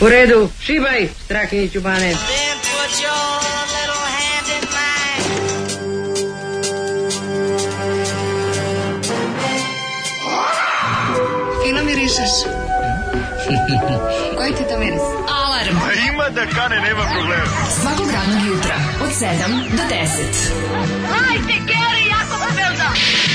U redu, šibaj, Strahinjiću Bane. Fino mirišeš. Koji ti to miris? Alarm. A ima da kane, nema problema. Svakog radnog jutra od 7 do 10. Hajde, Geri, jako se velda.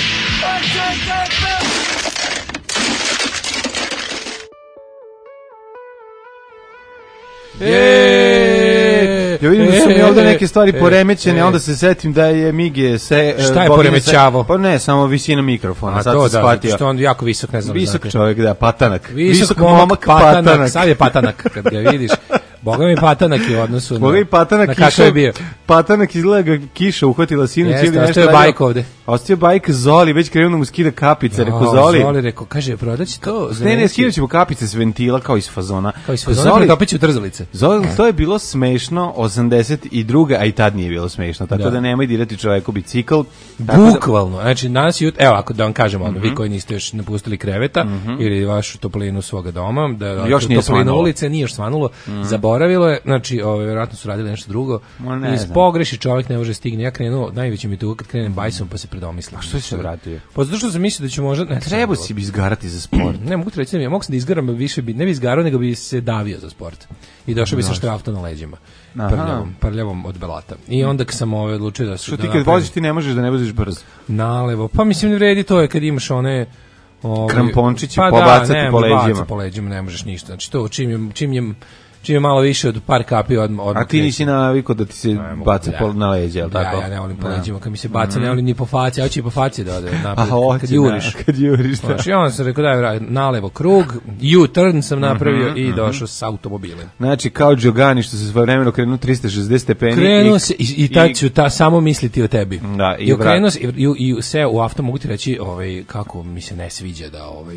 Ja vidim da su mi ovdje neke stvari poremećene, onda se setim da je Mige se... Šta je poremećavo? Pa ne, samo visina mikrofona. A sad to sam da, shvatio. što on jako visok, ne znam. Visok čovjek, da, patanak. Visok momak, patanak. Sad je patanak, kad ga vidiš. Boga mi patanak je u odnosu Boga mi patanak na kakav je bio. Patanak izgleda ga kiša uhvatila sinoć ili nešto. Jeste, ostaje bajk ovde. Ostaje bajk Zoli, već krenuo da mu skida kapice, rekao Zoli. Zoli rekao, kaže, prodaći to. Ne, skidat ćemo kapice s ventila kao iz fazona. Kao iz fazona, protopit ću trzalice. Zoli, to je bilo smešno 82. a i tad nije bilo smešno, tako da nemoj dirati čoveku bicikl. Bukvalno, znači danas jutro, evo ako da vam kažemo, vi koji niste još napustili kreveta ili vašu toplinu svoga doma, da još nije toplinu ulice nije još svanulo, zaboravilo je, znači vjerojatno su radili nešto drugo. Iz pogreši čovjek ne može stigne. Ja krenuo, najveći mi to kad krenem bajsom pa se predomislim. A što si se vratio? Pa zato što sam mislio da ću možda... Trebao si bi izgarati za sport. Ne, mogu ti reći da mogu sam da izgaram, više bi, ne bi izgarao, nego bi se davio za sport. I došao bi sa štrafta na leđima. Prljavom od belata. I onda kad sam odlučio da... Što ti kad voziš ti ne možeš da ne voziš brzo? Nalevo. Pa mislim ne vredi to je kad imaš one... Krampončići pobacati po leđima. Pa po leđima ne možeš ništa. Znači to čim je malo više od par kapi odmah. A ti nisi navikao da ti se baca na leđa, jel tako? Ja ne volim po leđima, kad mi se baca, ne volim ni po faci, ja ću i po faci da ode napred, kad juriš. Znači, ja sam rekao daj, nalevo krug, U-turn sam napravio i došao s automobilem. Znači, kao Đogani što se svojevremeno krenuo 360 stepeni. Krenuo se i tad ću samo misliti o tebi. Da, i okrenuo se, i sve u auto, mogu ti reći kako mi se ne sviđa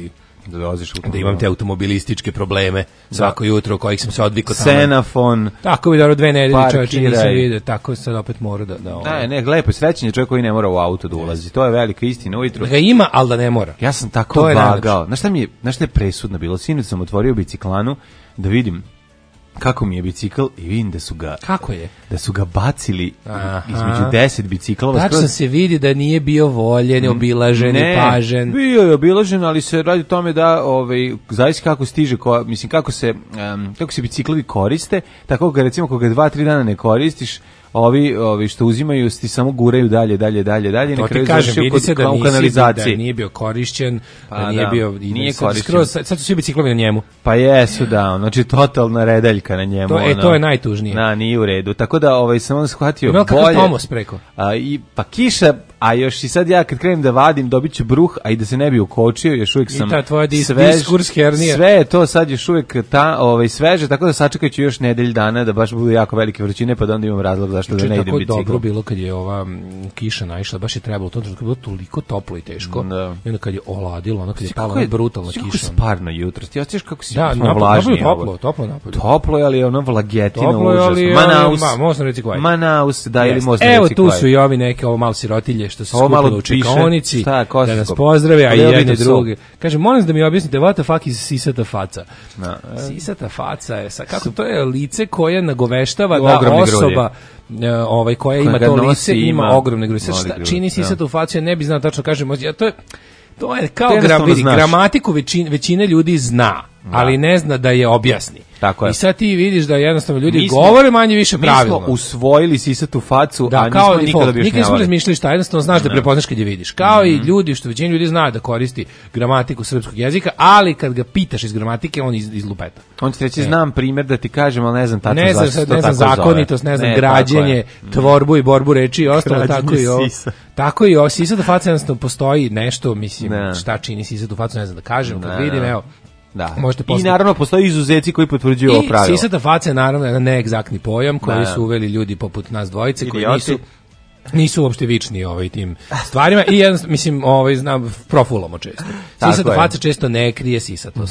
da imam te automobilističke probleme svako jutro kojih sam se odvikao tamo. Senafon. Tako bi dobro 2 nedelje čovječe nisam vidio, tako sad opet mora da Ne, lepo je srećen je čovjek koji ne mora u auto da ulazi. To je velika istina ujutro. Da ga ima, ali da ne mora. Ja sam tako vagao. Znaš šta je presudno bilo? Sinoć sam otvorio biciklanu da vidim kako mi je bicikl i vidim da su ga... Kako je? Da su ga bacili između 10 biciklova. Tačno se vidi da nije bio voljen, obilažen i pažen. Ne, bio je obilažen, ali se radi o tome da zavisi kako stiže, mislim kako se biciklovi koriste, tako ga recimo ako ga 2-3 dana ne koristiš, ovi što uzimaju ti samo guraju dalje. To ti kažem, vidi se da nije bio korišćen, da nije bio... Nije korišćen. Sad su svi biciklovi na njemu. Pa jesu, da, znači totalna redaljka na njemu. To je najtužnije. Da, nije u redu. Tako da sam onda shvatio bolje. Kakav tomos preko? Pa kiša, a još i sad ja kad krenem da vadim dobit ću bruh, a i da se ne bi ukočio, još uvijek sam i ta tvoja diskurs hernija. Sve je to sad još uvijek sveže, tako da sačekat ću još nedelj dana da baš budu jako velike vrućine, pa da onda imam razlog zašto da ne idem biciklom. Dobro bilo kad je ova kiša naišla, baš je trebalo, to je bilo toliko toplo i teško. Da. I onda kad je oladilo, onda kad je pala brutalna kiša. Kako sparno jutro, ti osjećaš kako si vlažniji. Toplo napolje. Toplo je, ali ono vlagetina užasno. Manaus, da, ili možda reći evo tu su i ovi neke malo sirotilje što se skupilo u čekaonici, da nas pozdrave, a i jedni drugi. Kaže, molim da mi objasnite, what the fuck is sisata faca? Sisata faca je, kako to je lice koje nagoveštava da osoba koja ima to lice ima ogromne grudi. Čini sisatu facu, ja ne bi znao tačno kažem, to je kao gramatiku većine ljudi zna, ali ne zna da je objasni. Tako je. I sad ti vidiš da jednostavno ljudi govore manje više pravilno. Mi smo usvojili sisatu facu, da, a nismo nikada objašnjavali. Nikad nismo razmišljali šta, jednostavno znaš da prepoznaš kad je vidiš. Kao i ljudi, što većina ljudi zna da koristi gramatiku srpskog jezika, ali kad ga pitaš iz gramatike, on iz lupeta. On će reći, znam primjer da ti kažem, ali ne znam tačno zašto se to tako zove. Ne znam zakonitost, ne znam građenje, tvorbu i borbu reči i ostalo, tako i ovo. Tako i ovo, sisata faca jednostavno postoji nešto, mislim, šta čini sisatu facu, ne znam da kažem, kad vidim, evo. Da. I naravno postoji izuzeci koji potvrđuju ovo pravilo. I sisata faca je naravno jedan neegzaktni pojam koji su uveli ljudi poput nas dvojice koji nisu uopšte vični tim stvarima i mislim znam profulamo često. Sisata faca često ne krije sisatost.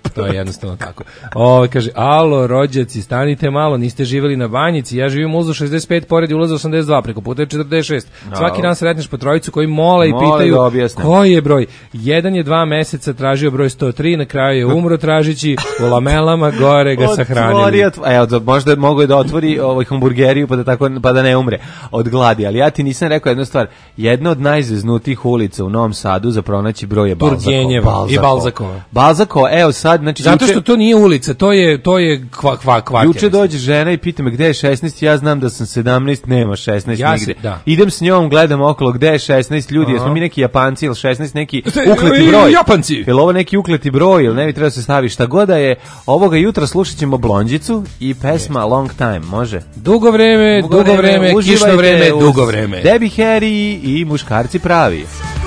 To je jednostavno tako. Kaže, alo, rođaci, stanite malo, niste živjeli na Banjici, ja živim u ulazu 65, pored je ulaza 82, preko puta je 46. Svaki dan sretneš po trojicu koji mole i pitaju koji je broj. Jedan je 2 meseca tražio broj 103, na kraju je umro tražići u lamelama, gore ga sahranili. Evo, možda mogu da otvori hamburgeriju pa da ne umre od gladi, ali ja ti nisam rekao jednu stvar. Jedna od najzeznutijih ulica u Novom Sadu za pronaći broj je Balzakova. I Balzakova. Balzakova, evo sad, znači zato što to nije ulica, to je kvartir. Juče dođe žena i pita me gde je 16, ja znam da sam 17, nema 16 nigde. Idem s njom, gledam okolo gde je 16 ljudi, jesmo mi neki Japanci ili 16 neki ukleti broj. Japanci. Jel ovo neki ukleti broj ili ne bi treba se stavi šta god da je. Ovoga jutra slušat ćemo Blondjicu i pesma Long Time, može? Dugo vreme, kišno vreme, dugo vreme. Debbie Harry i muškarci pravi.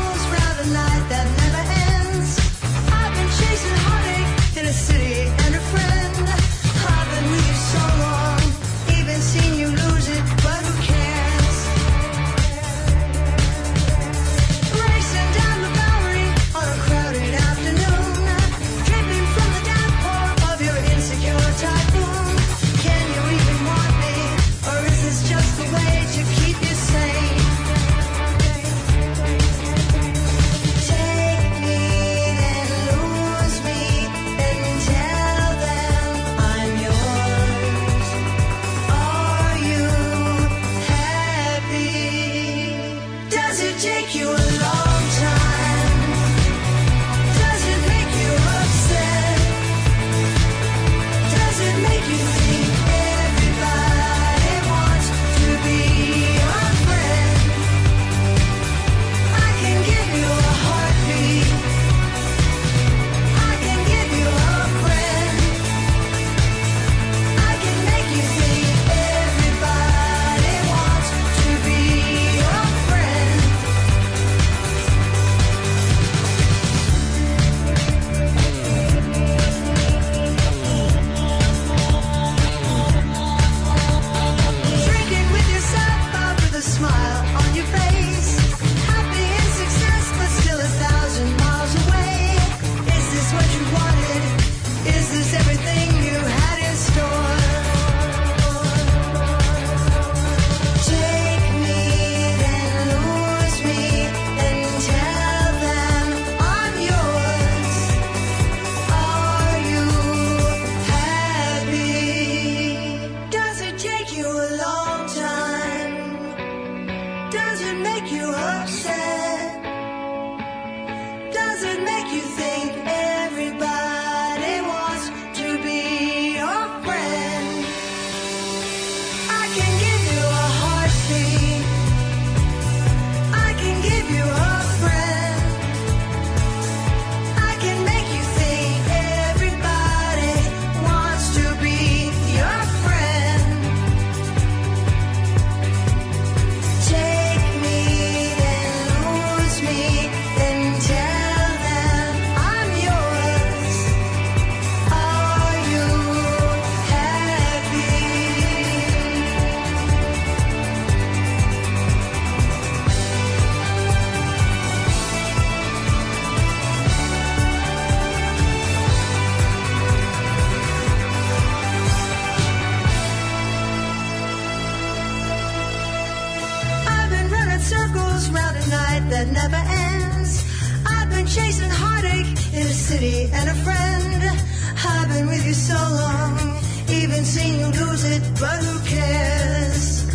that never ends. I've been chasing heartache in a city and a friend. I've been with you so long, even seen you lose it, but who cares?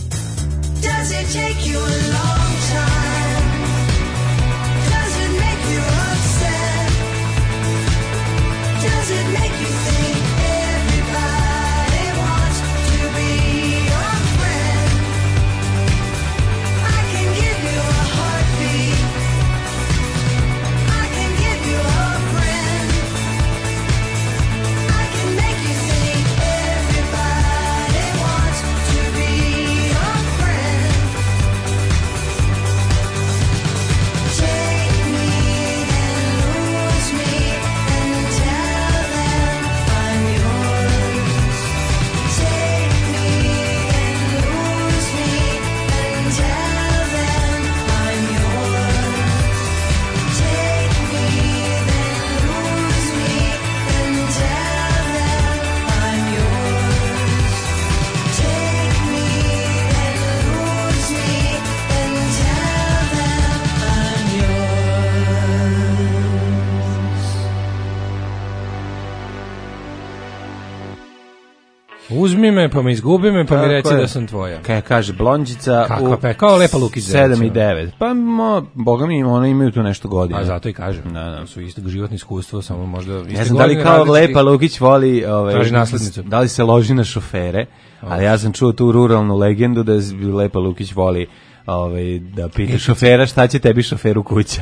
Does it take you a long time? Does it make you upset? Does it make you think everybody wants to be your friend? I can give you a heartbeat. I can give you a friend. I can make you think everybody wants to be your friend. Uzmi me, pa me izgubi me, pa mi reci da sam tvoja. Kaže blondžica kakva pe, kao Lepa Lukić 7 i 9. Pa boga mi ona imaju tu nešto godina. A zato i kažem. Da. Su isto životno iskustvo, samo možda iste. Ne znam da li kao Lepa Lukić voli traži naslednicu. Da li se loži na šofere, ali ja sam čuo tu ruralnu legendu da Lepa Lukić voli da pita šofera šta će tebi šoferu kuća.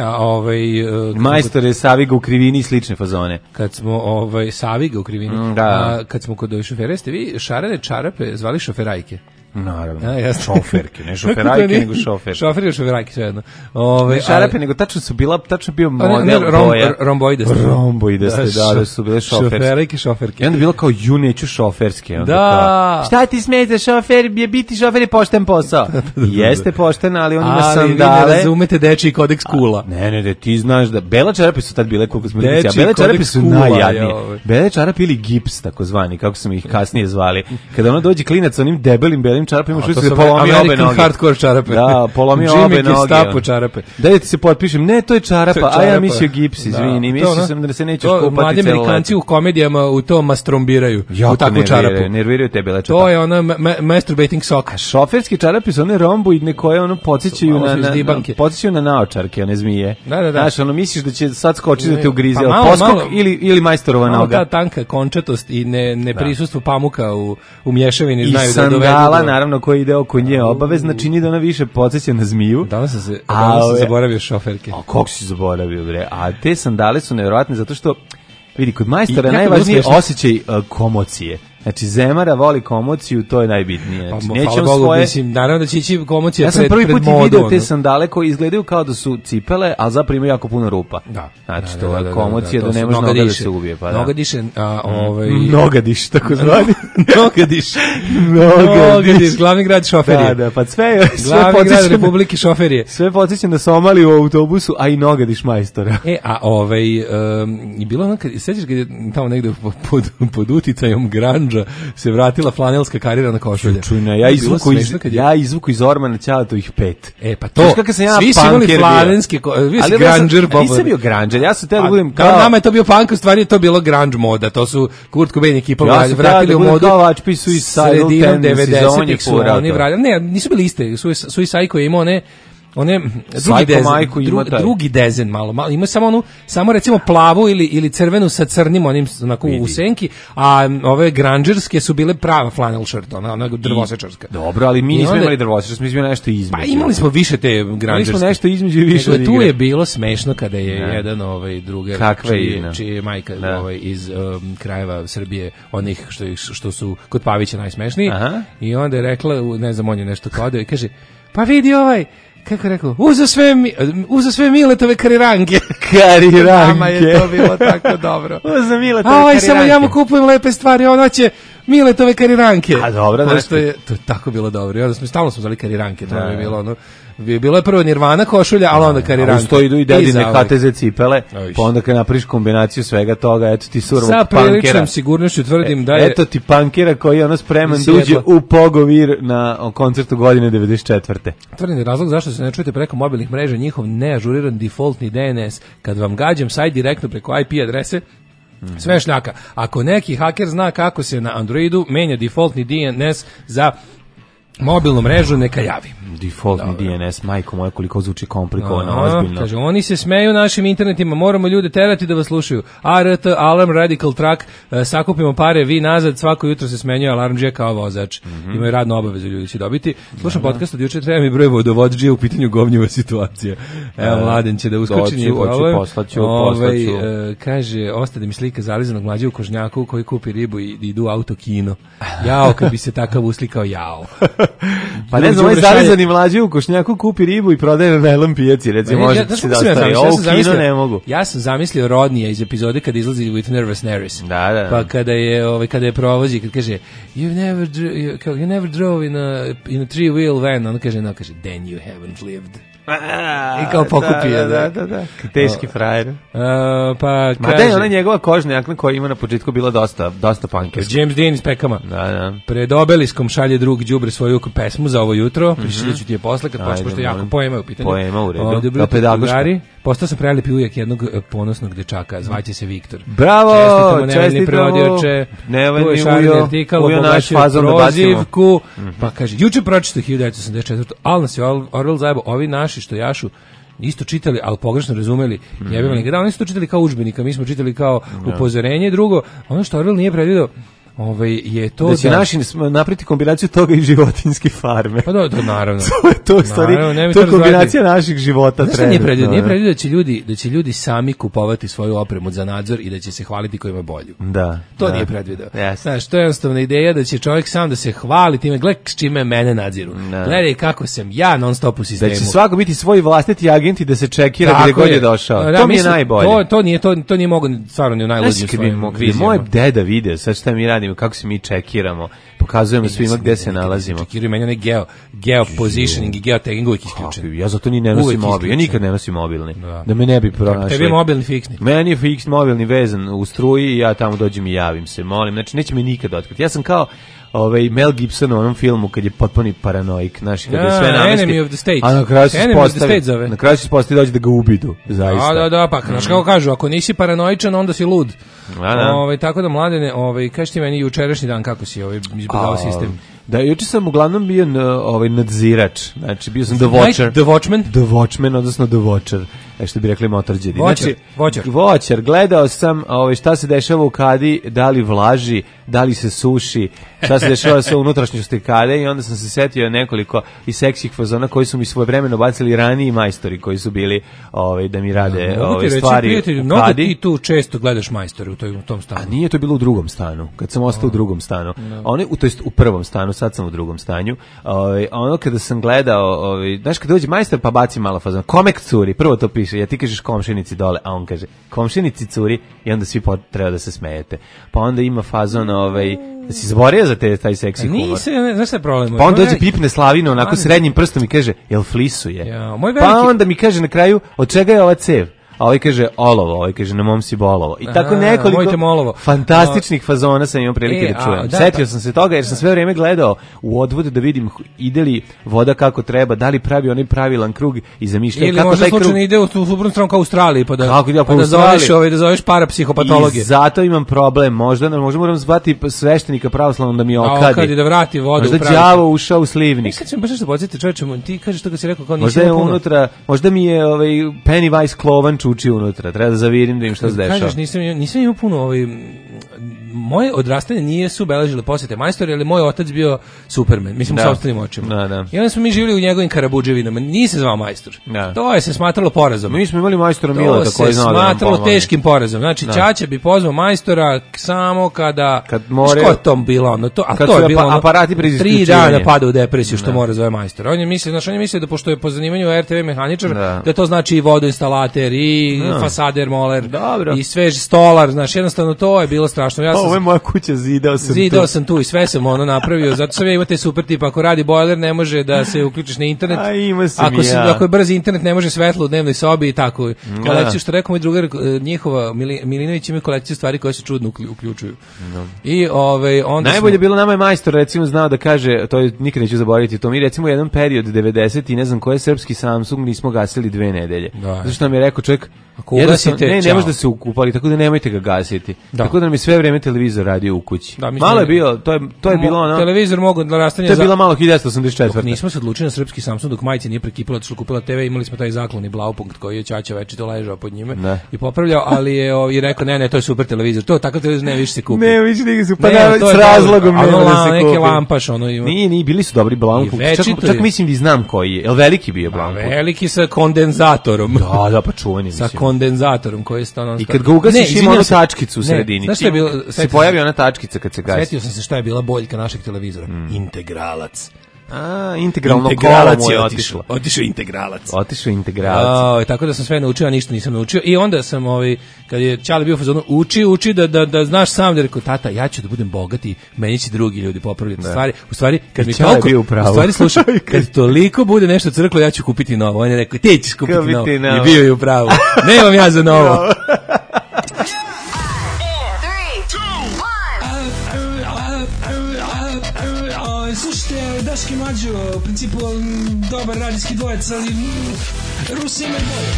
Majstore Saviga u krivini i slične fazone. Kad smo Saviga u krivini, kad smo kod šofera, ste vi šarene čarape zvali šoferajke? Naravno, šoferke, ne šoferajke, nego šofer. Šofer i šoferajke, sve jedno. Ne šarape, nego tačno bio model boja. Romboidaste, da su bile šoferske. Šoferajke, šoferke. I onda je bilo kao, neću šoferske. Da. Šta ti smeta, šofer, biti šofer je pošten posao. Jeste pošten, ali on ima sandale. Ali vi ne razumete dečiji kodeks kula. Ne, ti znaš da, bela čarape su tad bile, koliko smo vidjeli, bele čarape su najjadnije. Bele čarape ili gips, takozvani, kako smo ih kasnije zvali. Kada ono dođe klinac onim debelim belim čarapima, što se polomi obe noge. Hardcore čarape. Da, polomi obe noge. Stapo čarape. Da ti se potpišem, ne, to je čarapa, a ja mislio gips, izvini, mislio sam da se nećeš kupati mladi Amerikanci u komedijama u to mastrombiraju, u takvu čarapu. Nerviraju te bele čarape. To je ona masturbating sock. A šoferski čarapi su one romboidne koje ono podsjećaju na naočarke, one zmije. Da. Znaš, ono misliš da će sad skočiti da te ugrize, poskok ili majstorova noga. Ta tanka končetost i neprisustvo pamuka u mješavini znaju da dovedu. Sandala, naravno, koji ide oko nje obavezna, čini da ona više podsjeća na zmiju. Danas sam zaboravio šoferke. A kako si zaboravio, bre? A te sandale su nevjerovatne zato što, vidi, kod majstora najvažniji je osjećaj komocije. Znači, Zemara voli komociju, to je najbitnije. Znači, neće on svoje... Mislim, naravno da će ići komocija pred modu. Ja sam prvi put vidio te sandale koji izgledaju kao da su cipele, ali zapravo imaju jako puno rupa. Da. Znači, to je komocija da ne može noga da se ubije. Noga diše, Noga diše, tako zvani. Noga diše, glavni grad šoferije. Da, pa sve glavni grad Republike šoferije. Sve podsjećam da Somali u autobusu, a i noga diš majstora. I bilo ono, sećaš kad je tamo negde pod uticajom grandža se vratila flanelska karira na košulje. Čujno, ja izvuku iz Ormana Ćalatovih 5. Pa to, svi su imali flanelske, vi si grandžer. Nisam bio grandžer, ja sam te da budem kao... Nama je to bio punk, u stvari je to bilo grunge moda, to su Kurt Cobain ekipa vratili u modu sredinom 90-ih su oni vratili. Ne, nisu bili iste, Suicide koji je imao drugi dezen malo ima samo recimo plavu ili crvenu sa crnim onim onako u senki, a ove grungerske su bile prava flannel shirt, ona drvosečarska. Dobro, ali mi nismo imali drvosečarske, smo imali nešto između. Pa imali smo više te grungerske. Mi smo nešto između i više od igre. Tu je bilo smešno kada je jedan drugar čiji je majka iz krajeva Srbije, onih što su kod Pavića najsmešniji, i onda je rekla, ne znam, on je nešto kodao i kaže, pa vidi kako je rekao, uza sve Miletove kariranke. Nama je to bilo tako dobro. Uza Miletove kariranke. Samo ja mu kupujem lepe stvari, ono će Miletove kariranke. A dobro, da. To je tako bilo dobro. I onda stalno smo zvali kariranke, to je bilo ono. Bilo je prvo Nirvana košulja, ali onda kariranke. Uz to idu i dedine HTZ cipele, pa onda kad napriš kombinaciju svega toga, eto ti surovog punkera. Sa priličnom sigurnošću tvrdim da je... Eto ti punkera koji je ono spreman da uđe u Pogovir na koncertu godine 94. Tvrdim je razlog zašto se ne čujete preko mobilnih mreža njihov neažuriran defaultni DNS. Kad vam gađam sajt direktno preko IP adrese, sve šljaka. Ako neki haker zna kako se na Androidu menja defaultni DNS za mobilnu mrežu, neka javi. Defaultni DNS, majko moja, koliko zvuči komplikovano, ozbiljno. Kaže, oni se smeju našim internetima, moramo ljude terati da vas slušaju. ART, Alarm, Radical Track, sakupimo pare, vi nazad, svako jutro se smenjuje alarmđija kao vozač. Imaju radnu obavezu, ljudi će dobiti. Slušam podcast od juče, treba mi broj vodovodđija u pitanju govnjiva situacija. Evo, Mladen će da uskoči, nije problem. Poslaću. Kaže, ostade mi slika zalizanog mlađa u kožnjaku koji kupi ribu i idu u autokino. Jao, kad bi se takav uslikao, jao. Pa ne znam, ovaj zalizani mlađi u košnjaku kupi ribu i prodaje na najlom pijaci, recimo, možete se da ostaje. Ovo kino ne mogu. Ja sam zamislio Rodnija iz epizode kada izlazi With Nervous Nervous. Da. Pa kada je provozi, kad kaže you never drove in a three-wheel van, on kaže, then you haven't lived. I kao pokupio. Da. Teški frajer. Pa ma da je ona njegova kožna jakna koja ima na početku bila dosta pankerska. James Dean iz Pekama. Da. Pred obeliskom šalje drug đubre svoju pesmu za ovo jutro. Pričat ti je posle kad počne, pošto jako poema u pitanju. Poema u redu. Kao pedagoška. Postao sam prelepi uvijek jednog ponosnog dečaka, zvaće se Viktor. Bravo, čestitamo prevodioče. Ujo naš fazon da bacimo. Pa kaže, juče pročito 1984. Ali nas je Orwell zajebao, ovi naši što jašu isto čitali, ali pogrešno razumeli. Jebevali ga, oni su to čitali kao udžbenika, mi smo čitali kao upozorenje. Drugo, ono što Orwell nije predvidio, je to da će naši napriti kombinaciju toga i životinjske farme. Pa da, naravno. to je stvari, to je kombinacija naših života. Nije predvidio da će ljudi sami kupovati svoju opremu za nadzor i da će se hvaliti ko ima bolju. Da. To nije predvidio. Znaš, to je jednostavna ideja da će čovjek sam da se hvali time, gledaj s čime mene nadziru. Gledaj kako sam ja non stop u sistemu. Da će svako biti svoj vlastiti agent i da se čekira gdje god je došao. To mi je najbolje. To nije mogo stvarno ni u najluđim svojim vizijama. Moj deda video, sad šta mi radimo, kako se mi čekiramo, pokazujemo svima gde se nalazimo. Čekiraju meni onaj geo-positioning i geo-tagging uvijek isključen. Ja zato ni ne nosim mobil, ja nikad ne nosim mobilni, da me ne bi pronašli. Tebi je mobilni fiksni. Meni je fiksni mobilni vezan u struji i ja tamo dođem i javim se, molim, znači neće me nikad otkriti. Ja sam kao Mel Gibson u onom filmu kad je potpuni paranoik, znaš, kad je sve namesti. Enemy of the State. A na kraju se ispostavi dođe da ga ubidu, zaista. Da, pa znaš kako kažu, ako nisi paranoičan, onda si lud. Tako da, Mladene, kaži ti meni jučerašnji dan kako si izbjegao sistem. Da, juče sam uglavnom bio nadzirač, znači bio sam The Watcher. The Watchman? The Watchman, odnosno The Watcher, što bi rekli motorđedi. Watcher. Gledao sam šta se dešava u kadi, da li vlaži, da li se suši, šta se dešava sa unutrašnjosti kade i onda sam se setio nekoliko i seksih fazona koji su mi svojevremeno bacili raniji majstori koji su bili da mi rade stvari u kadi. Ti tu često gledaš majstore u tom stanu. A nije to bilo u drugom stanu, kad sam ostao u drugom stanu. To jest u prvom stanu, sad sam u drugom stanju. Ono kada sam gledao, znaš kad dođe majstor pa baci malo fazon, komek curi, prvo to piše, ja ti kažeš komšinici dole, a on kaže komšinici curi i onda svi treba da se smejete. Pa onda ima fazon, da si zborio za taj seksi humor. Nisam, znaš šta je problem? Pa on dođe pipne Slavina onako srednjim prstom i kaže, jel flisuje? Pa onda mi kaže na kraju, od čega je ova cev? A ovaj kaže olovo, kaže na mom si bolovo. I tako nekoliko fantastičnih fazona sam imao prilike da čujem. Setio sam se toga jer sam sve vrijeme gledao u odvode da vidim ide li voda kako treba, da li pravi onaj pravilan krug i zamišljam ili kako taj krug. Ili možda slučajno ide u suprotnu stranu kao u Australiji pa da zoveš parapsihopatologe. I zato imam problem, možda moram zvati sveštenika pravoslavnog da mi okadi. Da vrati vodu. Možda đavo ušao u slivnik. Kad sam baš nešto podsjetiti čoveče, ti kažeš što kad si rekao kao nisi unutra, možda mi je Pennywise klovan čuči unutra, treba da zavirim da im šta se dešava. Kažeš, nisam imao puno moje odrastanje nije su beležile posjete majstori, ali moj otac bio Superman, mislim u sopstvenim očima. Da. I onda smo mi živjeli u njegovim karabudževinama, nije se zvao majstor. To je se smatralo porazom. Mi smo imali majstora Mileta koji znao da nam smatralo teškim porazom. Znači, ćaća bi pozvao majstora samo kad more... Što je tom bilo ono? Kad su aparati pri isključivanje. 3 dana pada u depresiju što mora zove majstor. On je mislio da pošto je po zanimanju RTV mehaničar, da to znači i vodoinstalater, i fasader, moler, i svež stolar. Znači, jednostavno to je bilo strašno. Ovo je moja kuća, zidao sam tu i sve sam napravio, zato sam ja imate super tip, ako radi bojler ne može da se uključiš na internet, ako je brzi internet ne može svetlo u dnevnoj sobi i tako. Kolekciju, što rekao moj drugar, njihova, Milinović ima kolekciju stvari koje se čudno uključuju. I onda najbolje bilo nama je majstor recimo znao da kaže, to je nikad neću zaboraviti, to mi recimo jedan period 90 i ne znam koji srpski Samsung nismo gasili 2 nedelje. Zašto nam je rekao čovjek, ako ugasite, ne može da se ukupali, tako da nemojte ga gasiti. Tako da nam je sve vrijeme televizor radio u kući. Malo je bilo, to je bilo ono. Televizor mogu da rastanje. To je bilo malo 1984. Nismo se odlučili na srpski Samsung dok majci nije prekipala, što kupila TV, imali smo taj zakloni Blaupunkt koji je ćaća večito ležao pod njime i popravljao, ali je i rekao ne, to je super televizor. To takav televizor ne više se kupi. Ne, više nije se s razlogom ne može se kupi. Neki lampaš ono ima. Nije, bili su dobri Blaupunkt. Čak mislim da znam koji je. Jel veliki bio Blaupunkt? Veliki sa kondenzatorom. Da, pa čuveni mislim. Sa kondenzatorom koji je stano. I kad ga ugasiš ima onu tačkicu u sredini. Znaš šta je bilo? Se pojavi ona tačkica kad se gasi. Sjetio sam se šta je bila boljka našeg televizora. Integralac. Integralno kolo mu je otišlo. Otišao integralac. Otišao integralac. Tako da sam sve naučio, a ništa nisam naučio. I onda sam, kad je Ćale bio u fazonu, uči da znaš sam, da rekao, tata, ja ću da budem bogat i meni će drugi ljudi popravljati stvari. U stvari, kad mi toliko, u stvari slušaj, kad toliko bude nešto crklo, ja ću kupiti novo. On je rekao, ti ćeš kupiti novo. I bio je u pravu. Nemam ja za novo. Slušajte, Daški Mlađo, u principu dobar radijski dvojec, ali Rusi imaju bolje.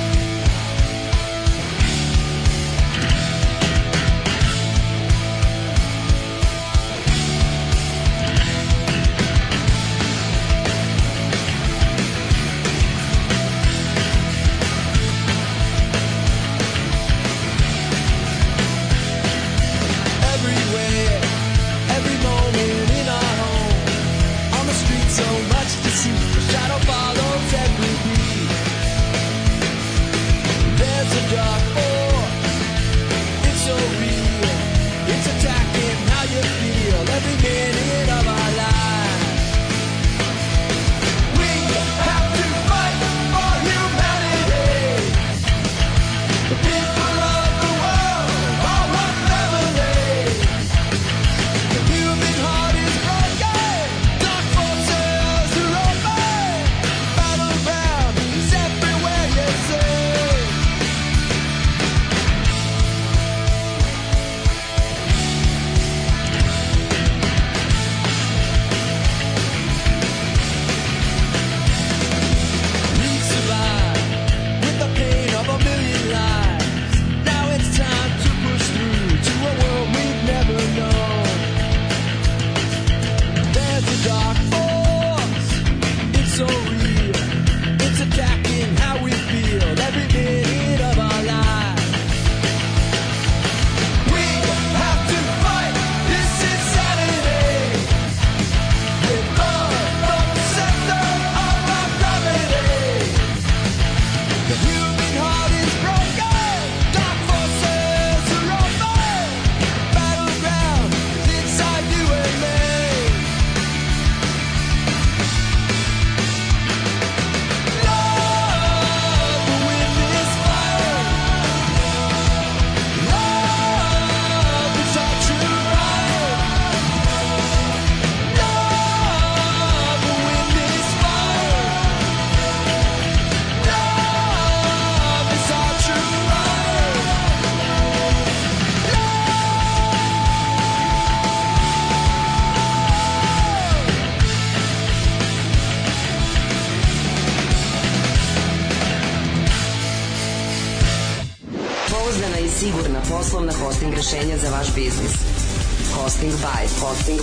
Sigurna poslovna hosting rešenja za vaš biznis. Hosting by. Hosting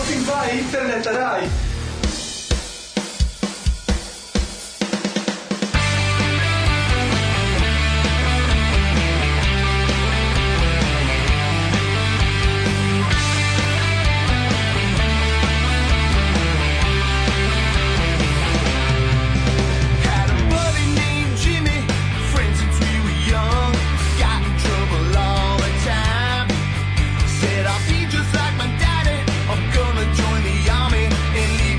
by interneta raj. Said I'll be just like my daddy, I'm gonna join the army and leave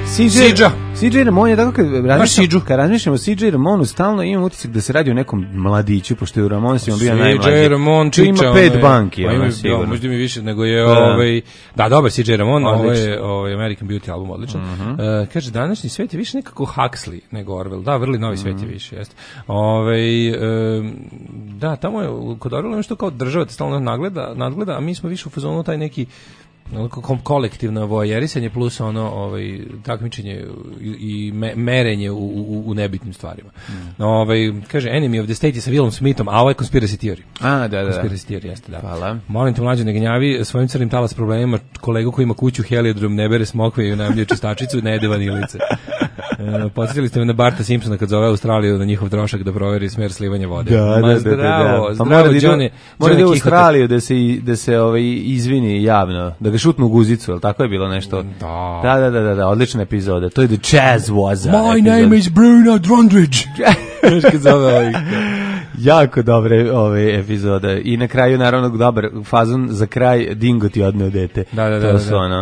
CJ Ramon je tako kad razmišljamo o CJ Ramonu, stalno imam utisak da se radi o nekom mladiću, pošto je u Ramonsima bio najmlađi. CJ Ramon Čiča. Ima 5 banki, sigurno. Možda mi više nego je dobar CJ Ramon, ovo je American Beauty album, odličan. Kaže, današnji svet je više nekako Huxley nego Orwell. Da, vrli novi svet je više, jeste. Da, tamo je kod Orwella nešto kao država te stalno nadgleda, a mi smo više u fazonu taj neki kolektivno voajerisanje plus takmičenje i merenje u nebitnim stvarima. Kaže Enemy of the State je sa Willom Smithom, a ovo je Conspiracy Theory. Conspiracy Theory jeste, da. Hvala. Molim te, mlađe, ne gnjavi svojim crnim talas problemima kolegu koji ima kuću Heliodrom, ne bere smokve i unajmljuje čistačicu, ne jede vanilice. Podsjetili ste me na Barta Simpsona kad zove Australiju na njihov trošak da proveri smer slivanja vode. Zdravo, Johnny. Mora da u Australiju da se izvini javno, da ga šutnu u guzicu, ali tako je bilo nešto. Da, odlična epizoda. To je The Jazz Waza. My name is Bruno Drondridge. Jako dobre ove epizode. I na kraju, naravno, dobar fazon za kraj, Dingo ti odneo dete. Da.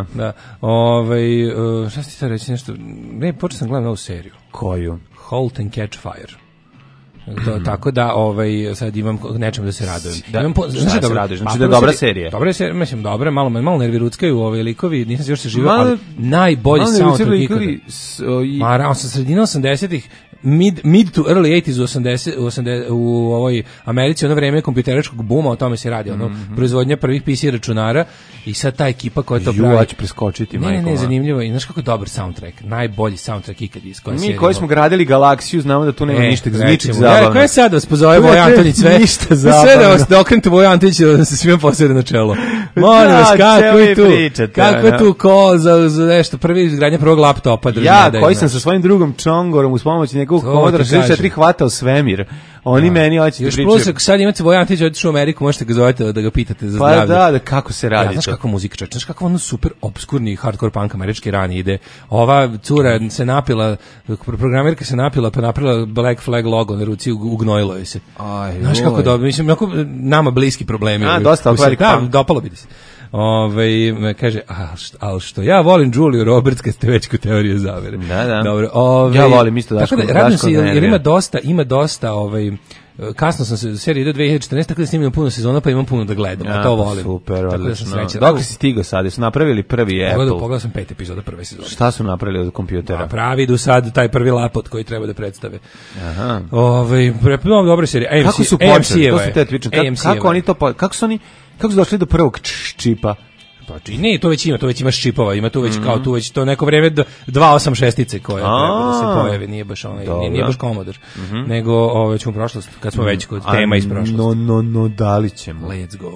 Šta si ti sad reći nešto? Ne, počeo sam gledati novu seriju. Koju? Halt and Catch Fire. Tako da sad imam nečem da se radujem. Znači da je dobra serija. Dobra serija, mislim dobra, malo nerviruckaju likovi, nisam se još se živio, ali najbolji soundtrack ikada. Ma, sa sredina 80-ih, mid to early 80s u ovoj Americi, ono vreme kompjuteričkog buma, o tome se radi, proizvodnja prvih PC računara i sad ta ekipa koja to pravi. Ću preskočiti, Ne, zanimljivo. I znaš kako dobar soundtrack, najbolji soundtrack ikad iz koje serije. Mi koji smo gradili Galaksiju, znamo da tu nema ničeg zabavno. Koja sad vas pozove Voja Antonić sve? Ništa zabavno. Sve da okrenete Voja Antonić da se svima posede na čelo. Molim vas, kako je tu call za nešto, prvi izgradnja prvog laptopa. Ja, koji sam sa svojim drugom Čongorom uz pomoć nekog Commodore 64 hvatao svemir. Oni meni hoće da pričaju. Još plus, sad imate Voja Antonić, otišao u Ameriku, možete ga zovete da ga pitate za zdravlje. Pa da, kako se radi to. Znaš kako muzika čeče, znaš kako ono super obskurni hardcore punk američki rani ide. Ova cura se napila, programerka se napila, pa napravila Black Flag logo na ruci, ugnojilo je se. Znaš kako dobro, mislim, nama bliski problemi. Dosta velik punk. Dopalo bi ti se. Kaže, ali što ja volim Juliju Roberts kad ste već kod teorije zavere. Da. Dobro, ja volim isto Daško. Tako da, radim se, jer ima dosta, kasno sam se, serija ide 2014, tako da snimljam puno sezona, pa imam puno da gledam, a to volim. Super, odlično. Dok si stigao sad, su napravili prvi Apple? Pogledao sam 5 epizoda prve sezone. Šta su napravili od kompjutera? Pravi idu sad taj prvi lapot koji treba da predstave. Aha. Dobre serije. Kako su počeli? To su te Twitch. Kako oni to, kako su došli do prvog čipa? Pa ne, to već imaš čipova, ima tu već kao tu već to neko vreme 286-ice koje treba da se pojave, nije baš nije baš Commodore, nego već u prošlost kad smo već kod tema iz prošlosti. No, da li ćemo? Let's go.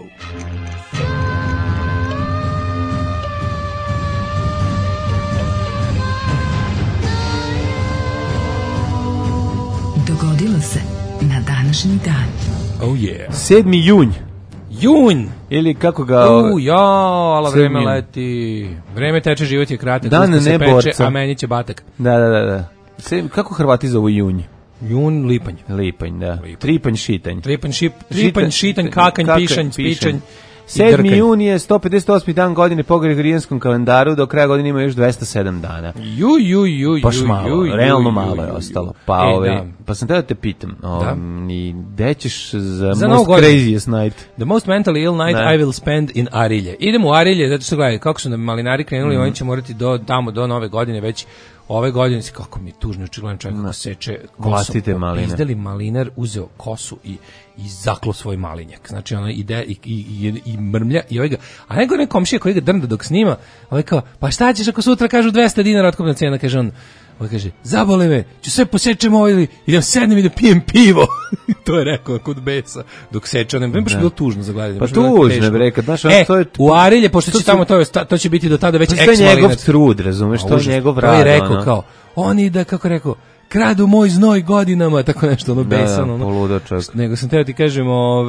Dogodilo se na današnji dan. Oh yeah. 7. junj. Ili kako ga... ala vreme leti. Vreme teče, život je kratak. Dan se peče, a meni će batak. Da. Kako Hrvati zovu junj? Jun, lipanj. Lipanj, da. Tripanj, šitanj. Tripanj, šitanj, kakanj, pišanj, spičanj. 7. juni je 158. dan godine po Gregorijanskom kalendaru, do kraja godine ima još 207 dana. Baš malo, realno malo je ostalo. Pa sam da te pitam, gde ćeš za most craziest night? The most mentally ill night I will spend in Arilje. Idemo u Arilje, zato što gledaj, kako su nam malinari krenuli, oni će morati tamo do nove godine već. Ove godine, kako mi je tužno, očigledno čovjek kako seče kosu. Izdeli malinar, uzeo kosu i zaklo svoj malinjak. Znači, ono ide i mrmlja i ovaj ga, a nego ne komšija koji ga drnda dok snima, ovaj kao, pa šta ćeš ako sutra kažu 200 dinara otkupna cena, kaže on, ovaj kaže, zabole me, ću sve posečem ovo ili idem sednem i da pijem pivo. To je rekao kod besa, dok seče, ne baš bilo tužno za gledanje. Pa tužno, bre, kad znaš, to je... U Arilje, pošto će tamo to će biti do tada već ex-malinar. To je njegov trud, razumeš, to je njegov rad. To je rekao kao, oni da, kako rekao, kradu moj znoj godinama, tako nešto, ono besano. Da, poludočak. Nego sam teo ti kažem,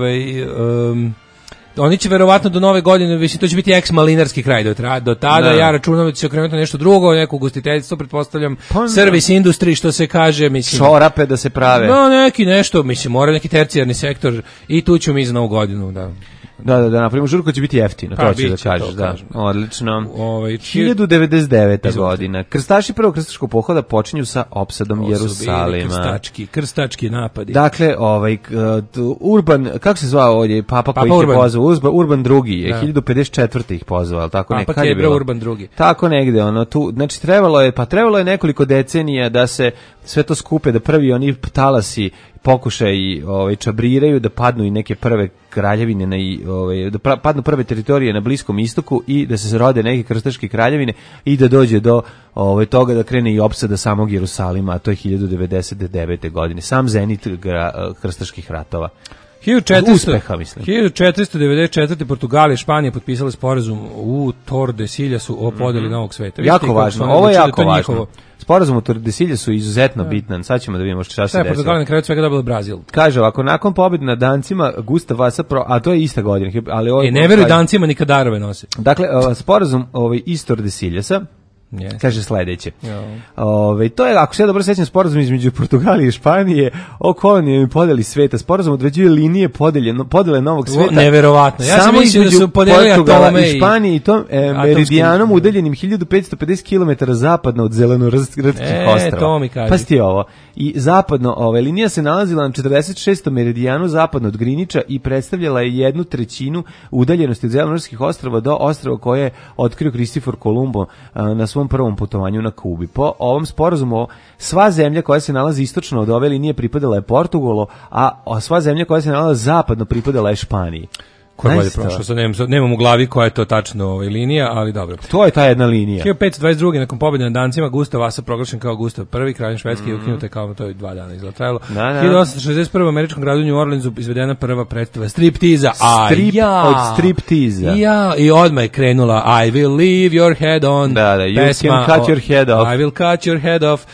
oni će verovatno do nove godine, mislim, to će biti ex-malinarski kraj do tada, ja računam da će se okrenuti nešto drugo, neko ugostiteljstvo, pretpostavljam, service industry, što se kaže, mislim. Čorape da se prave. No, neki nešto, mislim, mora neki tercijarni sektor i tu ćemo mi za novu godinu, da. Da, napravimo žurku će biti jeftino, to će da kažeš, da. Odlično. 1099. godina. Krstaši prvog krstaškog pohoda počinju sa opsadom Jerusalima. Krstački napadi. Dakle, Urban, kako se zvao ovdje, papa koji ih je pozvao, Urban II je 1054. ih pozvao, tako nekad je bilo. Urban II. Tako negde, tu, znači trebalo je nekoliko decenija da se sve to skupe, da prvi oni talasi pokušaj čabriraju, da padnu i neke prve kraljevine da padnu prve teritorije na Bliskom istoku i da se rode neke krstaške kraljevine i da dođe do toga da krene i opsada samog Jerusalima, a to je 1099. godine. Sam zenit krstaških ratova. 1494. Portugalija i Španija potpisali sporazum u Tordesiljasu o podeli Novog sveta. Jako važno, ovo je jako važno. Sporazum u Tordesiljasu je izuzetno bitan. Sad ćemo da vidimo šta se desilo. Portugalija na kraju svega dobila Brazil. Kaže ovako, nakon pobjede nad Dancima, Gustav Vasa a to je ista godina. Ali ne veruj Dancima, nikad darove nose. Dakle, sporazum iz Tordesiljasa kaže sledeće. To je, ako se dobro sećam, sporazum između Portugalije i Španije o kolonijama i podeli sveta. Sporazum određuje linije podele novog sveta. Neverovatno. Ja sam mislio da su podelili atome i Španije i tom meridijanom udaljenim 1550 km zapadno od Zelenorodskih ostrava. Pasti ovo. I zapadno, linija se nalazila na 46. meridijanu zapadno od Grinića i predstavljala je 1/3 udaljenosti od Zelenorodskih ostrava do ostrava koje je otkrio Kristofor Kolumbo na svom prvom putovanju na Kubi. Po ovom sporazumu sva zemlja koja se nalazi istočno od ove linije pripadala je Portugalu, a sva zemlja koja se nalazi zapadno pripadala je Španiji. Ko je bolje prošao, sad nemam u glavi koja je to tačno linija, ali dobro. To je ta jedna linija. 1522. nakon pobjede nad Dancima, Gustav Vasa proglašen kao Gustav I, kralj Švedske i ukinuta kao to je 2 dana izgledalo. 1861. u američkom gradu New Orleansu izvedena prva predstava striptiza. Od striptiza. I odmah je krenula I will leave your head on. You can cut your head off. I will cut your head off.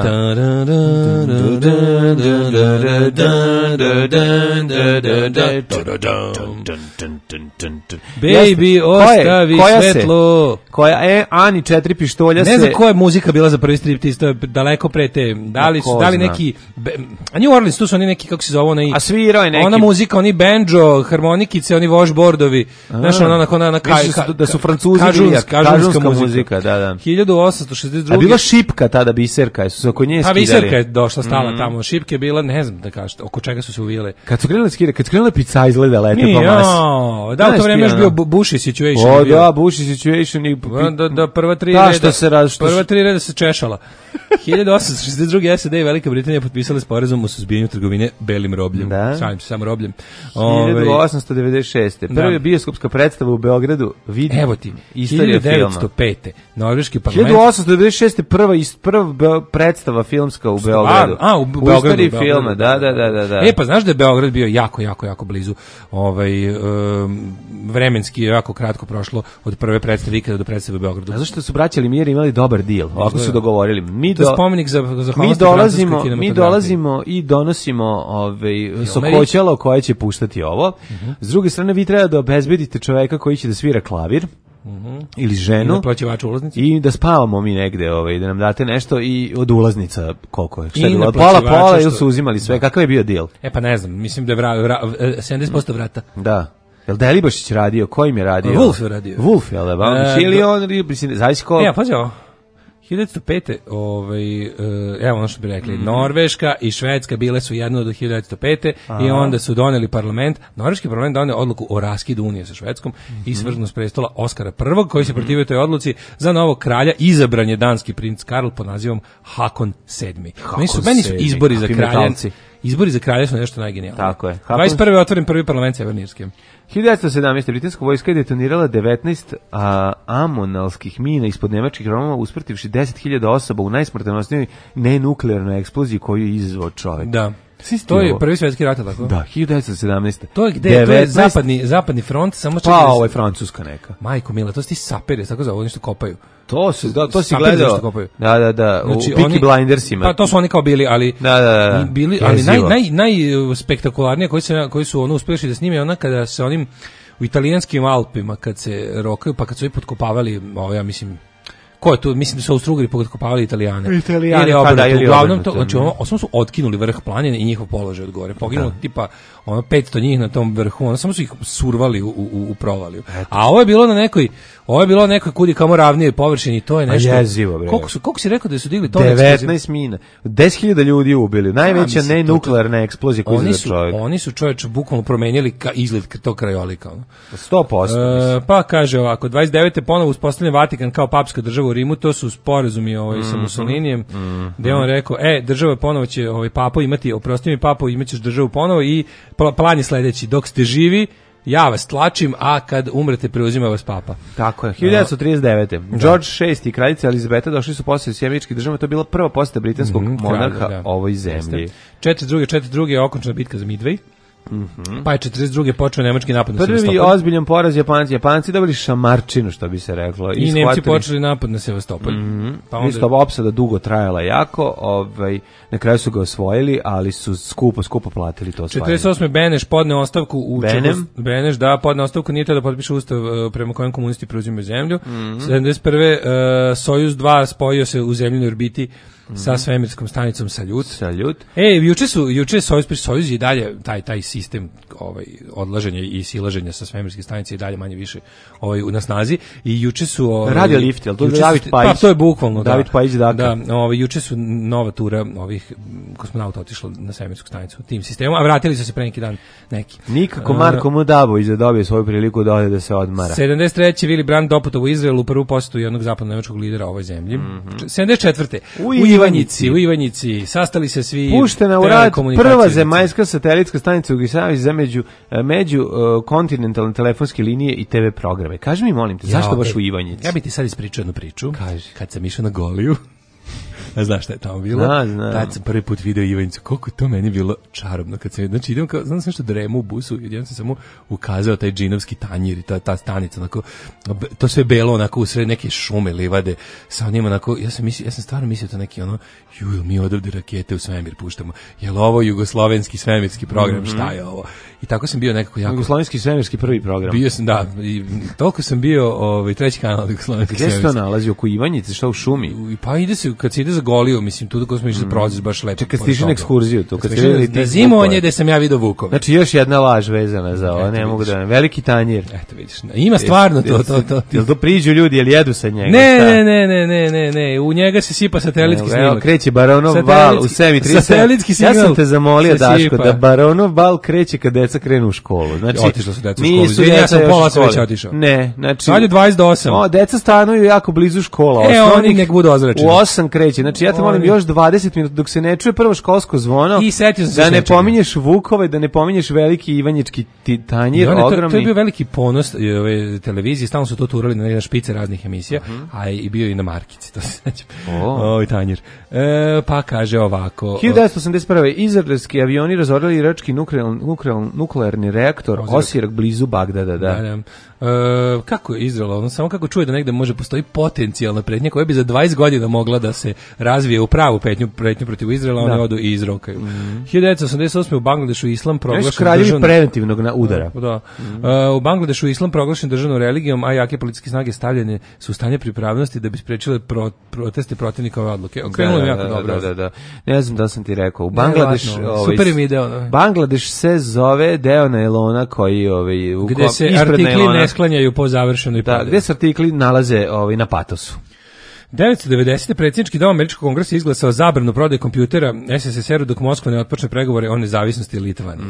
Baby, ostavi svetlo. Ani 4 pištolja se... Ne znam koja je muzika bila za prvi striptiz, to je daleko pre te... Da li neki... A New Orleans, tu su oni neki, kako se zove, onaj... A svirao je neki... Ona muzika, oni banjo, harmonikice, oni washboardovi. Znaš, ona da su Francuzi kažunska muzika, da. 1862. A bila šipka tada, biserka, su se oko nje skidali. A biserka je došla, stala tamo. Šipke je bila, ne znam da kažete, oko čega su se uvijele. Kad su krenule pizza izgleda lete po masi. Da, u to vreme još bio Bushy situation. Da, Bushy situation i... Da, prva tri reda se češala. 1862. SAD i Velika Britanija potpisali sporazum o suzbijanju trgovine belim robljem. Šalim se, samo robljem. 1896. Prva bioskopska predstava u Beogradu. Evo ti, 1905. Norveški parlament. 1896. prva predstava filmska u Beogradu. U Beogradu. U filma, da. Pa znaš da je Beograd bio jako blizu vremenski jako kratko prošlo od prve predstave ikada do predstave u Beogradu. A zašto su braća Limijeri imali dobar deal? Ovako su dogovorili. Mi dolazimo i donosimo sokoćalo koje će puštati ovo. S druge strane, vi treba da obezbedite čoveka koji će da svira klavir. Ili ženu i da spavamo mi negde, da nam date nešto i od ulaznica koliko je, šta je bilo, od pola ili su uzimali sve, kakav je bio deal? Pa ne znam, mislim da je 70% vrata. Da. Jel Delibašić radio, ko im je radio? Wolf je radio. Wolf, jel da? Ili on, zavisi ko... Pazi ovo. 1905. Evo ono što bi rekli, Norveška i Švedska bile su jedno do 1905. I onda su doneli parlament, norveški parlament doneo odluku o raskidu unije sa Švedskom i svrženo s prestola Oskara I, koji se protivio toj odluci. Za novog kralja izabran je danski princ Karl pod nazivom Hakon VII. Meni su izbori za kralja. Izbori za kralja su nešto najgenijalnije. Tako je. 21. otvoren prvi parlament Severne Irske. 1917. britanska vojska je detonirala 19 amonalskih mina ispod nemačkih Romova, usmrtivši 10.000 osoba u najsmrtonosnijoj nenuklearnoj eksploziji koju je izazvao čovjek. Da. To je prvi svjetski rat, tako? Da, 1917. To je gde? To je zapadni front, samo čekaj. Ovo je Francuska neka. Majko mila, to su ti saperi, tako zove, oni što kopaju. To si gledao. Da. Znači, u Peaky Blindersima. Pa to su oni kao bili, ali bili, ali najspektakularnije koji su uspjeli da snime ona kada se onim u italijanskim Alpima kad se rokaju, pa kad su i potkopavali, ja mislim ko je tu, mislim da su Austrougar potkopavali Italijane. Italijani, uglavnom to, znači osnovno su otkinuli vrh planine i njihov položaj od gore. Poginulo tipa 500 njih na tom vrhu, samo su ih survali u provaliju. A ovo je bilo na nekoj kudi kamo ravnije površini, to je nešto. Jezivo, bre. Koliko si rekao da su digli to? 19 mina. 10.000 ljudi ubili. Najveća nenuklearna eksplozija koju je čovjek. Oni su čovječe bukvalno promenili izgled tog krajolika. 100%. Pa kaže ovako, 29. ponovo uspostavljen Vatikan kao papska država u Rimu, to su sporazumi sa Mussolinijem, gde on rekao, država ponovo će papo imati, oprosti mi papo, imaćeš državu ponovo i plan je sledeći, dok ste živi, ja vas tlačim, a kad umrete preuzima vas papa. Tako je. 1939. George VI i kraljica Elizabeta došli su posjeti s američkih država, to je bila prva posjeta britanskog monarha ovoj zemlji. 42. je okončana bitka za Midway. Pa je 42. počeo nemački napad na Sevastopol. Prvi ozbiljan poraz Japanci dobili šamarčinu, što bi se reklo. I Nemci počeli napad na Sevastopol. Pa onda opsada dugo trajala jako, na kraju su ga osvojili, ali su skupo platili to osvajanje. 48. Beneš podneo ostavku Beneš podneo ostavku, nije to da potpiše ustav prema kojem komunisti preuzimaju zemlju. 71. Sojuz 2 spojio se u zemljinoj orbiti sa svemirskom stanicom Saljut. Juče Sojuz je dalje taj sistem odlaženja i silaženja sa svemirske stanice i dalje manje više na snazi i juče su radio lift, jel to je David Pajić? Pa to je bukvalno David Pajić, da, juče su nova tura ovih kosmonauta otišla na svemirsku stanicu tim sistemom, a vratili su se pre neki dan neki. Nikako Marko Mudabo dobije svoju priliku da ode da se odmara. 73. Willy Brandt doputov u Izraelu u prvu posetu jednog zapadno-nemačkog lidera ovoj zemlji. 74. U Ivanjici sastali se svi. Puštena u rad prva zemaljska satelitska stanica u Gisaviji za među kontinentalne telefonske linije i TV programe. Kaži mi, molim te, zašto baš u Ivanjici? Ja bih ti sad ispričao jednu priču. Kaži. Kad sam išao na Goliju, a znaš šta je tamo bilo? Tad sam prvi put video Ivanjicu. Koliko to meni bilo čarobno. Znači idem kao, znam što dremu u busu i jednom sam samo ukazao taj džinovski tanjir i ta stanica, onako, to sve belo, onako, u sred neke šume, livade, sa onim, onako, ja sam stvarno mislio to neki, mi odavde rakete u svemir puštamo. Jel ovo jugoslovenski svemirski program, šta je ovo? I tako sam bio nekako jako... Jugoslovenski svemirski prvi program. Bio sam, da, i toliko sam bio treći kanal jugoslovenski svemirski. Gde se to nalazi, oko Ivanjice, šta u šumi? Pa kad se ide za Goliju, mislim, tu dok smo išli za prozir, baš lepo. Čekaj, stiži na ekskurziju tu. Na zimovanje gde sam ja vidio vukove. Znači, još jedna laž vezana za ovo, ne mogu da... Veliki tanjir. Eto, vidiš, ima stvarno to. Jel to priđu ljudi, jel jedu sa njega? Ne, u njega se sipa satelitski snimak. Evo, kreće Baronov bal u 7:30. Satelitski signal. Ja sam te zamolio, Daško, da Baronov bal kreće kad deca krenu u školu. Znači, otišla su deca u školu. Ja sam pola već otišao. Ne, znači... Sad je 28. Deca stanuju jako blizu škola. Oni nek budu ozračeni. U 8 kreće. Znači, ja te molim još 20 minuta dok se ne čuje prvo školsko zvono. I setio sam se da ne pominješ Vukove, da ne pominješ veliki Ivanjički tanjir, ogromni. To je bio veliki ponos ove televizije, stalno su to turali na špice raznih emisija, a i bio i na markici, to se sećam. Tanjir. Pa kaže ovako. 1981. izraelski avioni razorili irački nuklearni reaktor Osirak blizu Bagdada. Da. Kako je Izrael, samo kako čuje da negde može postoji potencijalna pretnja koja bi za 20 godina mogla da se razvije u pravu pretnju protiv Izraela, oni odu i izrokaju. 1988. u Bangladešu islam proglašen državnom preventivnog udara. U Bangladešu islam proglašen državnom religijom, a jake političke snage stavljene su u stanje pripravnosti da bi sprečile proteste protivnika ove odluke. Okrenulo jako dobro. Da. Ne znam da sam ti rekao. U Bangladeš, super im ideo. Bangladeš se zove deo nailona koji gde se artikli ne sklanjaju po završenoj prodaji. Gde se artikli nalaze na patosu. 1990. predsjednički dom američkog kongresa izglasao zabranu prodaje kompjutera SSSR-u dok Moskva ne otpočne pregovore o nezavisnosti Litvanije.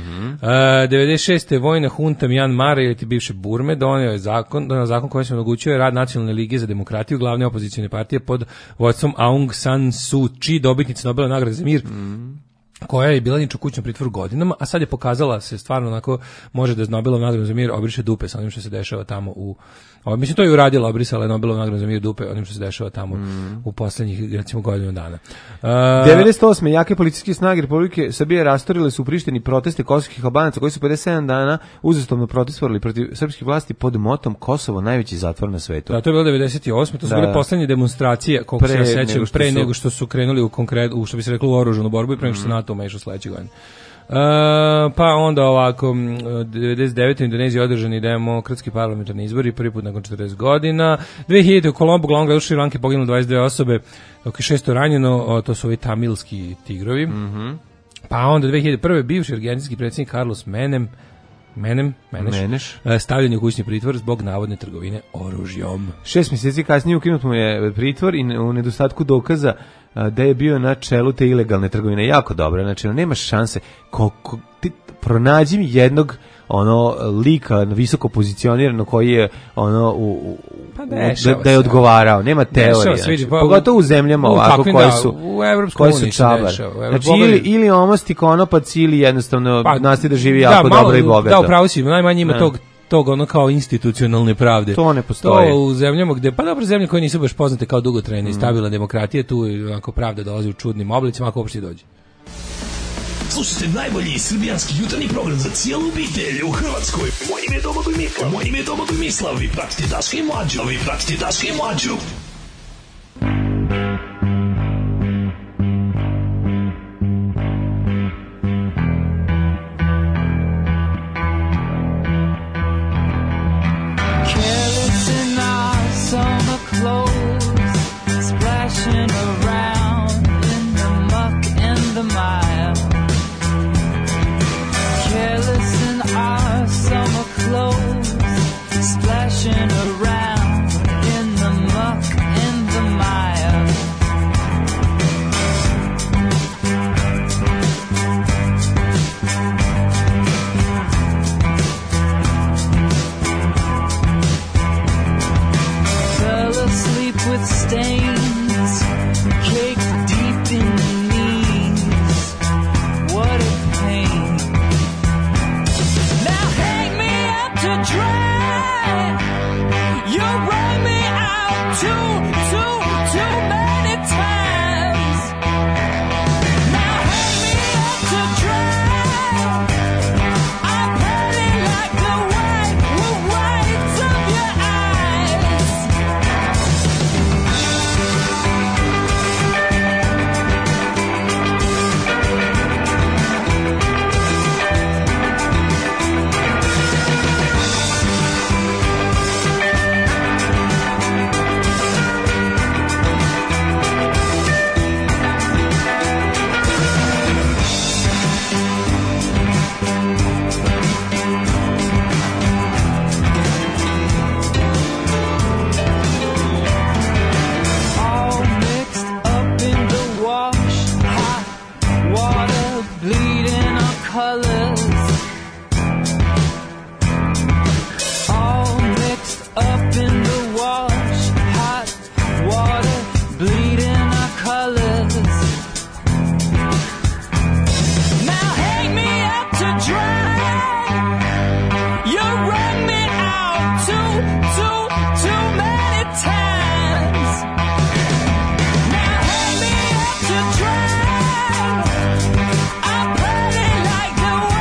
96. vojna hunta Mjanmara ili ti bivše Burme donio zakon koji se omogućuje rad Nacionalne lige za demokratiju, glavne opozicijne partije pod vodstvom Aung San Suu Kyi, dobitnica Nobelove nagrade za mir, koja je bila u kućnom pritvoru godinama, a sad je pokazala se stvarno onako može da je Nobelovu nagradu za mir obriše dupe sa onim što se dešava tamo mislim to je uradila, obrisala je Nobelovu nagradu za mir dupe onim što se dešava tamo u poslednjih recimo godinu dana. 98. jake policijske snage Republike Srbije rastorile su u Prištini proteste kosovskih Albanaca koji su 57 dana uzastopno protestovali protiv srpskih vlasti pod motom Kosovo najveći zatvor na svetu. Da, to je bilo 98. To su bile poslednje demonstracije, koliko se ja sećam, pre nego što su krenuli u što bi se reklo u oružanu borbu i pre nego što se NATO umešao sledeće godine. Pa onda ovako 99. u Indoneziji održani demokratski parlamentarni izbori prvi put nakon 40 godina. 2000. u Kolombu, glavnom gradu Šri Lanke, poginulo 22 osobe, dok je 600 ranjeno, to su ovi tamilski tigrovi. Pa onda 2001. bivši argentinski predsjednik Carlos Meneš stavljen u kućni pritvor zbog navodne trgovine oružjom. 6 mjeseci kasnije ukinut mu je pritvor i u nedostatku dokaza da je bio na čelu te ilegalne trgovine. Jako dobro, znači nemaš šanse. Ti pronađi mi jednog lika visoko pozicionirano koji je da je odgovarao, nema teorije. Znači, pogotovo u zemljama ovako koje su čabar. Znači ili omosti konopac ili jednostavno nastavi da živi jako dobro i bogato. Da, upravo si, najmanje ima tog kao institucionalne pravde. To ne postoji. To u zemljama gde, pa dobro, zemlje koje nisu baš poznate kao dugotrajne i stabilna demokratija, tu onako pravda dolazi u čudnim oblicima, ako uopšte dođe. Slušajte najbolji srbijanski jutarnji program za cijelu obitelj u Hrvatskoj. Moje ime je Domagoj Mislav. Moje ime je Domagoj Mislav. Vi pratite Daška i Mlađu. Vi pratite Daška i Mlađu. Careless in our summer clothes, splashing around in the muck and the mire. Careless in our summer clothes, splashing around in the muck and the mire. Fell asleep with stains caked deep in the knees. What a pain. Now hang me up to dry. You run me out too many times. Now hang me up to dry. I'm burning like the whites of your eyes. All mixed up in the wash, hot water bleeding our colors. All mixed up in the wash, hot water bleeding our colors. Now hang me up to dry. You run me out too many times. Now hang me up to dry. I'm burning like the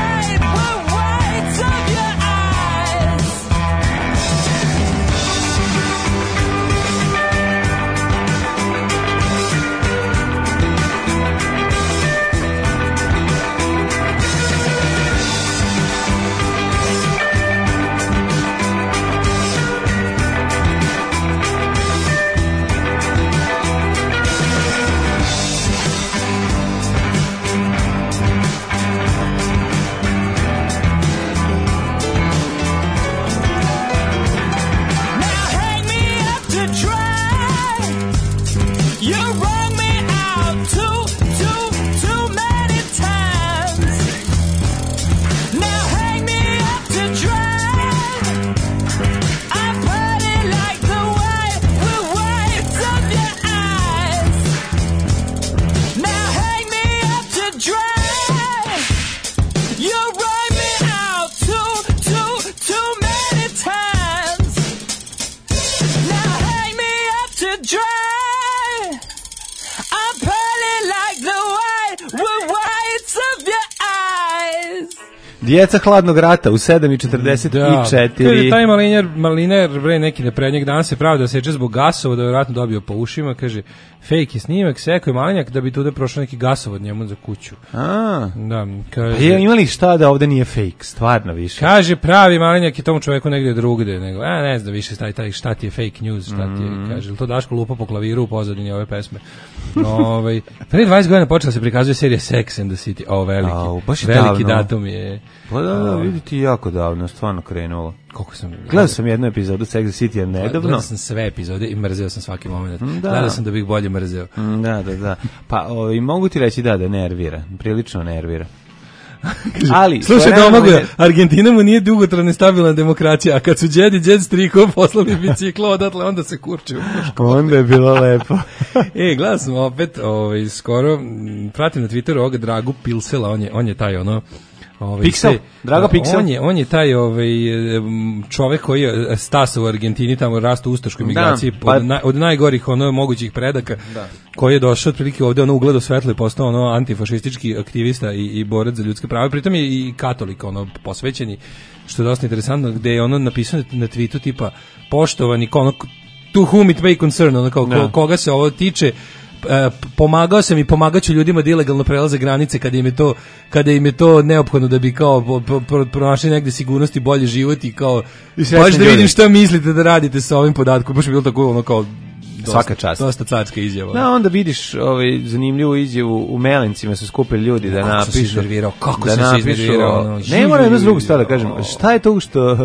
Djeca hladnog rata u 7:44. Da. Taj Maliner bre neki neprednjeg dan se pravi da seče zbog gasova, da je vjerojatno dobio po ušima, kaže fake je snimak, sekao je Malinjak da bi tuda prošao neki gasovod njemu za kuću. Da, kaže. Pa imali šta da ovde nije fake, stvarno više. Kaže pravi Malinjak je tomu čoveku negde drugde, nego ne znam više taj šta ti je fake news, šta ti je, kaže, to Daško lupa po klaviru u pozadini ove pesme. Pre 20 godina počela se prikazuje serija Sex and the City, veliki datum je. Pa da, vidite, jako davno, stvarno krenulo. Koliko sam gledao sam jednu epizodu Sex and the City nedavno. Gledao sam sve epizode i mrzeo sam svaki moment. Gledao sam da bih bolje mrzeo. Da. Pa mogu ti reći da nervira, prilično nervira. Ali, slušaj, Argentina mu nije dugotrajna stabilna demokracija, a kad su džed striko poslali biciklo odatle, onda se kurče. Onda je bilo lepo. Gledao sam opet, skoro, pratim na Twitteru ovoga Dragu Pilsela, on je taj Pixel, Drago Pixel. On je taj čovek koji je stasao u Argentini, tamo rastu ustaškoj migraciji, od najgorih mogućih predaka, koji je došao otprilike ovde, ugledao svetlo i postao antifašistički aktivista i borac za ljudske prava, pritom je i katolik, posvećeni, što je dosta interesantno, gde je napisao na tweetu tipa, poštovani, to whom it may concern, koga se ovo tiče, pomagao sam i pomagaću ljudima da ilegalno prelaze granice kada im je to neophodno da bi kao pronašli negde sigurnost i bolji život i kao baš da vidim šta mislite da radite sa ovim podatkom, baš je bilo tako kao svaka čast. Dosta carska izjava. Da, onda vidiš zanimljivu izjavu u Melencima su skupili ljudi da napišu. Kako se iznervirao. Ne moram jednu drugu stvar da kažem. Šta je to što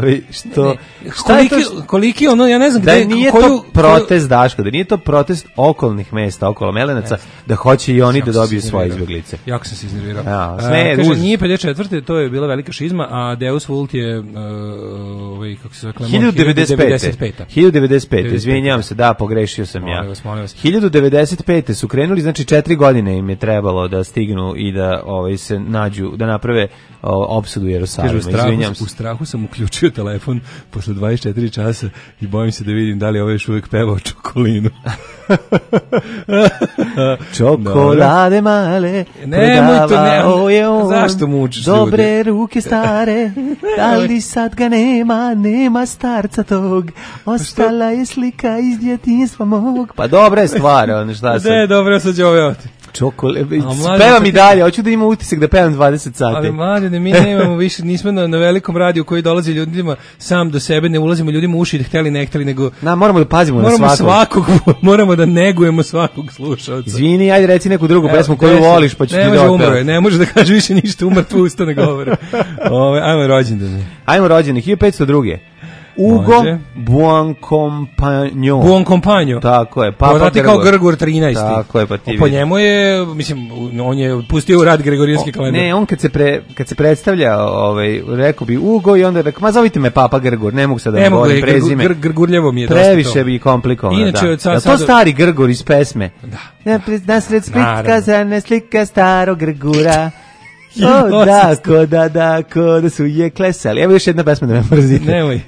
koliki ja ne znam gde da nije to protest Daško, da nije to protest okolnih mesta, okolo Melenaca, da hoće i oni da dobiju svoje izbeglice. Jako sam se iznervirao. Kaže, nije 54. to je bila velika šizma, a Deus Vult je kako se zove, 1095. Izvinjavam se, da, pogrešio sam ja. 1095. su krenuli, znači 4 godine im je trebalo da stignu i da se nađu, da naprave opsadu Jerusalima. Izvinjam se. U strahu sam uključio telefon posle 24 časa i bojim se da vidim da li ovaj još uvijek pevao Čokolinu. Čokolade male, prodavao je on. Zašto mučiš dobre ljude? Ruke stare, da li sad ga nema starca tog, ostala je slika iz djetinjstva mog. Pa dobra je stvar, šta sam. Ne, dobro, sad ću ove pevam i dalje, hoću da ima utisak da pevam 20 sati. Ali mladine, mi nemamo više, nismo na velikom radiju koji dolazi ljudima sam do sebe, ne ulazimo ljudima u uši, hteli ne hteli, nego moramo da pazimo na svakog. Moramo da negujemo svakog slušalca. Izvini, ajde reci neku drugu pesmu koju voliš, pa ću ti da ne može da kaže više ništa, umrtvo usta ne govore. Ajmo rođendane. Ajmo rođendane, 1502. Ugo Buoncompagno. Buoncompagno. Tako je. Poznati kao Grgur 13. Tako je, pa ti po njemu je, mislim, on je pustio u rad gregorijanski kalendar. Ne, on kad se predstavlja, rekao bi Ugo i onda rekao, ma zovite me Papa Grgur, ne mogu sad da govorim prezime. Grgurljevo mi je dosta to. Previše bi komplikovano, inače, da. Je to stari Grgur iz pesme? Da. Nasred Splitka se slika starog Grgura. Da su je klesali. Evo još jedna pesma da me mrzite. Nemoj.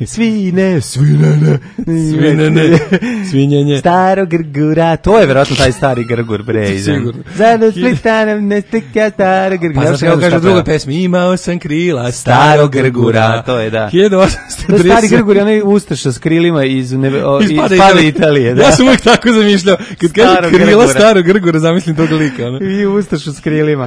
Svinjenje. Staro Grgura. To je verovatno taj stari Grgur, bre. Sigurno. Zajedno Splitanem ne slika staro Grgura. Pa znači kaže druga pesma. Imao sam krila starog Grgura. To je, da. 1830. Stari Grgur je onaj ustaša s krilima iz Pada Italije. Ja sam uvijek tako zamišljao. Kad kaže krila starog Grgura, zamislim tog lika. I ustaša s krilima.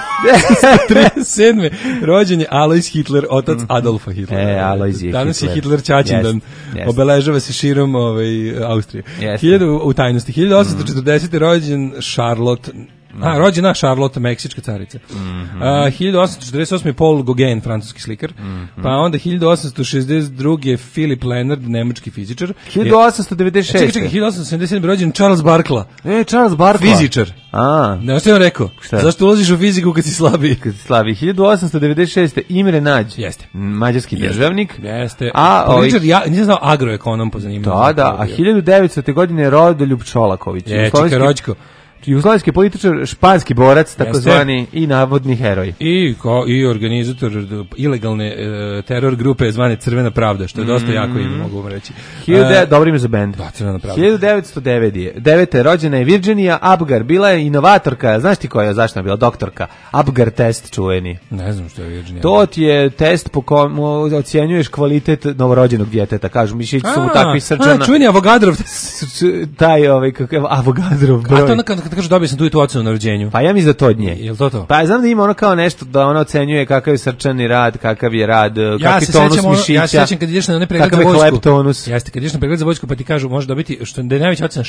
37. rođen je Alois Hitler, otac Adolfa Hitlera. Alois je danas je Hitler ćaćendan. Obeležava se širom Austrije. U tajnosti. 1840. rođen Charlotte. Rođena Charlotte, meksička carica. 1848. Paul Gauguin, francuski slikar. Pa onda 1862. Philip Leonard, nemački fizičar. 1896. Čekaj, 1877. rođen Charles Barkla. Charles Barkla. Fizičar. Ne, što je on rekao? Zašto ulaziš u fiziku kad si slabiji? 1896. Imre Nađ. Jeste. Mađarski državnik. Jeste. Ja nisam znao agroekonom po zanimanju. Da. A 1900. godine Rodoljub Čolaković. Čika Rođko. Jugoslavijski političar, španski borac, takozvani i navodni heroj. I organizator ilegalne teror grupe zvane Crvena pravda, što je dosta jako ime, mogu vam reći. Dobro ime za bend. Da, Crvena pravda. 1909. rođena je Virginia Apgar, bila je inovatorka, znaš ti koja je, zašto je bila doktorka? Apgar test čuveni. Ne znam što je Virginia. To ti je test po kom ocjenjuješ kvalitet novorođenog djeteta, kažu, mišići su mu takvi srčana. Čuveni Avogadrov. Taj kakav Avogadrov broj. A to kad kažu dobio sam tu ocenu na rođenju. Pa ja mislim da to od nje. Jel to? Pa znam da ima ono kao nešto da ona ocenjuje kakav je srčani rad, kakav je rad, kakvi tonus mišića. Ja se sećam kad ideš na onaj pregled za vojsku. Leptonus. Jeste, kad ideš na pregled za vojsku pa ti kažu može dobiti što da je najveća ocena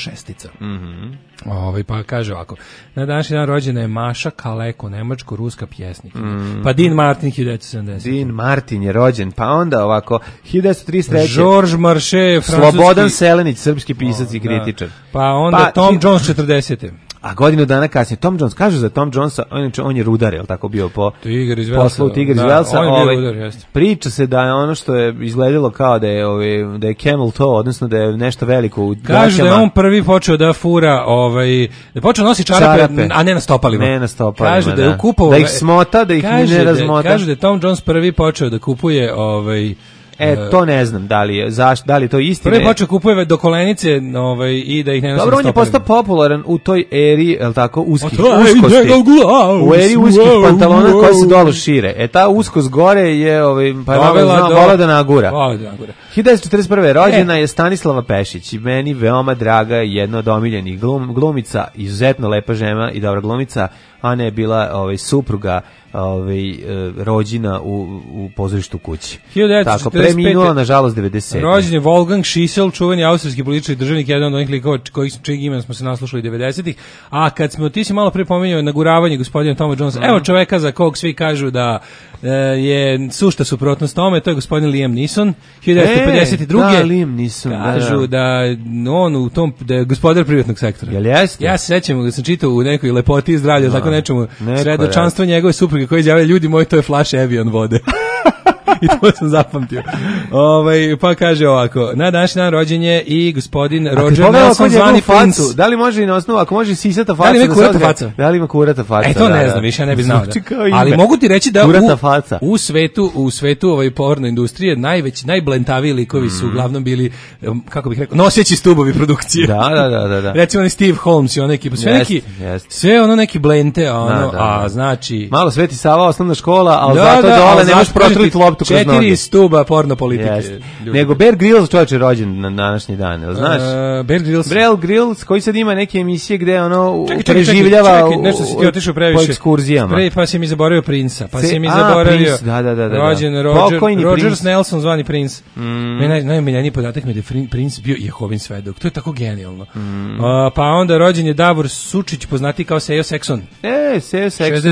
6. Pa kaže ovako. Na današnji dan rođena je Maša Kaleko, nemačko-ruska pjesnikinja. Pa Dean Martin 1970. Dean Martin je rođen, pa onda ovako 1933. Georges Marchais, francuski. Slobodan Selenić, srpski pisac i kritičar. Pa onda Tom Jones 40. A godinu dana kasnije Tom Jones, kažu za Tom Jonesa, on je rudar, je li tako bio po poslu Tiger iz Velsa. Priča se da je ono što je izgledalo kao da je camel toe, odnosno da je nešto veliko u gaćama. Kažu da je on prvi počeo da fura, da počeo nosi čarape, a ne na stopalima. Ne na stopalima, kažu da je kupovao, da ih smota, da ih ne razmota. Kažu da je Tom Jones prvi počeo da kupuje to ne znam da li je to istina. Prvi počeo kupuje do kolenice i da ih ne nosi. Dobro, on je postao popularan u toj eri, je li tako, uskosti. U eri uskih pantalona koje se dolu šire. Ta uskost gore je pa je vola da nagura. 1941. rođena je Stanislava Pešić, i meni veoma draga, jedna od omiljenih glumica, izuzetno lepa žena i dobra glumica. Ana je bila supruga rođena u pozorištu kući. Tako, preminula, nažalost, 90. Rođen je Wolfgang Schissel, čuveni austrijski političar i državnik, jedan od onih likova čijeg imena smo se naslušali 90-ih. A kad ti si malo pre pominjao naguravanje gospodina Toma Jonesa, evo čoveka za kog svi kažu da je sušta suprotnost tome, to je gospodin Liam Neeson, 1952. Da, Liam Neeson. Kažu da on u tom, da je gospodar privatnog sektora. Jel jeste? Ja se sećam da sam čitao u nekoj lepoti i zdravlju, tako nečemu, svedočanstvo njegove supruge koji izjavljaju, ljudi moji, to je flaš Evian vode. I to sam zapamtio. Pa kaže ovako, na današnji dan rođen je i gospodin Roger Nelson, zvani Prince. Da li može i na osnovu, ako može sisata faca? Da li ima kurata faca? Da li ima kurata faca? To ne znam, više ja ne bi znao. Ali mogu ti reći da u svetu porno industrije najblentaviji likovi su uglavnom bili, kako bih rekao, noseći stubovi produkcije. Da. Recimo oni Steve Holmes i onaki, sve ono neki blente, a znači... Malo Sveti Sava, osnovna škola, ali zato dole nemaš protrliti loptu kroz noge. 4 stuba porno politike. Nego Bear Grylls, čovječ, je rođen na današnji dan, znaš? Bear Grylls, koji sad ima neke emisije gde preživljava nešto si ti otišao previše po ekskurzijama. Pa si mi zaboravio Princa, pa si mi zaboravio rođen Rogers Nelson, zvani Prince. Najomiljeniji podatak mi je da je Prince bio Jehovin svedok. To je tako genijalno. Pa onda rođen je Davor Sučić, poznati kao Sejo Sekson. Sejo Sekson.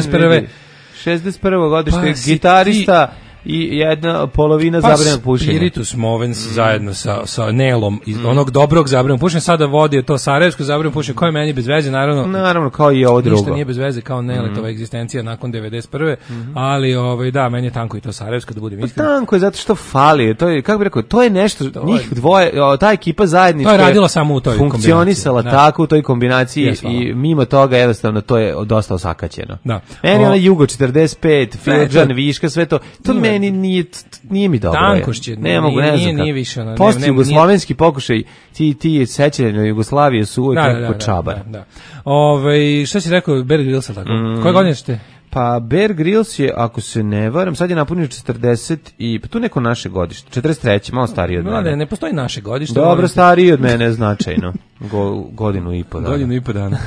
61. godište, gitarista i jedna polovina zabranjenog pušenja. Spiritus Movens zajedno sa Nelom, onog dobrog zabranjenog pušenja, sada vodi to sarajevsko zabranjeno pušenje, koje meni bez veze, naravno kao i ovo drugo. Ništa nije bez veze kao Neletova egzistencija nakon 91. Ali da, meni je tanko i to sarajevsko, da budem iskren. Tanko je zato što fali, to je, kako bih rekao, to je nešto, njih dvoje, ta ekipa zajednička je radila samo u toj kombinaciji. Funkcionisala tako u toj kombinaciji i mimo toga jednostavno to je dosta osakaćeno. Meni ona Jugo 45, Filđan, Viška, sve to meni nije mi dobro. Tankošće, ne mogu, ne znam. Nije više. Post-jugoslovenski pokušaj, ti sećanje na Jugoslavije su uvijek nekako čabar. Šta si rekao, Bear Grylls, tako? Koje godine ste? Pa Bear Grylls je, ako se ne varam, sad je napunio 40 i pa tu neko naše godište, 43, malo stariji od mene. Ne postoji naše godište. Dobro, stariji od mene značajno. Godinu i po dana. Godinu i po dana.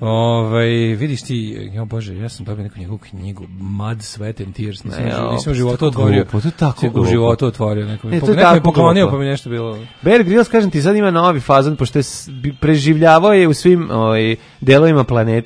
Vidiš ti, Bože, ja sam dobio neku njegovu knjigu, Mud, Sweat and Tears, nisam u životu otvorio. To je tako glupo. U životu otvorio. Neko mi je poklonio, pa mi nešto bilo. Bear Grylls, kažem ti, sad ima novi fazon, pošto je preživljavao je u svim delovima planete,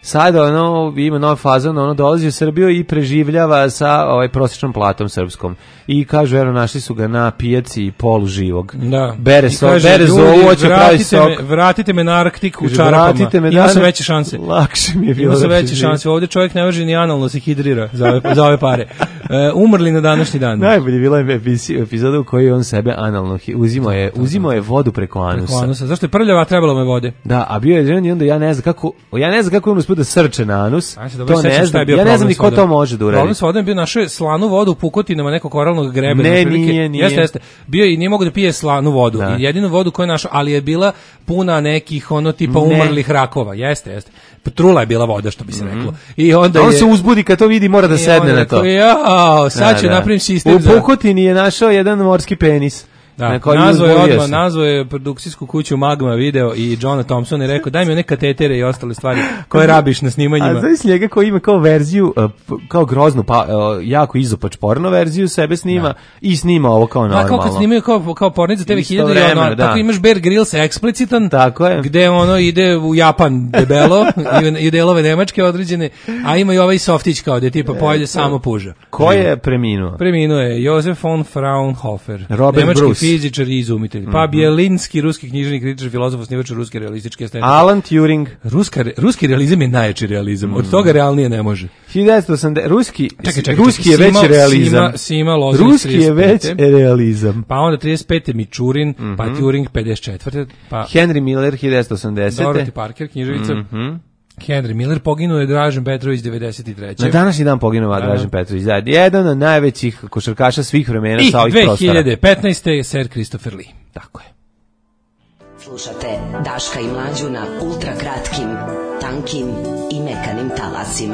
Sada ono ima nova faza, ono dolazi u Srbiju i preživljava sa prosječnom platom srpskom. I kažu, evo, našli su ga na pijaci polu živog. Da. Bere zovu, hoće pravi sok. Vratite me na Arktik u čarapama. Ima se veće šanse. Lakše mi je bilo. Ima se veće šanse. Ovdje čovjek ne može ni analno se hidrira za ove pare. Umrli na današnji dan. Najbolje bila je epizoda u kojoj on sebe analno uzimao je vodu preko anusa. Zašto je prljava, trebalo me vode? Da, a bio je žen i onda ja ne znam kako on uspio da srče na anus. To ne znam. Ja ne znam ni ko to može da uradi. Problem s vodom je bio našao slanu vodu u pukotinama nekog koralnog grebena. Nije. Jeste. Bio i nije mogu da pije slanu vodu. Da. I jedinu vodu koju je našao, ali je bila puna nekih tipa umrlih rakova. Jeste. Trula je bila voda, što bi se reklo. I onda on se uzbudi kad to vidi, mora da sedne na to. Sad ću napravim sistem. U pukotini je našao jedan morski penis. Da, nazvao je produkcijsku kuću Magma Video i Johna Thompsona i rekao, daj mi one katetere i ostale stvari koje rabiš na snimanjima. A znaš njega koji ima kao verziju, kao groznu, jako izopač porno verziju, sebe snima i snima ovo kao normalno. Kao kad snimaju kao pornic za TV1000 tako imaš Bear Grylls eksplicitan, tako je. Gde ide u Japan debelo i delove Nemačke određene, a ima i ovaj softić kao gde tipa pojede samo puža. Ko je preminuo? Preminuo je Josef von Fraunhofer, Robert Bruce, fizičar i izumitelj. Pa Bjelinski, ruski književnik, kritičar, filozof, osnivač ruske realističke estetike. Alan Turing. Ruski realizam je najjači realizam. Od toga realnije ne može. 1980 ruski je već realizam. Ruski je već realizam. Pa onda 35. Mičurin, pa Turing 54. Pa Henry Miller 1980. Dorothy Parker, književica. Henry Miller, poginuo je Dražen Petrović 93. Na današnji dan poginuo Dražen Petrović. Da, jedan od najvećih košarkaša svih vremena sa ovih prostora. I 2015. Sir Christopher Lee. Tako je. Slušate Daška i Mlađu na ultra kratkim, tankim i mekanim talasima.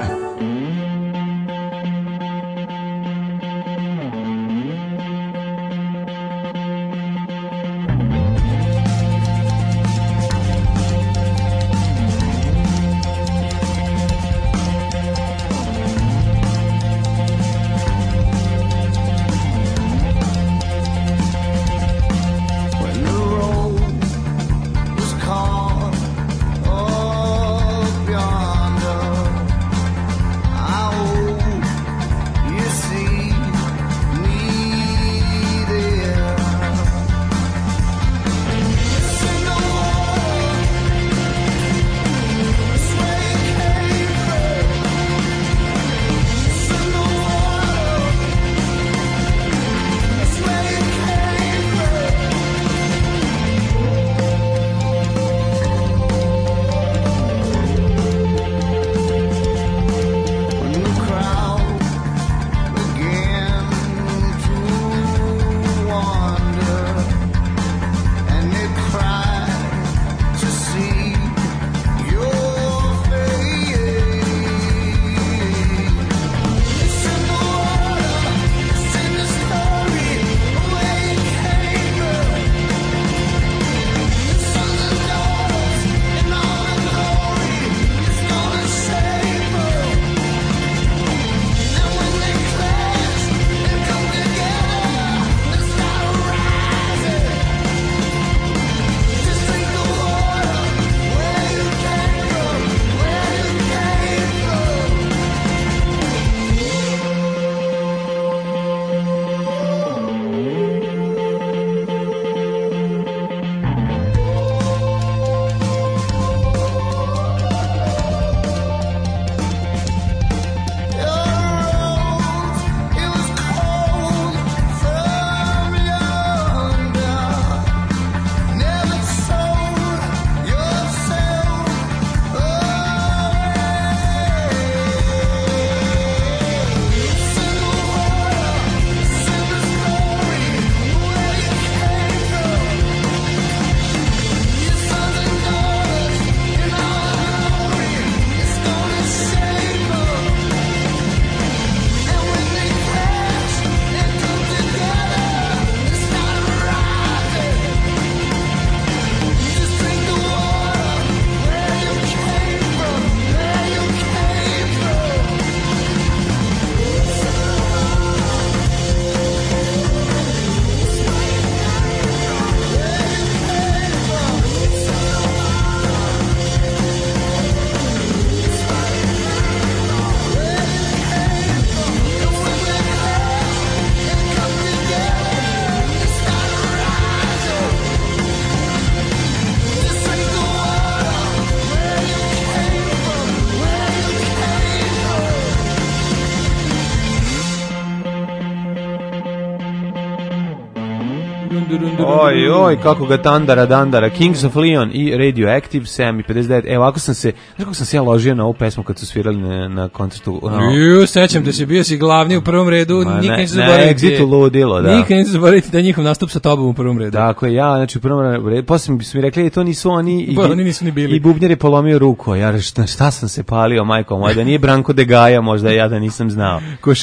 Oj, kako ga dandara. Kings of Leon i Radioactive, 7:59. Evo, ovako sam se, znaš kako sam se ja ložio na ovu pesmu kad su svirali na koncertu. Sećam te se, bio si glavni u prvom redu, nikad neću zaboraviti. Na Exitu ludilo, da. Nikad neću zaboraviti da njihov nastup sa tobom u prvom redu. Dakle, ja, znači u prvom redu, posle su mi rekli, to nisu oni, oni nisu ni bili. I bubnjar je polomio ruku, ja šta sam se palio, majko moja, da nije Branko Degaja, možda ja da nisam znao.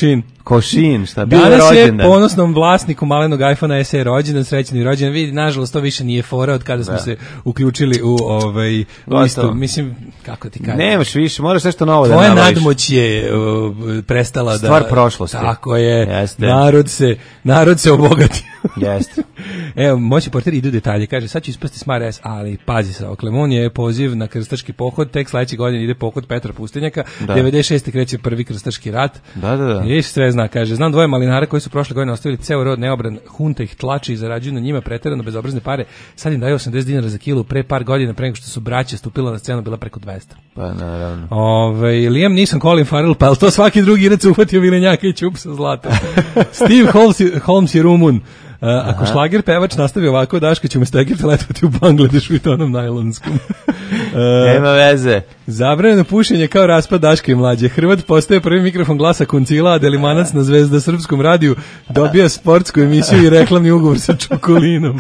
Košin, šta bio rođendan. Danas je ponosnom vlasniku malenog iPhona SE rođendan, srećni rođendan. Vidi, nažalost, to više nije fora od kada smo se uključili u listu. Mislim, kako ti kažem. Nemaš više, moraš nešto novo da nabaviš. Tvoja nadmoć je prestala stvar prošlosti. Tako je. Jeste. Narod se obogatio. Jeste. Evo, moći porteri idu detalje. Kaže, sad ću ispasti smart, ali pazi se, Oklemon je poziv na krstaški pohod, tek sledeće godine ide pohod Petra Pustinjaka, 96. kreće prvi krstaški rat. Da. Ješ sve zna, kaže, znam dvoje malinara koji su prošle godine ostavili ceo rod neobran, hunta ih tlači i zarađuju na njima preterano bezobrazne pare, sad im daju 80 dinara za kilu, pre par godina, pre nego što su braća stupila na scenu, bila preko 200. Pa naravno. Liam Neeson, Colin Farrell, pa to svaki drugi igrač uhvatio vilenjaka i čup sa zlatom. Steve Holmes je Rumun. Ako šlager pevač nastavi ovako, Daška će umesto Egipta letovati u Bangladešu i to onom najlonskom. Nema veze. Zabranjeno pušenje kao raspad Daška i mlađe. Hrvat postaje prvi mikrofon Glasa Koncila, a Delimanac na Zvezda srpskom radiju dobija sportsku emisiju i reklamni ugovor sa Čokolinom.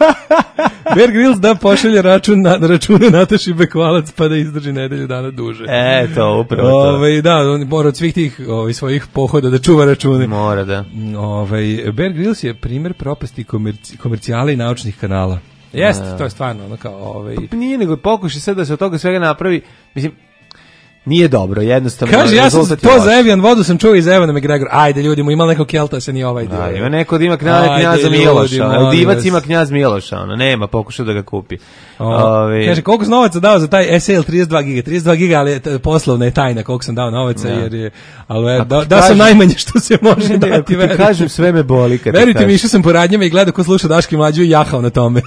Bear Grylls da pošalje račune Nataši Bekvalac pa da izdrži nedelju dana duže. To upravo to. Da, on mora od svih tih svojih pohoda da čuva račune. Mora, da. Bear Grylls je primer propasti komercijala i naučnih kanala. Jeste, to je stvarno ono kao... Pa nije, nego pokušaj sad da se od toga svega napravi, mislim, nije dobro, jednostavno. Kaže, ja sam to za Evian vodu sam čuo iz Evana McGregor. Ajde, ljudi, ima neko Kelta, se ni ovaj dio. Ima neko da ima knjaza Miloša. Divac ima knjaz Miloša, nema, pokušao da ga kupi. Kaže, koliko sam novaca dao za taj SL 32 giga? 32 giga, ali poslovna je tajna koliko sam dao novaca, jer je... Ali da sam najmanje što se može dati, verujte. Kažem, sve me boli. Verujte mi, išao sam po radnjama i gledao ko sluša Daški Mlađu i jahao na tome.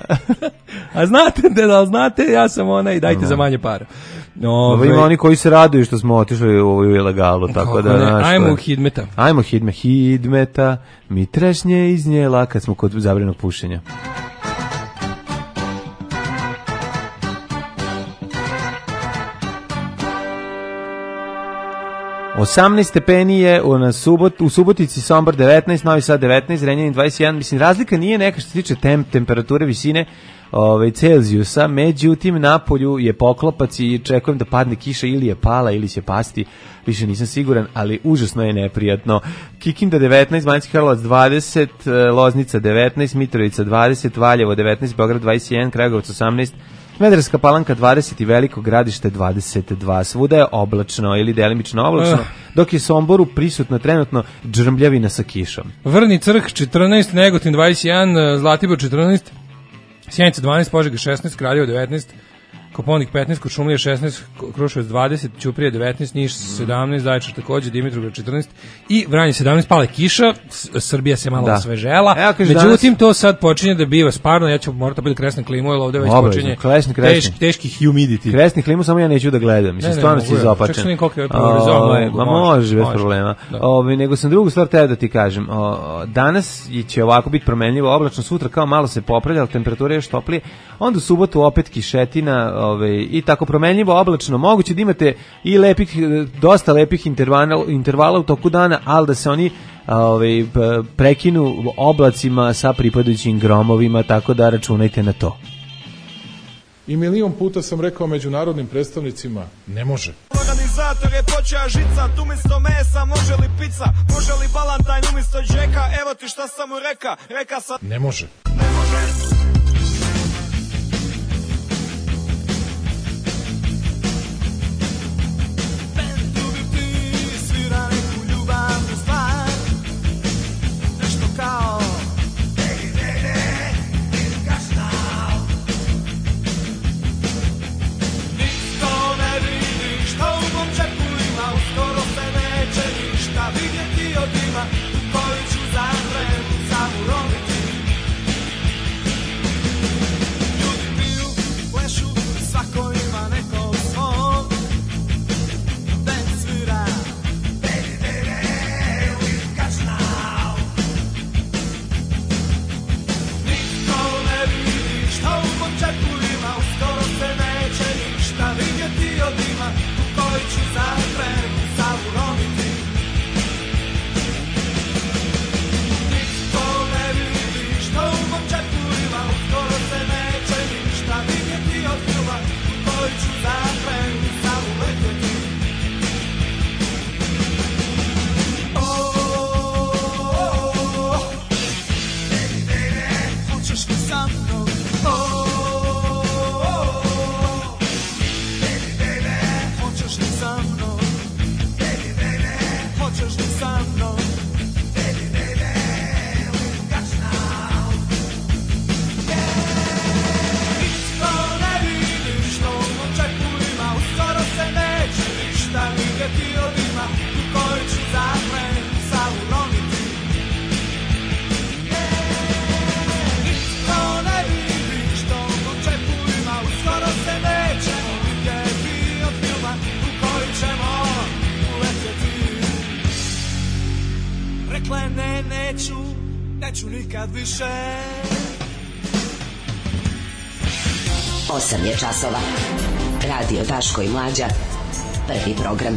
A znate, ja sam onaj, dajte za manje para. Ima oni koji se raduju što smo otišli u ilegalu, tako da... Ajmo u Hidmeta. Ajmo Hidmeta, mi trešnje iznijela kad smo kod zabranog pušenja. 18 stepeni je u Subotici, Sombor 19, Novi Sad 19, Zrenjanin 21. Mislim, razlika nije neka što se tiče temperature, visine Celzijusa, međutim napolju je poklopac i čekujem da padne kiša, ili je pala ili će pasti, više nisam siguran, ali užasno je neprijatno. Kikinda 19, Banjski Karlovac 20, Loznica 19, Mitrovica 20, Valjevo 19, Beograd 21, Kragujevac 18, Smederevska Palanka 20 i Veliko Gradište 22. Svuda je oblačno ili delimično oblačno, dok je Somboru prisutno trenutno džrmljavina sa kišom. Vrni Crk 14, Negotin 21, Zlatibor 14, Sjenica 12, Požega 16, Kraljevo 19, Koponik 15, Kuršumlija 16, Kruševac 20, Ćuprija 19, Niš 17, Zaječar takođe, Dimitrovgrad 14 i Vranje 17, pale kiša, Srbija se malo osvežela, međutim to sad počinje da biva sparno, ja ću morati da bude kresna klimu, jer ovde već počinje teški humidity. Kresni klimu, samo ja neću da gledam, mislim, stvarno si izopačen. Čak što koliko je priorizovano. Može, bez problema. Nego sam drugu stvar teo da ti kažem, danas će ovako biti promenljivo, oblačno, sutra kao malo se popravlja, temperatura je još toplije, onda u subotu opet kišetina, i tako promenljivo, oblačno, moguće da imate i dosta lepih intervala u toku dana, ali da se oni prekinu oblacima sa pripadajućim gromovima, tako da računajte na to. I milion puta sam rekao međunarodnim predstavnicima, ne može. Organizator je počeo žicat, umjesto mesa može li pizza, može li balantajn umjesto džeka, evo ti šta sam mu reka sam... Ne može. Rekla je ne, neću nikad više. 8 je časova. Radio Daško i Mlađa. Prvi program.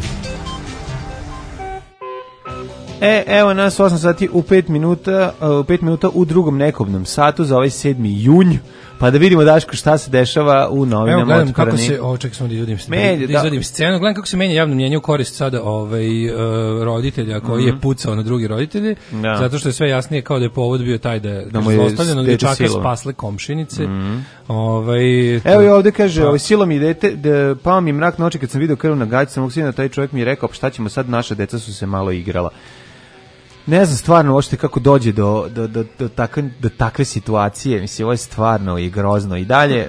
Evo nas 8 sati u 5 minuta u drugom nekobnom satu za ovaj 7. junj. Pa da vidimo, Daško, šta se dešava u novinama. Evo gledam kako se, čekaj samo da izvodim scenu, gledam kako se menja javno mnjenje u korist sada roditelja koji je pucao na drugi roditelji, zato što je sve jasnije kao da je povod bio taj da mu je zlostavljeno dječaka spasle komšinice. Evo i ovde kaže, silom i dete, pao mi mrak na oči kad sam vidio krv na gaći, samog sina, taj čovjek mi je rekao, pa šta ćemo sad, naša deca su se malo igrala. Ne znam stvarno uopšte kako dođe do takve situacije. Mislim, ovo je stvarno i grozno i dalje.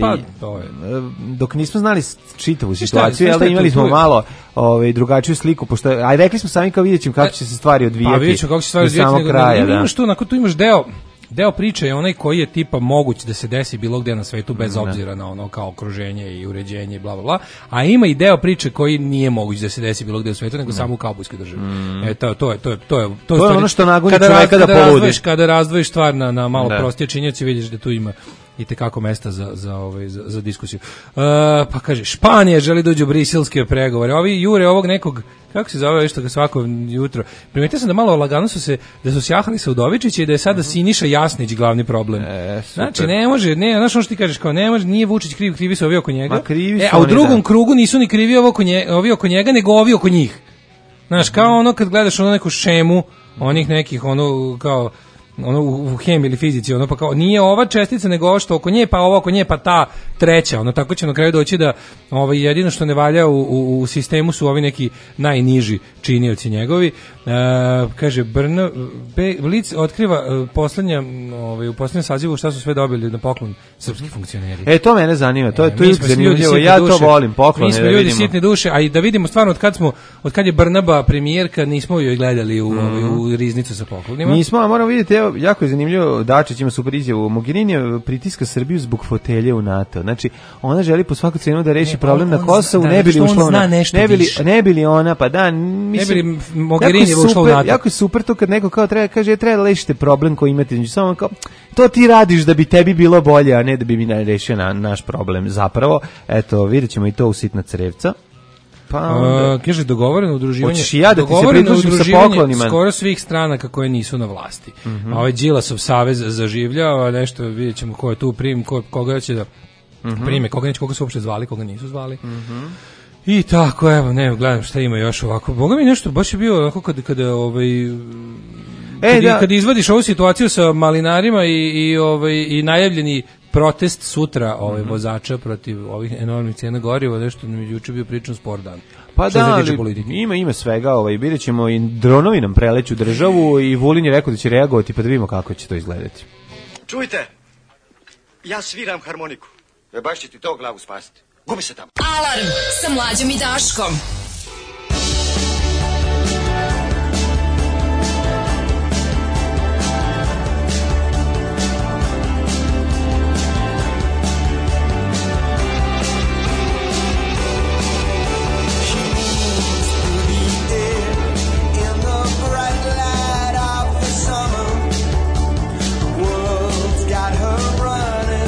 Dok nismo znali čitavu situaciju, ali imali smo malo drugačiju sliku, pošto, a rekli smo sami kao vidjet ćemo kako će se stvari odvijati. Pa vidjet ćemo kako će se stvari odvijati. Tu imaš deo priče je onaj koji je tipa moguć da se desi bilo gde na svetu bez obzira na ono kao okruženje i uređenje i bla bla bla, a ima i deo priče koji nije moguć da se desi bilo gde u svetu nego samo u kaubojskoj državi. To je ono što nagoni čoveka da poludi. Kada razdvojiš stvar na malo prostije činjenice, vidiš da tu ima i tekako mesta za diskusiju. Pa kaže, Španija želi da uđe u briselske pregovore. Ovi jure ovog nekog, kako se zove što ga svako jutro. Primetio sam da malo lagano da su sjahali sa Udovičića i da je sada Siniša Jasnić glavni problem. Znači ne može, znaš ono što ti kažeš, kao ne može, nije Vučić krivi su ovi oko njega. A u drugom krugu nisu ni krivi ovi oko njega, nego ovi oko njih. Znaš, kao ono kad gledaš ono neku šemu onih nekih ono kao u hemiji ili fizici, pa kao nije ova čestica nego ovo što oko nje, pa ovo oko nje, pa ta treća, tako će na kraju doći da jedino što ne valja u sistemu su ovi neki najniži činioci njegovi. Kaže, Blic otkriva u poslednjem sazivu šta su sve dobili na poklon srpski funkcioneri. To mene zanima, to je zanimljivo, ja to volim, poklone. Mi smo ljudi sitne duše, a i da vidimo stvarno od kad je Brnaba premijerka, nismo joj gledali u riznicu sa poklonima. Nismo, a moramo vidjeti, evo, jako je zanimljivo, Dačić ima super izjavu, Mogherini pritiska Srbiju zbog fotelje u NATO. Znači, ona želi po svaku cenu da reši problem na Kosovu, ne bi li ušla u NATO. Ne bi li ona, pa da, mislim, Mogherini ušla u NATO. Jako je super to kad neko kao treba da rešite problem koji imate, samo kao, to ti radiš da bi tebi bilo bolje, a ne da bi mi rešio naš problem. Zapravo, eto, vidjet ćemo i to u sitna crevca. Kaže, dogovoreno udruživanje skoro svih stranaka koje nisu na vlasti. A ovaj Đilasov savez zaživlja, nešto vidjet ćemo ko je tu prim, koga će da prime, koga su uopšte zvali, koga nisu zvali. I tako, evo, ne, gledam šta ima još ovako. Boga mi nešto, baš je bio onako kada izvadiš ovu situaciju sa malinarima i najavljeni protest sutra vozača protiv ovih enormnih cena goriva, nešto nam je juče bio pričan spor dan. Pa da, ali ima svega, vidjet ćemo i dronovi nam preleću državu i Vulin je rekao da će reagovati, pa da vidimo kako će to izgledati. Čujte, ja sviram harmoniku. Baš će ti to glavu spasiti. Gubi se tamo. Alarm sa Mlađom i Daškom.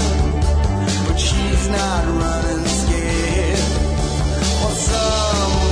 Not running scared. For some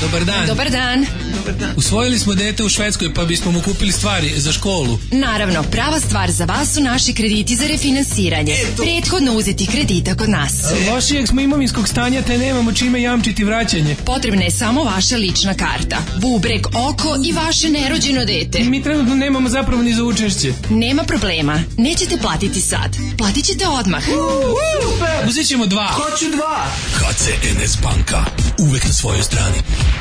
Dobar dan. Dobar dan. Usvojili smo dete u Švedskoj pa bismo mu kupili stvari za školu. Naravno, prava stvar za vas su naši krediti za refinansiranje. Prethodno uzeti kredita kod nas. Lošijeg smo imovinskog stanja te nemamo čime jamčiti vraćanje. Potrebna je samo vaša lična karta, bubreg, oko i vaše nerođeno dete. Mi trenutno nemamo zapravo ni za učešće. Nema problema, nećete platiti sad. Platit ćete odmah. Uzet ćemo 2. Hoću 2. HCNS banka. Uvek na svojoj strani.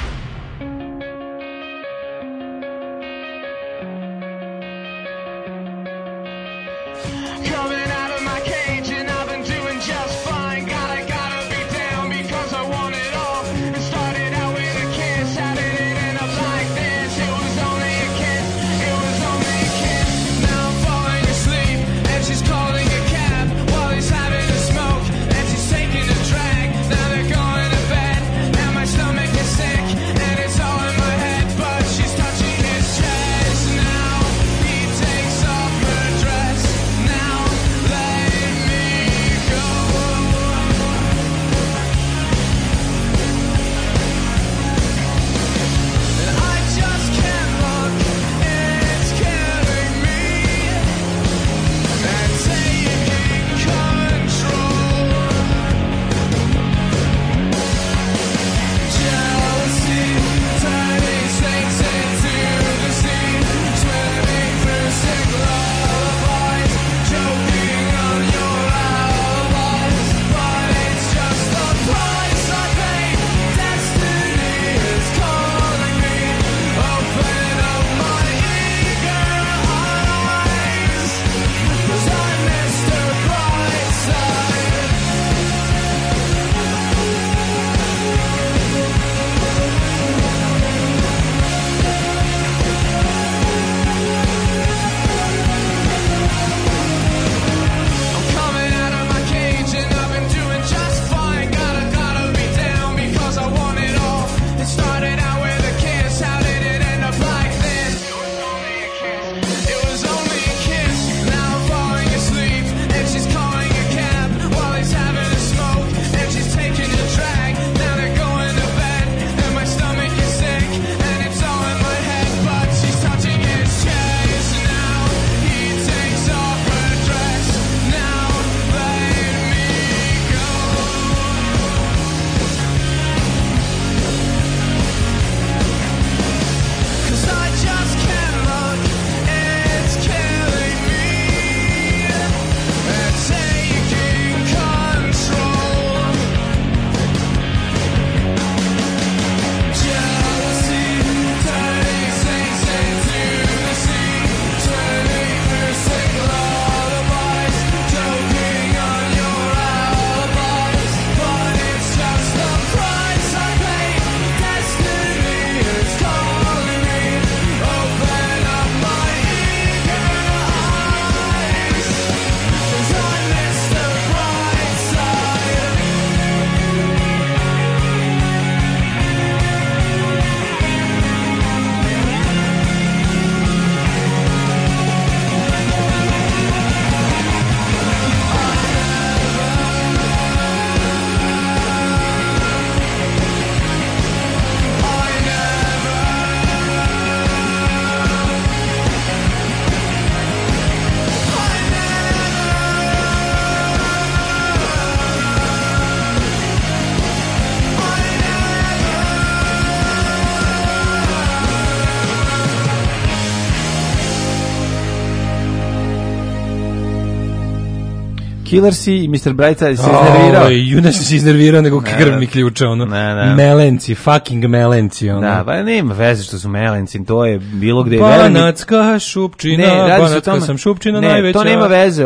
Killersi i Mr. Brightside se iznervirao. Junak se iznervirao nego krvni ključa, ono. Melenci, fucking melenci, ono. Da, pa nema veze što su melenci, to je bilo gde... Banatska šupčina, banatska sam šupčina najveća. To nema veze,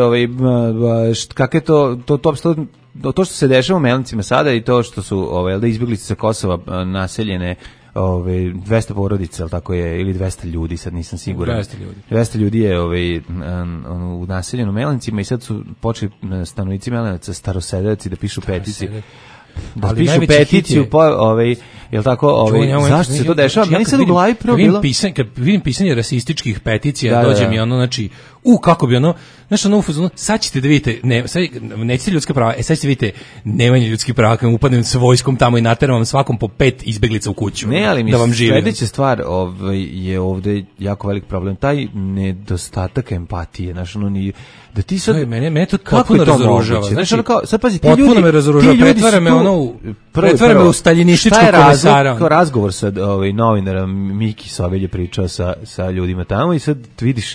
kak je to što se dešava u Melencima sada i to što su izbjeglice sa Kosova naseljene 200 porodica, ali tako je, ili 200 ljudi, sad nisam siguran. 200 ljudi je u naseljenu Melencima i sad su počeli stanovnici Melenaca starosedeoci da pišu peticiju. Da pišu peticiju, jel tako, zašto se to dešava? Meni sad u glavi prvo bilo... Kad vidim pisanje rasističkih peticija, dođe mi ono, znači, kako bi ono, znaš, ono u fazonu, sad ćete da vidite, nećete ljudska prava, sad ćete vidite nemanje ljudskih prava, kad upadnem sa vojskom tamo i nateram vam svakom po 5 izbeglica u kuću. Ne, ali da vam živim. Sledeća stvar je ovde jako velik problem, taj nedostatak empatije, znaš, ono ni da ti sad mene to potpuno razoružava. Znači, ono kao, sad pazi, ti potpuno ljudi, me razoružava, pretvara me u staljinističkog komesara. Kao razgovor sa novinarom Miki Sobelj je pričao sa ljudima tamo i sad vidiš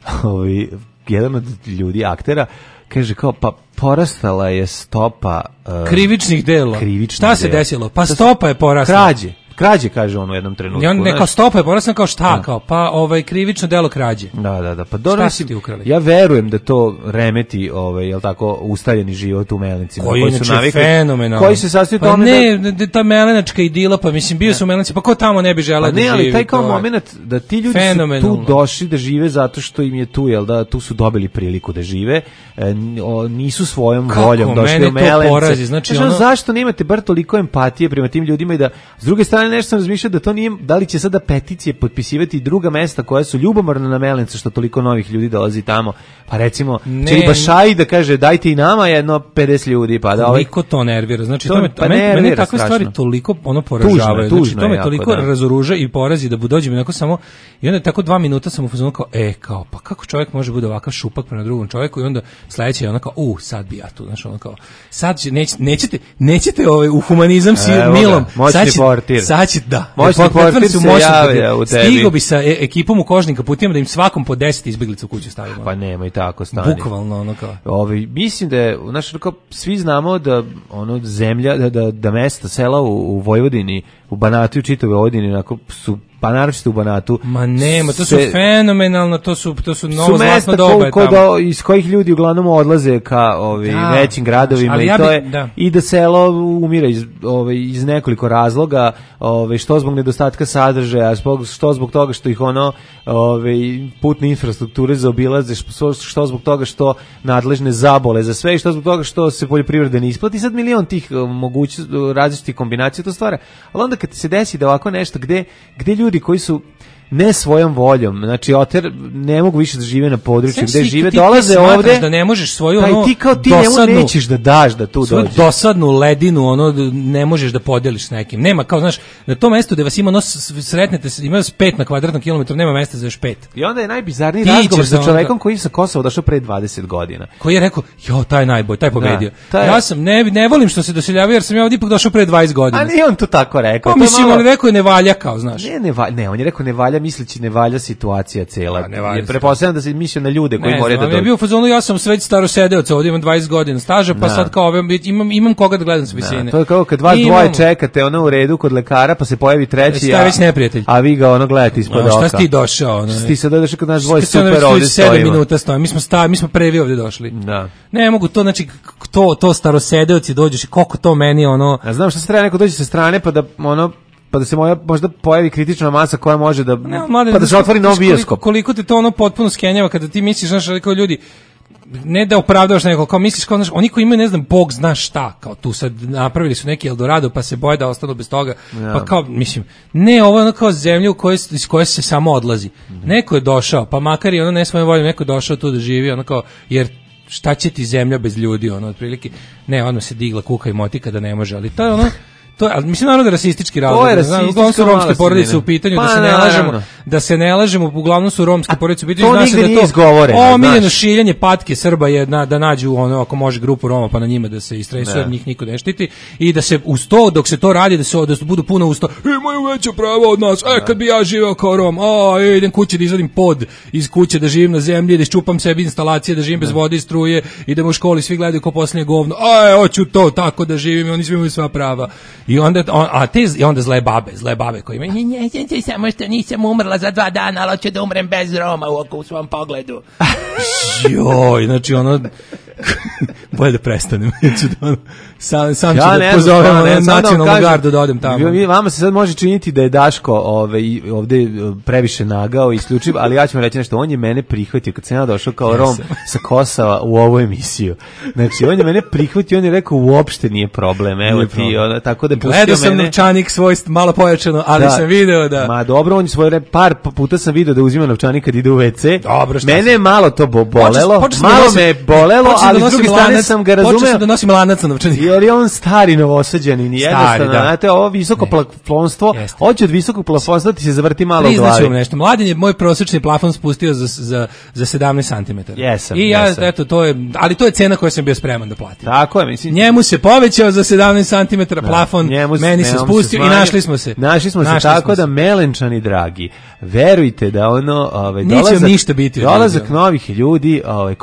jedan od ljudi, aktera, kaže kao, pa porastala je stopa krivičnih dela. Šta se desilo? Pa stopa je porasla. Krađe, kaže on u jednom trenutku. I on neka stopa je porasla, kao šta, kao, pa krivično delo krađe. Da, pa dobro, ja verujem da to remeti, jel tako, ustaljeni život u Melenicima. Koji su navikli, fenomenalno. Koji se sastoji pa tome ne, ta melenačka idila, pa mislim, bio su u Melenici, pa ko tamo ne bi želeo da živi? Ali taj kao moment da ti ljudi su tu došli da žive zato što im je tu, jel da, tu su dobili priliku da žive, nisu svojom voljom došli u Melenice. Znači, zašto nemate bar toliko empatije prema tim ljudima i da, s druge strane, nešto sam razmišljao da to nije, da li će sada peticije potpisivati druga mesta koja su ljubomorna na Melenice, što toliko novih ljudi dolazi tamo, pa recimo Čelibašaj da kaže dajte i nama jedno 50 ljudi, pa da toliko to nervira, znači to mene takve stvari toliko poražavaju, znači to me toliko razoruža i porazi da dođem onako samo, i onda tako 2 minuta sam u fazonu kao, pa kako čovjek može bude ovakav šupak prema drugom čovjeku, i onda sledeće je onako, sad bi ja tu, znači ono kao, sad nećete u humanizam si milom, sad će, da. Moćni portir se javlja u tebi. Stigo bi sa ekipom u kožnim kaputima da im svakom po 10 izbeglica u kuću stavimo. Pa nema i tako stani. Bukvalno ono kao. Mislim da je, svi znamo da zemlja, da mesta, sela u Vojvodini, u Banatu i čitavoj Vojvodini, onako su, pa naročito u Banatu. Ma nema, to su fenomenalno, to su novo zlatno doba tamo. Iz kojih ljudi uglavnom odlaze ka većim gradovima i da selo umira iz nekoliko razloga, što zbog nedostatka sadržaja, što zbog toga što ih putne infrastrukture zaobilaze, što zbog toga što nadležne zabole za sve i što zbog toga što se poljoprivreda ne isplati. Sad milion tih različitih kombinacija to stvara. Ali onda kad se desi da ovako nešto gde ljudi koji su ne svojom voljom, znači ne mogu više da žive na području gde žive, dolaze ovde da ne možeš svoju ti nećeš da daš da tu dođeš. Dosadnu ledinu ne možeš da podeliš s nekim. Nema, kao znaš, na tom mestu gde vas ima sretnete, ima 5 na kvadratnom kilometru, nema mesta za još 5. I onda je najbizarniji razgovor sa čovekom koji je sa Kosova došao pre 20 godina. Koji je rekao, taj je najbolji, taj pobedio. Ja sam ne volim što se doseljavaju jer sam ja ovdje ipak došao pre 20 godina. A nije on to tako rekao. Pa mislim, on rekao je ne valja, kao znaš. Ne, on je rekao ne valja, misleći ne valja situacija cela. Jer pretpostavljam da se mislio na ljude koji moraju da dođu. Ja bio u fazonu, ja sam već starosedeoc, ovdje imam 20 godina staža, pa sad kao imam koga da gledam sa visine. To je kao kad vas dvoje čekate u redu kod lekara, pa se pojavi treći, već neprijatelj. A vi ga gledate ispod oka. Šta si ti došao? Ti sad došao kod naš dvoje super ovdje stojimo. 7 minuta stojimo, mi smo prvi ovdje došli. Da. Ne mogu to, znači, to starosedeoci dođeš i koliko to meni Ja znam šta se treba, neko dođe sa strane pa da se možda pojavi kritična masa koja može da pa da se otvori nov bioskop. Koliko te to potpuno skenjava kada ti misliš, znaš, kao ljudi, ne da opravdavaš neko, kao misliš kao, znaš, oni koji imaju, ne znam, Bog zna šta, kao tu sad napravili su neki Eldorado pa se boje da ostanu bez toga, pa kao, mislim, ne, ovo je kao zemlja iz koje se samo odlazi. Neko je došao, pa makar i ne svojom voljom, neko je došao tu da živi, kao, jer šta će ti zemlja bez ljudi, otprilike, ne, odmah se digla kuka i motika da ne može, ali to je ali mislim naravno da je rasistički razlog. Uglavnom su romske porodice u pitanju, da se ne lažemo, uglavnom su romske porodice u pitanju. To nigde nije izgovoreno. Omiljeno šiljanje patke Srba je da nađu ako može grupu Roma pa na njima da se istresuje, jer njih niko ne štiti i da se uz to, dok se to radi, da budu puno usta, imaju veća prava od nas, kad bi ja živeo kao Rom, idem kući da izvadim pod iz kuće, da živim na zemlji, da iščupam sebi instalacije, da živim bez vode i struje, idem u školi, svi gledaju kao posljednje govno, hoću to tako da živim, oni svi imaju sva prava. I onda zle babe koji imaju samo što nisam umrla za 2 dana, ali hoću da umrem bez Roma u svom pogledu. Joj, znači bolje da prestanem. Sam ću da pozovem nacionalnu gardu da odem tamo. Vama se sad može činiti da je Daško ovde previše nagao i isključiv, ali ja ću vam reći nešto, on je mene prihvatio kad sam ja došao kao Rom sa Kosova u ovu emisiju. Znači, on je mene prihvatio, on je rekao uopšte nije problem, evo ti, tako da gledao sam novčanik svoj malo pojačano, ali sam video da... Ma dobro, on je par puta sam video da uzima novčanik kad ide u WC. Dobro, mene je malo to to bolelo, malo me je bolelo, ali s druge strane sam ga razumeo. Počeo da nosim lanac na novčanik. Jer je on stari Novosađanin i jednostavno, znate, ovo visoko plafonstvo, hoće od visokog plafonstva ti se zavrti malo u glavi. Priznaću vam nešto, Mladen je moj prosječni plafon spustio za 17 cm. I ja, eto, to je, ali to je cena koju sam bio spreman da platim. Tako je, mislim. Njemu se povećao za 17 cm plafon, meni se spustio i našli smo se. Našli smo se tako da Melenčani dragi, verujte da ono, dolazak novih ljudi,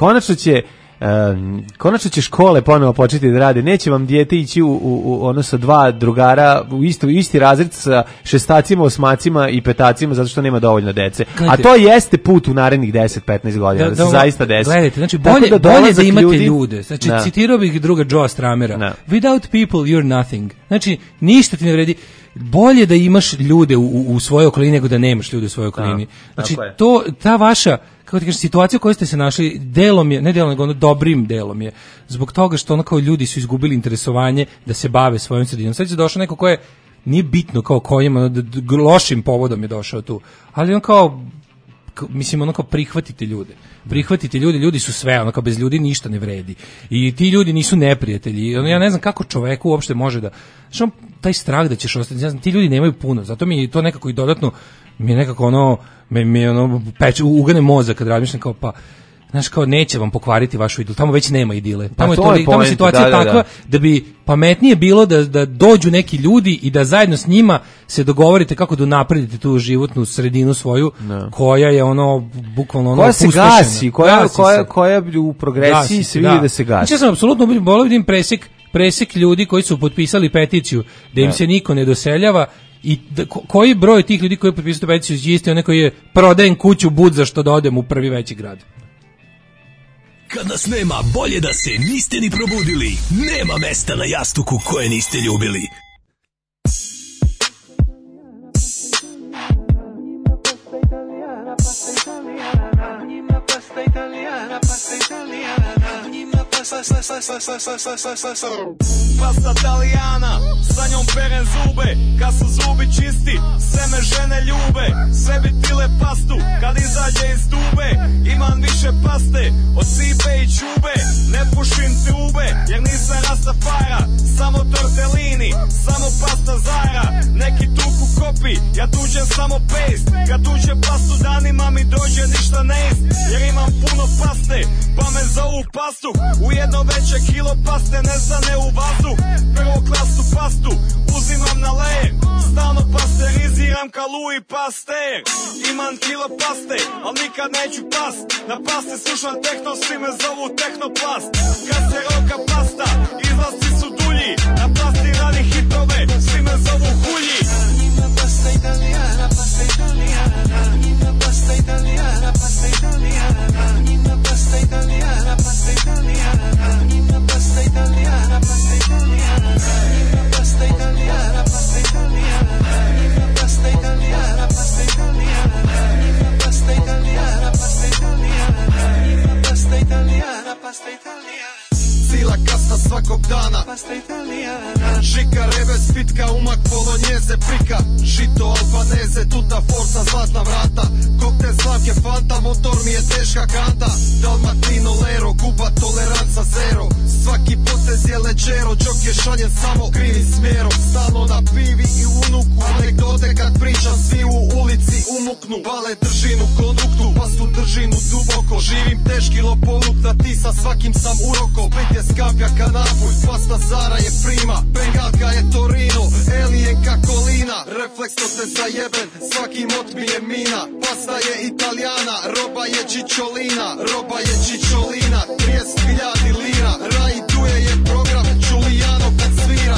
konačno će škole ponovo početi da rade. Neće vam dijete ići u sa dva drugara u isti razred sa šestacima, osmacima i petacima zato što nema dovoljno dece. Gledajte, a to jeste put u narednih 10-15 godina da se zaista desi. Gledajte, znači bolje da imate ljude. Znači citirao bih druga Joe Stramera. Without people you're nothing. Znači ništa ti ne vredi. Bolje da imaš ljude u svojoj okolini nego da nemaš ljude u svojoj okolini. Znači ta vaša, kako ti kažeš, situacija u kojoj ste se našli delom je, ne delom nego dobrim delom je, zbog toga što ono kao ljudi su izgubili interesovanje da se bave svojom sredinom. Sad je došao neko ko je, nije bitno kao kojima, lošim povodom je došao tu, ali on kao, mislim, ono kao prihvatite ljude, ljudi su sve, ono kao bez ljudi ništa ne vredi i ti ljudi nisu neprijatelji. Ja ne znam kako čoveku uopšte može da, znači taj strah da ćeš ostati, ne znam, ti ljudi nemaju puno, zato mi to nekako i dodatno mi je nekako ono, mi peče, ugane mozak kad razmišljam kao pa, znaš, kao neće vam pokvariti vašu idilu, tamo već nema idile, tamo je situacija takva da bi pametnije bilo da dođu neki ljudi i da zajedno s njima se dogovorite kako da napredite tu životnu sredinu svoju, koja je ono bukvalno ono koja se gasi, koja u progresiji se vidi da se gasi. Znači ja sam apsolutno volio vidim presek ljudi koji su potpisali peticiju da im se niko ne doseljava. I koji broj tih ljudi koji je potpisao peticiju isti onaj koji je prodajem kuću Budza što da odem u prvi veći grad. Kad nas nema, bolje da se niste ni probudili. Nema mesta na jastuku koje niste ljubili. Pasta Talijana, sa njom perem zube, kad su zubi čisti, sve me žene ljube. Sve bi tile pastu, kad izađe iz tube. Imam više paste od cipe i čube. Ne pušim tube, jer nisam rastafara. Samo tortellini, samo pasta Zara. Neki tuku kopi, ja tuđem samo paste. Kad tuđem pastu danima mi dođe ništa ne ist. Jer imam puno paste, pa me zovu pastu. Ujedno veće kilo paste nestane u vazduh. Prvo klasu pastu uzimam na ler. Stalno pasteriziram ka Louis Pasteur. Imam kilo paste, al nikad neću past. Na paste slušam tehno, svi me zovu tehnoplast. Kad se roka pasta, izlasti su dulji. Na pasti radi hitove, svi me zovu hulji. Njima pasta italijana, pasta italijana. Njima pasta italijana, pasta italijana. Njima pasta italijana, pasta italijana. Njima pasta italiana, pasta italiana. Njima pasta italiana, pasta italiana. Njima pasta italiana, pasta italiana. Njima pasta italiana, pasta italiana. Njima pasta italiana, pasta italiana. Sila kasta svakog dana, pasta italiana. Žika, reves, pitka, umak, polonjeze, prika. Žito, albaneze, tuta, forza, zlatna vrata. Koktel, slavke, fanta, motor mi je teška kanta. Dalmatino, lero, guba, toleranca, zero. Svaki potez je leđero, džok je šaljen samo krivim smjerom. Stalno na pivi i unuku, anegdote kad pričam, svi u ulici umuknu. Pale držim u konduktu, pastu držim u duboko. Živim teški lopovluk, da ti sa svakim sam uroko. Pet je skapja kanapulj, pasta Zara je prima. Bengalka je Torino, Elijenka Kolina. Refleks to se zajeben, svaki mot mi je mina. Pasta je Italijana, roba je čičolina. Roba je čičolina, 30.000 lira. Rai Duje je program, Giuliano kad svira.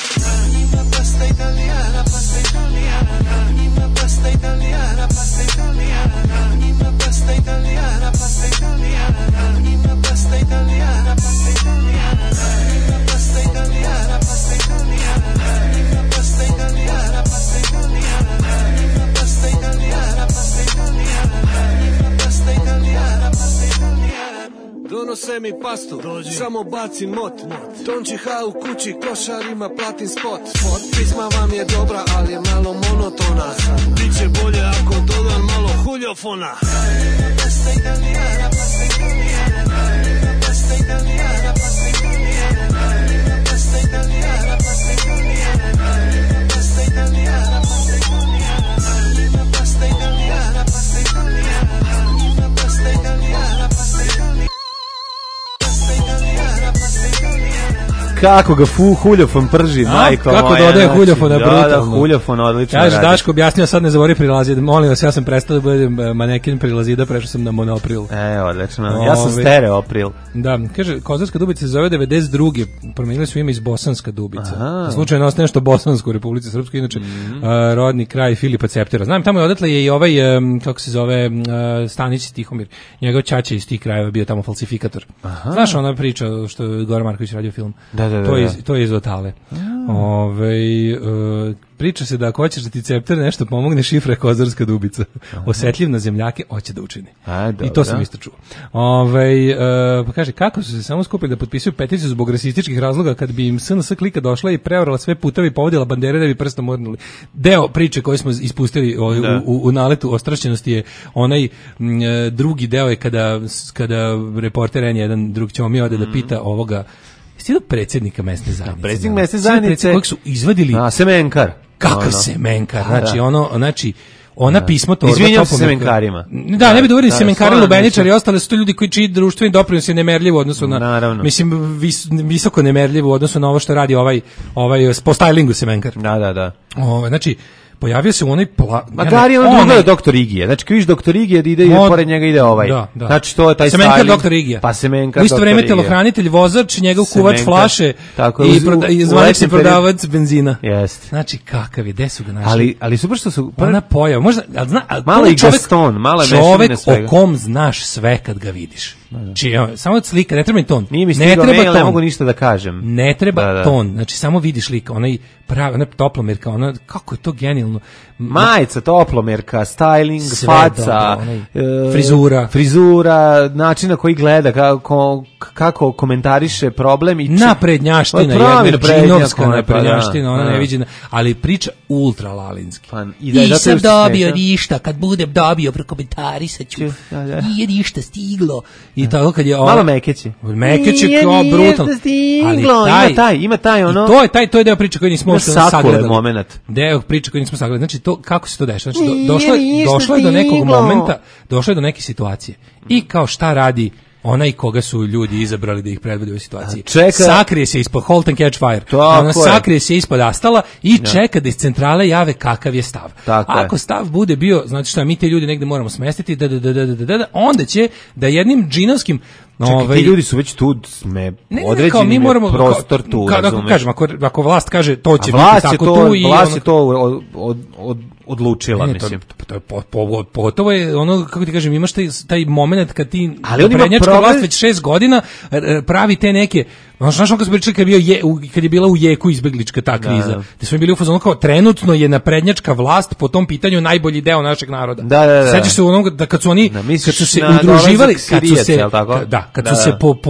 Njima pasta Italijana, pasta Italijana. Njima pasta Italijana, pasta Italijana. Njima pasta Italijana, pasta Italijana. Njima pasta Italijana, pasta Italijana. Njima pasta Italijana, pasta Italijana. Njima pasta Italijana, pasta Italijana. Njima pasta Italijana, pasta Italijana. Njima pasta Italijana, pasta Italijana. Donose mi pastu, samo bacim mot. Tončiha u kući, košarima platim spot. Pisma vam je dobra, ali je malo monotona. Biće bolje ako dodam malo huljofona. Kako ga huljofon prži, majko moja. Kako dodaje huljofona, brutalno. Da, huljofon odlično radi. Kaže, Daško objasnio, sad ne zaboravi prilaziti. Molim vas, ja sam prestao da budem manekin prilazida, prešao sam na monopril. Odlično. Ja sam stereopril. Da, kaže, Kozarska Dubica se zove 92. Promenili su ime iz Bosanska Dubica. Slučajno ostaje nešto bosansko u Republici Srpskoj, inače rodni kraj Filipa Ceptera. Znam, tamo je odatle je i ovaj, kako se zove, Stanić Tihomir. Njegov ćaća iz tih krajeva bio tamo falsifikator. Znaš ona priča što je Goran Marković radio film? To je iz Otale. Priča se da ako hoćeš da ti Cepter nešto pomogne, šifra je Kozarska Dubica. Osetljiv na zemljake, hoće da učini. I to sam isto čuo. Pa kaže, kako su se samo skupili da potpisuju peticiju zbog rasističkih razloga kad bi im SNS klika došla i preorala sve puteve i povodila bandere da bi prstom odnuli. Deo priče koji smo ispustili u naletu ostrašćenosti je onaj drugi deo je kada reporter N1 drug Ćomi ode da pita ovoga do predsjednika mesne zajednice. Predsjednik mesne zajednice kojeg su izvadili. Semenkar. Kakav Semenkar? Znači, ona pismo to. Izvinjam se Semenkarima. Da, ne bi dovoljni Semenkari, Lubeničari i ostali su to ljudi koji čiji društveni doprinos je nemerljiv u odnosu na, mislim, visoko nemerljiv u odnosu na ovo što radi ovaj po stylingu Semenkar. Da. Znači, pojavio se u onoj Magari on drugo je doktor Igije. Znači kad vidiš doktor Igije ide i pored njega ide ovaj. Znači to je taj Semenkar doktor Igija. Pa Semenkar u isto vreme telohranitelj, vozač, njegov kuvač flaše i zvanični prodavac benzina. Jeste. Znači kakav je, gde su ga našli? Ali super što su ona pojava. Možda malo i Gaston, malo je čovek o kom znaš sve kad ga vidiš. Samo slika, ne treba ni ton. Ne treba ton. Ne mogu ništa da kažem. Ne treba ton. Znači samo vidiš slika, onaj toplomerka, ona kako je to genijalno. Majica, toplomerka, styling, faca, frizura, način na koji gleda, kako komentariše problem i naprednjaština, jedna džinovska naprednjaština, ona neviđena, ali priča ultra lalinski. Nisam dobio ništa, kad budem dobio prokomentarisat ću. Nije ništa stiglo. I tako kad je malo Mekeći kao brutalno. Ali ima taj ono. I to je deo priče koji nismo sagledali. Moment. Deo priče koji nismo sagledali. Znači to kako se to dešava? Znači došlo je do nekog momenta, došlo je do neke situacije. I kao šta radi onaj koga su ljudi izabrali da ih predvodi u ovoj situaciji. Sakrije se ispod Halt and Catch Fire. Ona sakrije se ispod Astala i čeka da iz centrale jave kakav je stav. Ako stav bude bio, znači šta, mi te ljudi negde moramo smestiti, onda će da jednim džinovskim ti ljudi su već tu određeni prostor tu, razumeš. Ako vlast kaže to će biti tako tu i vlast je to odlučila, mislim. Pogotovo je ono, kako ti kažem, imaš taj moment kad ti prednjačka vlast već 6 godina pravi te neke, znaš ono kad smo pričali kad je bila u jeku izbeglička ta kriza, da smo bili u fazonu kao trenutno je naprednjačka vlast po tom pitanju najbolji deo našeg naroda. Sećaš se onog da kad su oni kad su se udruživali, kad su se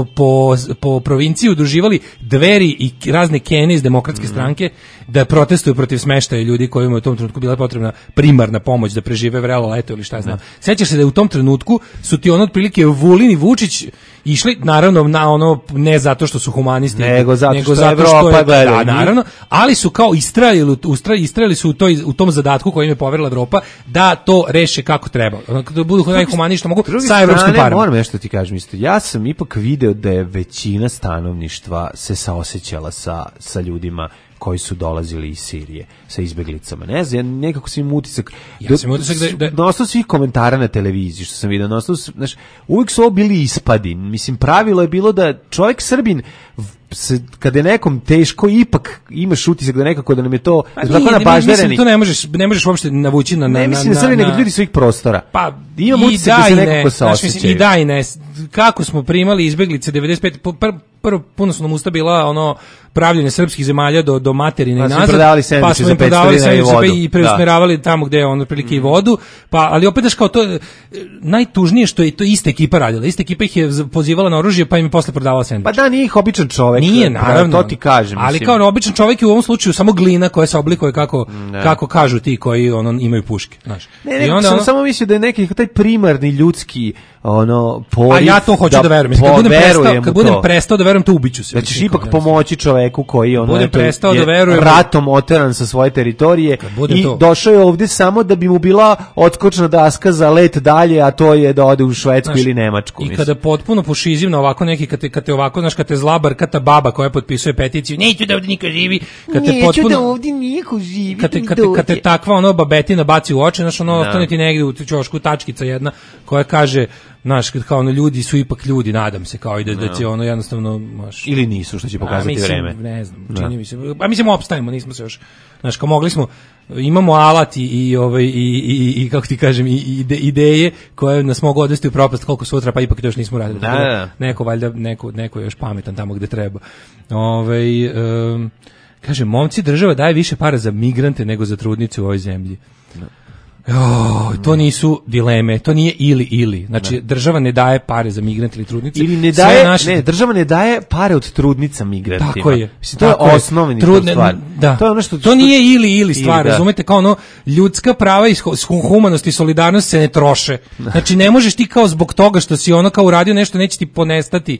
po provinciji udruživali Dveri i razne Kene iz Demokratske stranke da protestuju protiv smeštaja ljudi kojima je u tom trenutku bila potrebna primarna pomoć da prežive vrelo leto ili šta znam. Sećaš se da u tom trenutku su ti ono otprilike Vulin i Vučić išli, naravno na ono ne zato što su humanisti, nego zato što Evropa gleda, naravno, ali su kao istrajali su u tom zadatku koji im je poverila Evropa da to reše kako treba. Da budu najhumaniji što mogu sa evropskim parama. Moram nešto ti kažem isto. Ja sam ipak video da je većina stanovništva se saosećala sa ljudima koji su dolazili iz Sirije sa izbeglicama. Ne znam, nekako sam im utisak. Ja sam utisak da na osnovu svih komentara na televiziji što sam vidio, na osnovu, znaš, uvijek su ovo bili ispadi. Mislim, pravilo je bilo da čovjek Srbin kada je nekom teško, ipak imaš utisak da nekako da nam je to mislim, to ne možeš uopšte navući na ne mislim da Srbi nego ljudi svojih prostora. Pa imam utisak da se nekako saosećaju. I da i ne. Kako smo primali izbeglice 95 puno su nam usta bila ono pravljenje srpskih zemalja do materine i nazad, pa smo im prodavali sendviče i preusmeravali tamo gde je ono prilike i vodu, pa ali opet kao to najtužnije što je to ista ekipa radila. Ista ekipa ih je pozivala na oružje, pa im je posle prodavala sendviče. Pa da, nije ih običan čovek. Nije, naravno. To ti kažem. Ali kao običan čovek je u ovom slučaju samo glina koja se oblikuje kako kažu ti koji imaju puške, znaš. I onda samo mislio da je neki taj primarni ljudski poriv. A ja to hoću da verujem. Kad budem prestao da verujem, to ubiću se. Da ćeš ipak pomoći čoveku koji budem prestao da verujem ratom oteran sa svoje teritorije i došao je ovde samo da bi mu bila odskočna daska za let dalje, a to je da ode u Švedsku ili Nemačku. I kada potpuno pošizivno ovako neki kad te ovako, znaš, kad te zlabarkata baba koja potpisuje peticiju, neću da ovde niko živi, neću da ovde niko živi, kad te takva babetina baci u oči, znaš, ostane ti negde u ćošku tačkica jedna koja kaže, znaš, kao ljudi su ipak ljudi, nadam se, kao i da će jednostavno, znaš, ili nisu, što će pokazati vreme. Ne znam, čini mi se. A mislim opstajemo, nismo se još, znaš, kao mogli smo, imamo alat i kako ti kažem, i ideje koje nas mogu odvesti u propast koliko sutra, pa ipak to još nismo radili. Neko valjda, neko je još pametan tamo gde treba. Kaže, momci, država daje više para za migrante nego za trudnice u ovoj zemlji. To nisu dileme, to nije ili. Znači, država ne daje pare za migrante ili trudnice. Ili ne daje, država ne daje pare od trudnica migrantima. Tako je. Mislim, to je osnovni stvar. Da. To nije ili stvar, razumete, kao ljudska prava i humanost i solidarnost se ne troše. Znači, ne možeš ti kao zbog toga što si kao uradio nešto, neće ti ponestati.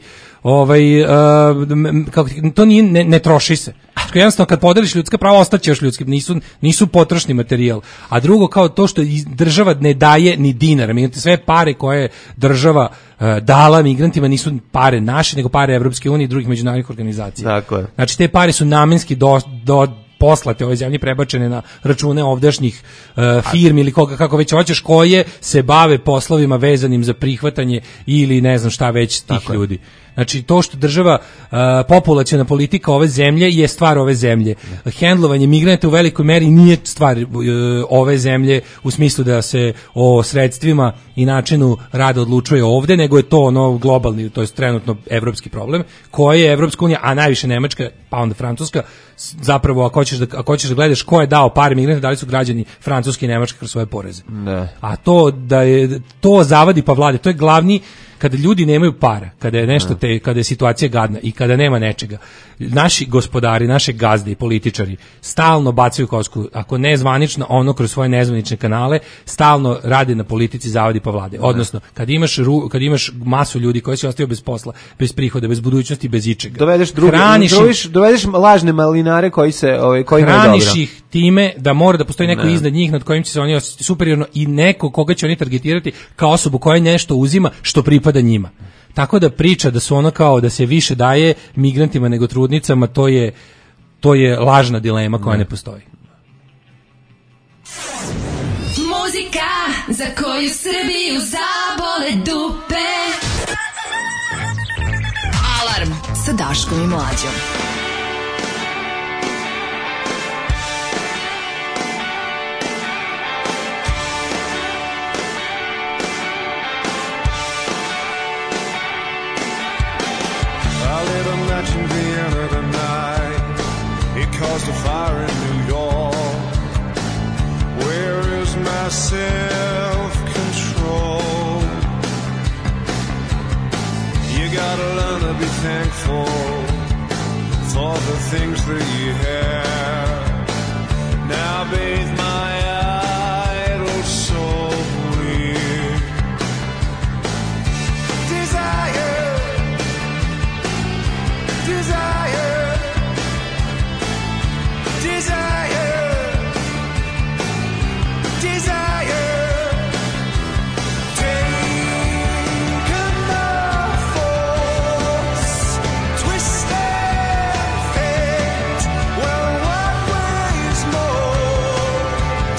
To nije, ne troši se. Jednostavno, kad podeliš ljudska prava, ostaće još ljudski, nisu potrošni materijal. A drugo, kao to što država ne daje ni dinara. Sve pare koje država dala migrantima nisu pare naše, nego pare Evropske unije i drugih međunarodnih organizacija. Tako je. Znači, te pare su namenski poslate ovoj zemlji, prebačene na račune ovdašnjih firmi ili koga, kako već hoćeš, koje se bave poslovima vezanim za prihvatanje ili ne znam šta već tih ljudi. Znači, to što država, populaciona politika ove zemlje je stvar ove zemlje. Hendlovanje migranata u velikoj meri nije stvar ove zemlje u smislu da se o sredstvima i načinu rada odlučuje ovde, nego je to globalni, to je trenutno evropski problem, koji je Evropska unija, a najviše Nemačka, pa onda Francuska, zapravo ako hoćeš da gledaš ko je dao pare migranta, da li su građani Francuske i Nemačke kroz svoje poreze. Ne. A to zavadi pa vlade, to je glavni. Kada ljudi nemaju para, kada je nešto kada je situacija gadna i kada nema nečega, naši gospodari, naše gazde i političari stalno bacaju kosku, ako ne zvanično, kroz svoje nezvanične kanale, stalno rade na politici zavadi pa vlade. Odnosno, kad imaš masu ljudi koji se ostaju bez posla, bez prihoda, bez budućnosti, bez ičega. Dovedeš lažne malinare koji hraniš ih time da mora da postoji neko iznad njih nad kojim će se oni osjetiti superiorno i neko koga će oni targetirati kao osobu koja nešto uzima što pripada njima. Tako da priča da su kao da se više daje migrantima nego trudnicama, to je lažna dilema koja ne postoji. Muzika za koju Srbiju zabole dupe. Alarm sa Daškom i Mlađom. In Vienna tonight, it caused a fire in New York. Where is my self-control? You gotta learn to be thankful for the things that you have. Now bathe my idle soul with desire. Desire, desire, desire. Taken by force, twisted fate. Well, what weighs more?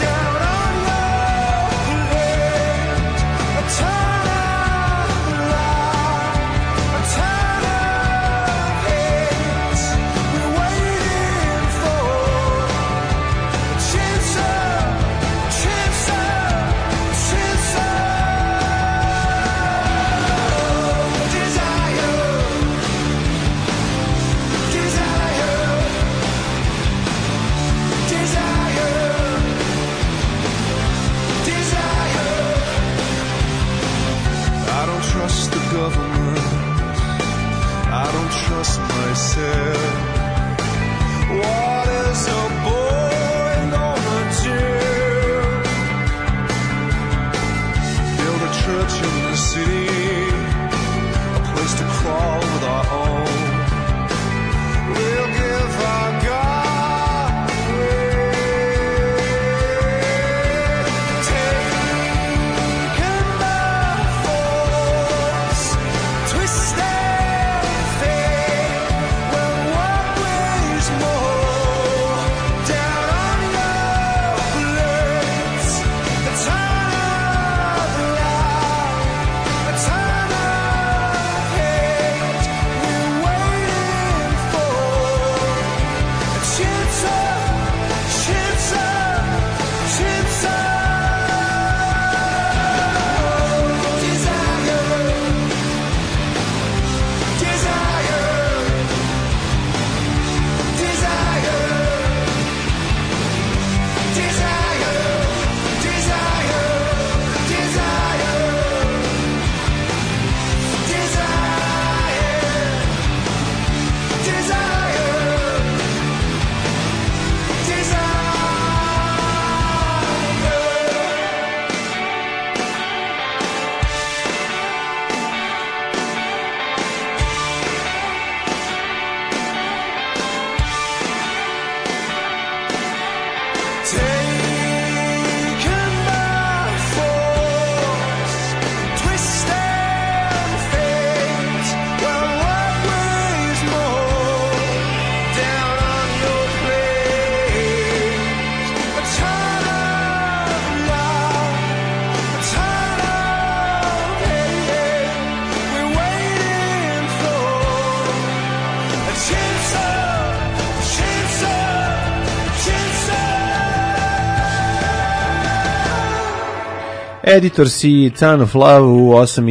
Editor si Can of Love u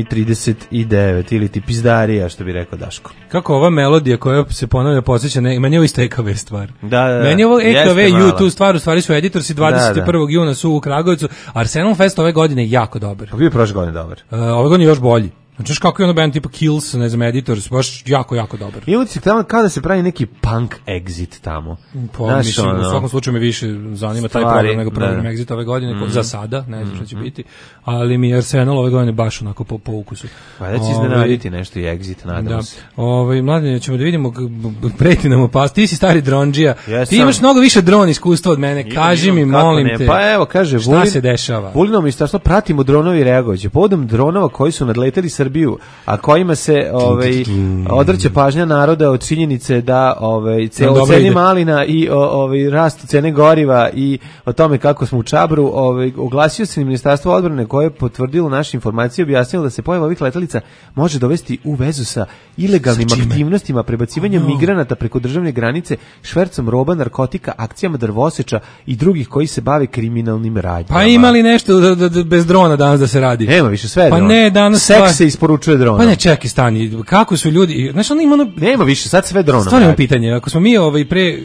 8:39 ili ti pizdarija, što bi rekao Daško. Kako ova melodija koja se ponavlja podsjeća, meni je ovo isto EKV stvar. Da. Meni je ovo EKV YouTube stvar, u stvari su Editor si 21. juna su u Kragujevcu. Arsenal Fest ove godine je jako dobar. Bio je prošle godine dobar. Ove godine je još bolji. Znači kako je ono band tipa Kills, ne znam, Editors, baš jako dobar. I ovdje tamo kao da se pravi neki punk exit tamo. Mislim, u svakom slučaju me više zanima taj program nego program exit ove godine, za sada, ne znam što će biti, ali mi je Arsenal ove godine baš onako po ukusu. Pa da će iznenaditi nešto i exit, nadam se. Mladine, ćemo da vidimo, preti nam opasnost, ti si stari dronđija, ti imaš mnogo više dron iskustva od mene, kaži mi, molim te, pa evo, kaže, šta se dešava? Vulino ministarstvo, pratimo dronovi reagovaće, povodom dronova koji su nadleteli Srbiju, a kojima se odvrće pažnja naroda od činjenice da o ceni malina i rastu cene goriva i o tome kako smo u Čabru, oglasio se Ministarstvo odbrane koje je potvrdilo naše informacije, objasnilo da se pojava ovih letelica može dovesti u vezu sa ilegalnim aktivnostima, prebacivanjem migranata preko državne granice, švercom roba, narkotika, akcijama drvoseča i drugih koji se bave kriminalnim radnjama. Pa ima li nešto bez drona danas da se radi? Nema više, sve je pa dron. Ne, danas seks se isporučuje dronom. Pa ne, čekaj, stani, kako su ljudi, znaš, ono ima nema više, sad sve dronom. Stvarno imam pitanje, ako smo mi pre,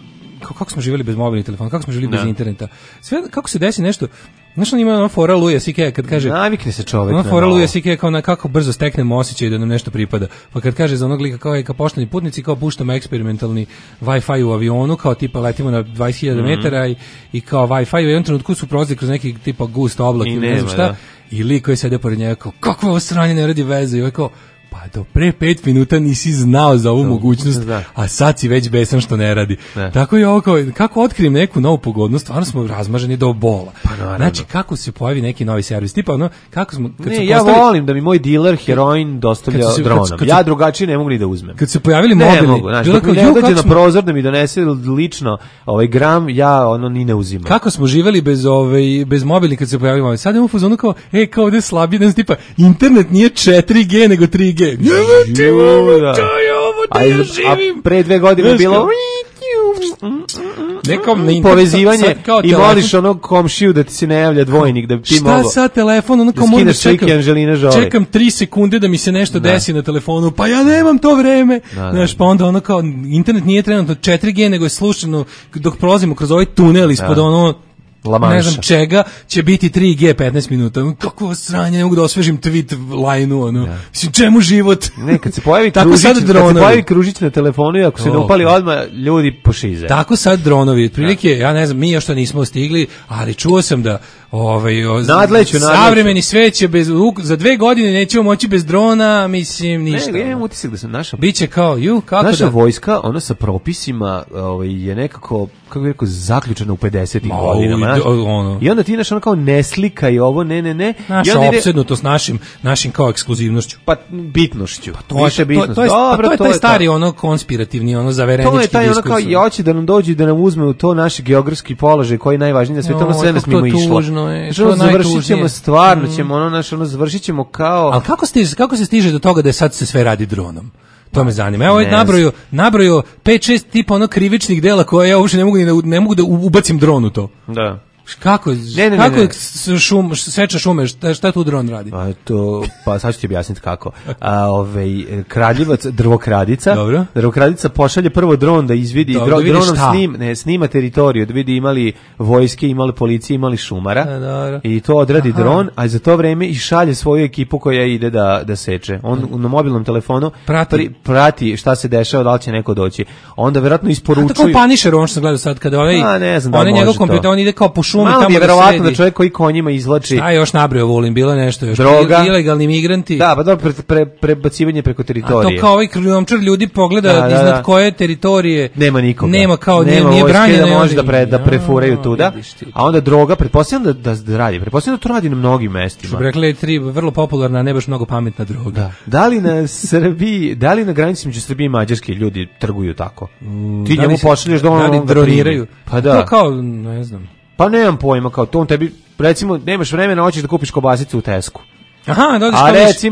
kako smo živjeli bez mobilnih telefona, kako smo živjeli bez interneta, sve, kako se desi nešto, znaš, on ima ono fora Luja C.K. kad kaže, navikne se čovjek ono fora Luja C.K. kao na kako brzo steknemo osjećaj da nam nešto pripada, pa kad kaže za onog lika kao pošteni putnici, kao puštamo eksperimentalni Wi-Fi u avionu, kao tipa letimo na 20.000 metara i kao Wi-Fi u jednom trenutku su prolazili kroz neki tipa gust oblak i ne znam šta, i lik koji sede pored njega kao, kako ovo sranje ne radi veze, i ovaj kao, pa do pre 5 minuta nisi znao za ovu mogućnost, a sad si već besan što ne radi. Tako je ovo, kako otkrijem neku novu pogodnost, stvarno smo razmaženi do bola. Znači, kako se pojavi neki novi servis, tipa ono, kako smo... ja volim da mi moj diler heroin dostavlja dronom. Ja drugačije ne mogu ni da uzmem. Kad se pojavili mobilni... Ne mogu, znači, dok mi ne dođe na prozor da mi donese lično gram, ja ono ni ne uzimam. Kako smo živeli bez mobilni kad se pojavili mobilni? Sad imamo fuzonu kao, kao ovdje slabije, ne znam, tipa, internet nije 4G nego 3G. Jevati ovo, to je ovo da ja živim. A pre 2 godine bilo nekom povezivanje i voliš onog komšiju da ti se ne javlja dvojnik da bi ti mogao. Šta sad telefon, ono kao moram da čekam 3 sekunde da mi se nešto desi na telefonu, pa ja nemam to vreme. Znaš, pa onda ono kao internet nije trenutno 4G nego je slučajno dok prolazimo kroz ovaj tunel ispod ono ne znam čega, će biti 3G 15 minuta. Kako sranje, ne mogu da osvežim tweet line-u, ono. Mislim, čemu život? Ne, kad se pojavi kružić na telefonu i ako se ne upali odmah, ljudi pošize. Tako sad dronovi, otprilike, ja ne znam, mi još to nismo stigli, ali čuo sam da savremeni svet će za 2 godine nećemo moći bez drona, mislim, ništa. Ne, imam utisak da sam biće kao, naša vojska, ona sa propisima je nekako, kako bih rekao, zaključena u 50-ih godinama. I onda ti naš ono kao ne slika i ovo, ne. Naša opsednutost našim kao ekskluzivnošću. Pa bitnošću. To je taj stari ono konspirativni, ono zaverenički diskurs. To je taj ono kao, ja hoće da nam dođe da nam uzme u to naš geografski položaj koji je najvažniji na svijetu, ono sve nas mimo išlo. Završit ćemo stvarno, završit ćemo kao... Ali kako se stiže do toga da sad se sve radi dronom? To me zanima. Evo nabrojio 5-6 tipa ono krivičnih dela koje ja uopšte ne mogu da ubacim dron u to. Da. Kako seča šume, šta tu dron radi? Pa sad ću ti objasniti kako. Kraljevac, drvokradica pošalje prvo dron da izvidi, dronom snima teritoriju, da vidi imali vojske, imali policije, imali šumara, i to odradi dron, a za to vreme i šalje svoju ekipu koja ide da seče. On na mobilnom telefonu prati šta se dešava, da li će neko doći. Onda verovatno isporučuju. Tako Punisher, on što sam gledao sad, kada njegov kompjuter, on ide kao po šumi. Malo je verovatno da čovjek koji konjima izvlači. Šta još nabrojao, volim, bilo nešto još. Droga. Ilegalni migranti. Da, pa dobro, prebacivanje preko teritorije. A to kao ovaj krijumčar ljudi pogleda iznad koje teritorije. Nema nikoga. Nema nije branjeno. Da može da prefuraju tuda. A onda droga, pretpostavljam da radi. Pretpostavljam da to radi na mnogim mestima. Što rekli, 3 vrlo popularna, ne baš mnogo pametna droga. Da li na granici među Srbije i Mađarske ljudi trguju tako? Ti njemu pošalješ da on droniraju. Pa da. To kao, ne znam. Pa nemam pojma, kao to on tebi, recimo, nemaš vremena, hoćeš da kupiš kobasicu u Tesku. Aha, a recimo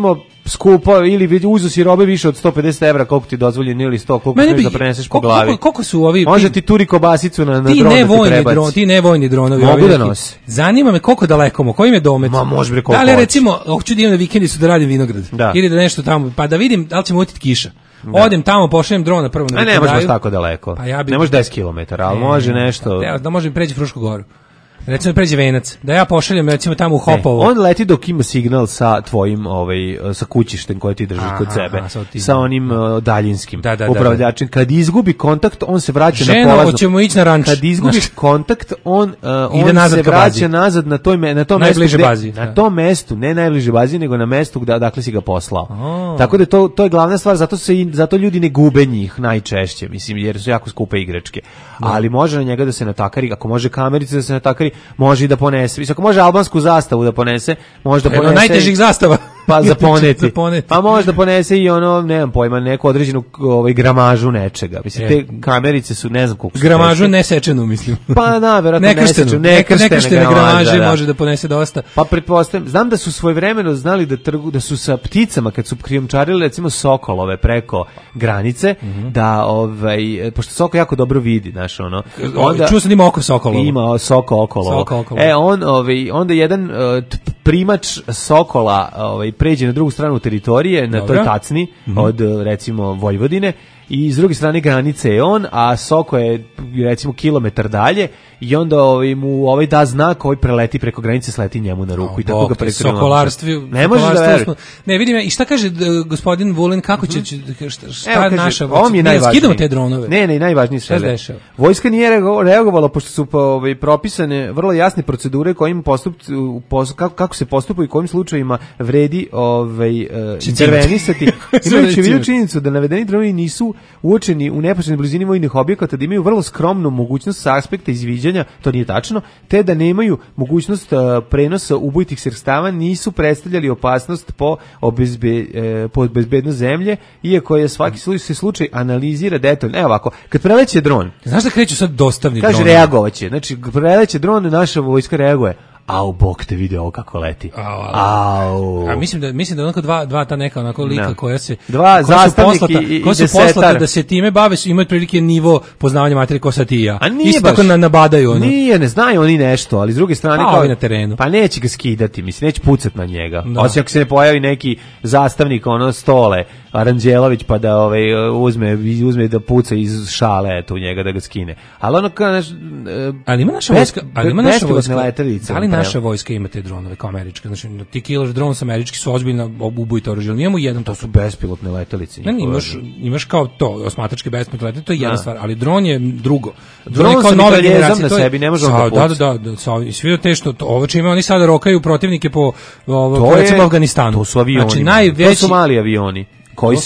skupo ili uzu si robe više od 150 evra, koliko ti dozvoljeno ili 100, koliko možeš da preneseš po glavi. Koliko su ovi... Može ti turi kobasicu na dron da ti prebaci. Ti nevojni dronovi. Mogu da nosi. Zanima me koliko daleko, kojim je domet. Ma može bre koliko. Da li recimo, hoću da idem na vikendicu da radim vinograd. Ili da nešto tamo, pa da vidim da li će mu utiti kiša. Odem tamo, pošaljem drona prvo na ne možeš tako daleko. Ne može 10 km, ali može nešto. Da može preći Frušku goru. Recimo pređe Venac, da ja pošaljem recimo tamo u Hopovo. On leti dok ima signal sa tvojim sa kućištem koje ti držiš kod sebe, sa onim daljinskim upravljačem. Kad izgubi kontakt, on se vraća na polazno. Ženo, hoćemo ići na ranč. Kad izgubi kontakt, on se vraća nazad na tom mestu. Najbliže bazi. Na tom mestu, ne najbliže bazi, nego na mestu dakle si ga poslao. Tako da to je glavna stvar, zato ljudi ne gube njih najčešće, mislim, jer su jako skupe igračke. Ali može na njega da se natakari, ako može kamerice da se natakari, može i da ponese. Ako može albansku zastavu da ponese, može da ponese. Najtežih zastava. Pa za poneti. Pa može da ponese i ono, nemam pojma, neku određenu gramažu nečega. Mislim, te kamerice su, ne znam koliko su. Gramažu nesečenu, mislim. Pa da, verovatno nesečenu. Nekrštene gramaže može da ponese dosta. Pa pretpostavljam, znam da su svojevremeno znali da su sa pticama, kad su krijumčarili recimo sokolove preko granice, da, pošto soko jako dobro vidi, znaš, ono. Čuo sam da ima oko sokolova. Ima soko okolo. Onda jedan primač sokola pređe na drugu stranu teritorije, na toj tacni od recimo Vojvodine, i s druge strane granice je on, a Soko je recimo kilometar dalje i onda mu da znak, preleti preko granice, sleti njemu na ruku i tako ga prekrije. Ne možeš da veruješ. Ne, vidim ja, i šta kaže gospodin Vulin, kako će, šta naša vojska? Skidamo te dronove. Ne, najvažnije sve. Vojska nije reagovala, pošto su propisane vrlo jasne procedure kojim kako se postupa i kojim slučajima vredi intervenisati. Imajući vidio činjenicu da navedeni dronovi nisu uočeni u neposrednoj blizini vojnih objekata, da imaju vrlo skromnu mogućnost sa aspekta izviđanja, to nije tačno, te da nemaju mogućnost prenosa ubojitih sredstava, nisu predstavljali opasnost po bezbednost zemlje, iako je svaki slučaj analizira detaljno. Evo ovako, kad preleće dron... Znaš da kreću sad dostavni dron? Kaže, reagovaće. Znači, preleće dron, naša vojska reaguje. Au, Bog te vidi ovo kako leti. Au. A mislim da onako dva ta neka onako lika koja se... Dva zastavnik i poslata da se time bave, imaju prilike nivo poznavanja materije ko sad i ja. Isto tako nabadaju ono. Nije, ne znaju oni nešto, ali s druge strane... na terenu. Pa neće ga skidati, mislim, neće pucat na njega. Osim ako se ne pojavi neki zastavnik, Stole Aranđelović, pa da uzme da puca iz šale u njega da ga skine. Ali ono kao ali ima naša vojska, da li naša vojska ima te dronove kao američke? Znači, ti killer drones američki su ozbiljno ubojite oružje. Nijemo jedan, to su bespilotne letelice. Ne, imaš kao to, osmatračke bespilotne letelice, to je jedna stvar, ali dron je drugo. Dron je kao nove generacije. Na sebi, ne može da puca. Da, svi te što, ovo čime oni sada rokaju protivnike po recimo Afganistanu. To su avioni. Znači, to su mali avioni. To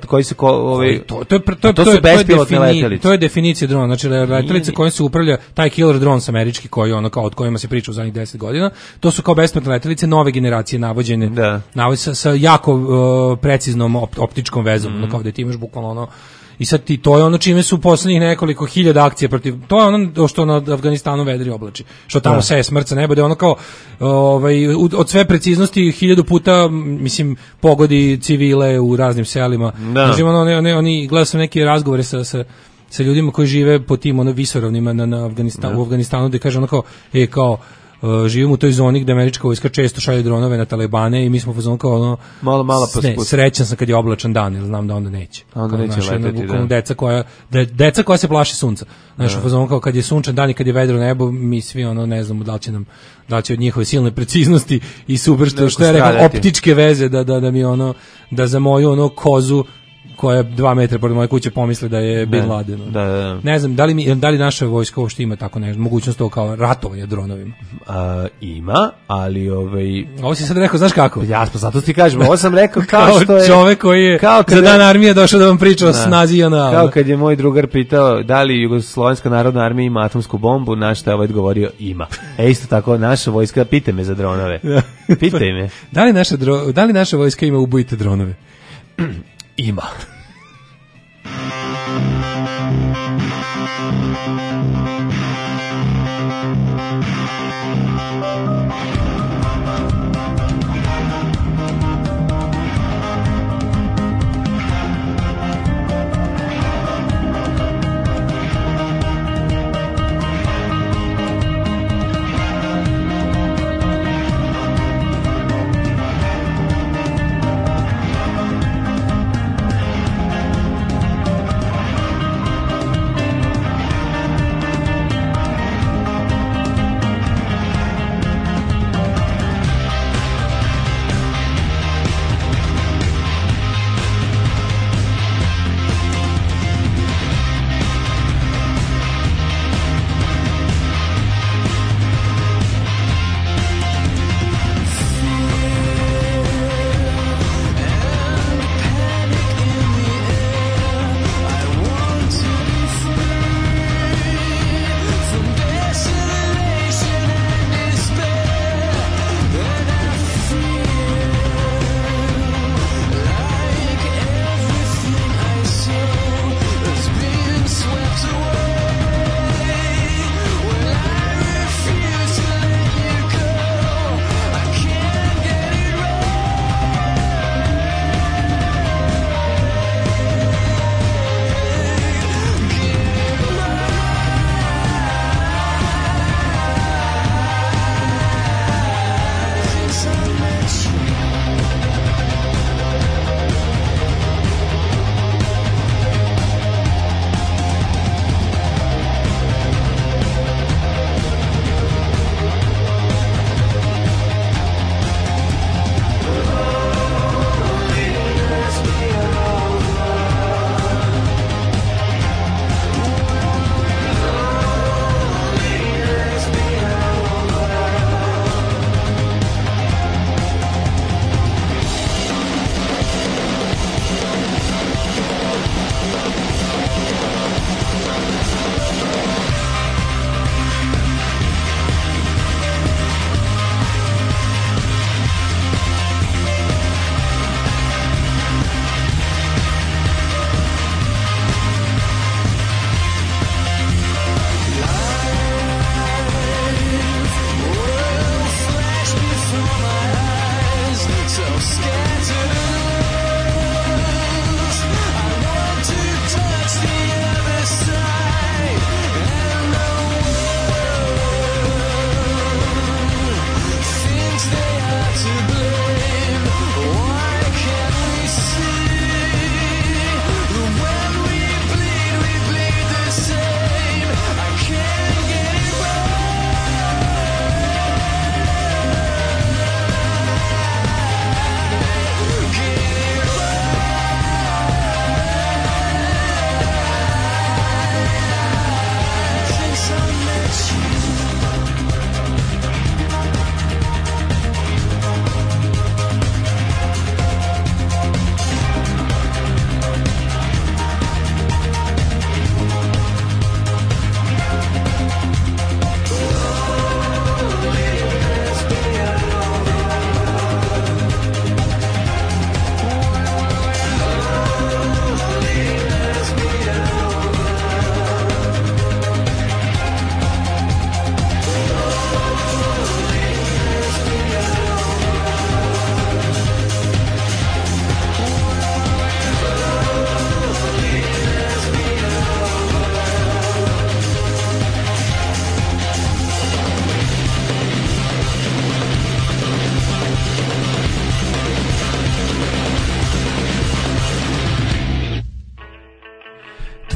su bespilotne letelice. To je definicija drona, znači letelice kojim se upravlja taj killer drone američki koji od kojima se priča u zadnjih 10 godina. To su kao bespilotne letelice nove generacije navođene, sa jako preciznom optičkom vezom, kao da ti imaš bukvalno i sad to je ono čime su poslednjih nekoliko hiljada akcija protiv, to je ono što na Afganistanu vedri oblači, što tamo seje smrt sa neba, da ono kao od sve preciznosti 1000 puta, mislim, pogodi civile u raznim selima. Znači, oni gledao sam neke razgovore sa ljudima koji žive po tim visoravnima u Afganistanu, gde kaže ono kao, živimo u toj zoni gde američka vojska često šalje dronove na talibane i mi smo fazon kao malo srećan sam kad je oblačan dan, jer znam da onda neće. Onda neće leteti, deca koja se plaši sunca. Znaš, fazon kao kad je sunčan dan i kad je vedro nebo, mi svi ne znamo da li će od njihove silne preciznosti i super što je rekao optičke veze da mi da za moju kozu koja je 2 metra pored moje kuće pomisle da je Bin Laden. Ne znam, da li naša vojska uopšte ima tako nešto, mogućnost to kao ratovanje dronovima? Ima, ali Ovo si sad rekao, znaš kako? Ja, pa zato ti kažem, ovo sam rekao kao što je... čovek koji je za dan armije došao da vam priča o snazi JNA. Kao kad je moj drugar pitao da li Jugoslovenska narodna armija ima atomsku bombu, na što je odgovorio ima. Isto tako, naša vojska, pitaj me za dronove. Pitaj me. Da li naša vojska ima ubojite dronove? Ima.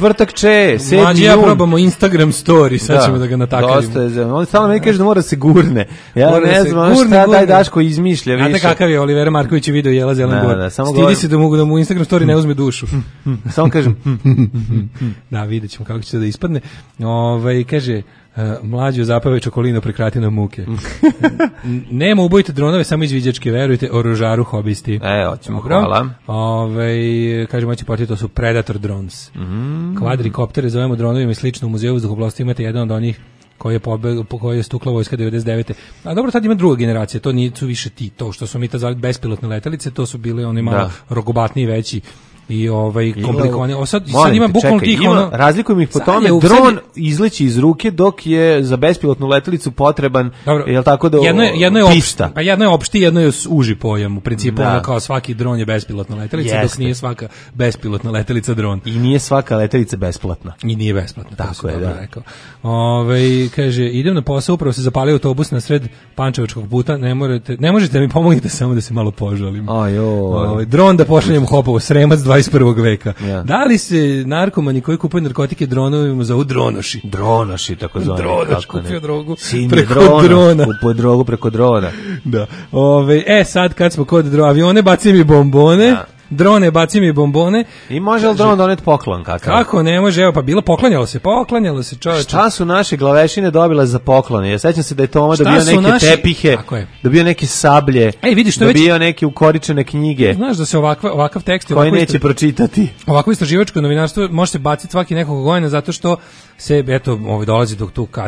četvrtak 7. Mlađi ja probamo Instagram story, sad ćemo da ga natakavimo. Dosta je zemlja. On stalno meni kaže da mora se gurne. Ja ne znam šta taj Daško izmišlja više. Znate kakav je Olivera Marković video Jela Zelen Gor. Stidi se da mu Instagram story ne uzme dušu. Samo kažem. Da, vidjet ćemo kako će to da ispadne. Kaže... Mlađo zapave čokolino prekrati na muke. Nema ubojite dronove, samo izviđačke, verujte, oružaru hobisti. Hoćemo, hvala. Kažemo, hoće portiti, to su Predator drones. Kvadrikoptere zovemo dronovima i slično. U muzeju vazduhoplovstva imate jedan od onih koji je stukla vojska 99. A dobro, sad ima druga generacija, to nisu više to što su mi ta zvali bespilotne letelice, to su bile one malo rogobatniji, veći i komplikovani. Sad ima bukvalno tih razlikujem ih po tome, dron izleći iz ruke dok je za bespilotnu letelicu potreban, je li tako da pista. Pa jedno je opšti, jedno je uži pojam. U principu kao svaki dron je bespilotna letelica, dok nije svaka bespilotna letelica dron. I nije svaka letelica besplatna. I nije besplatna. Tako je, da. Rekao. Kaže, idem na posao, upravo se zapalio autobus na sred Pančevačkog puta, ne možete mi pomognite samo da se malo požalim. Dron da pošaljem Hopovo, Sremac 21. veka. Da li se narkomani koji kupuju narkotike dronovima zovu dronoši? Dronoši, tako zvani. Dronoš kupio drogu preko drona. Kupuje drogu preko drona. Da. Sad kad smo kod avione, bacim i bombone. Drone, bacim i bombone. I može li dron doneti poklon? Kako ne može? Evo, pa bilo poklanjalo se čoveče. Šta su naše glavešine dobile za poklone? Ja sećam se da je Toma dobio neke tepihe, dobio neke sablje, dobio neke ukoričene knjige. Znaš da se ovakav tekst koji neće pročitati. Ovako istraživačko novinarstvo može se baciti svaki nekog godina zato što se, dolazi do tu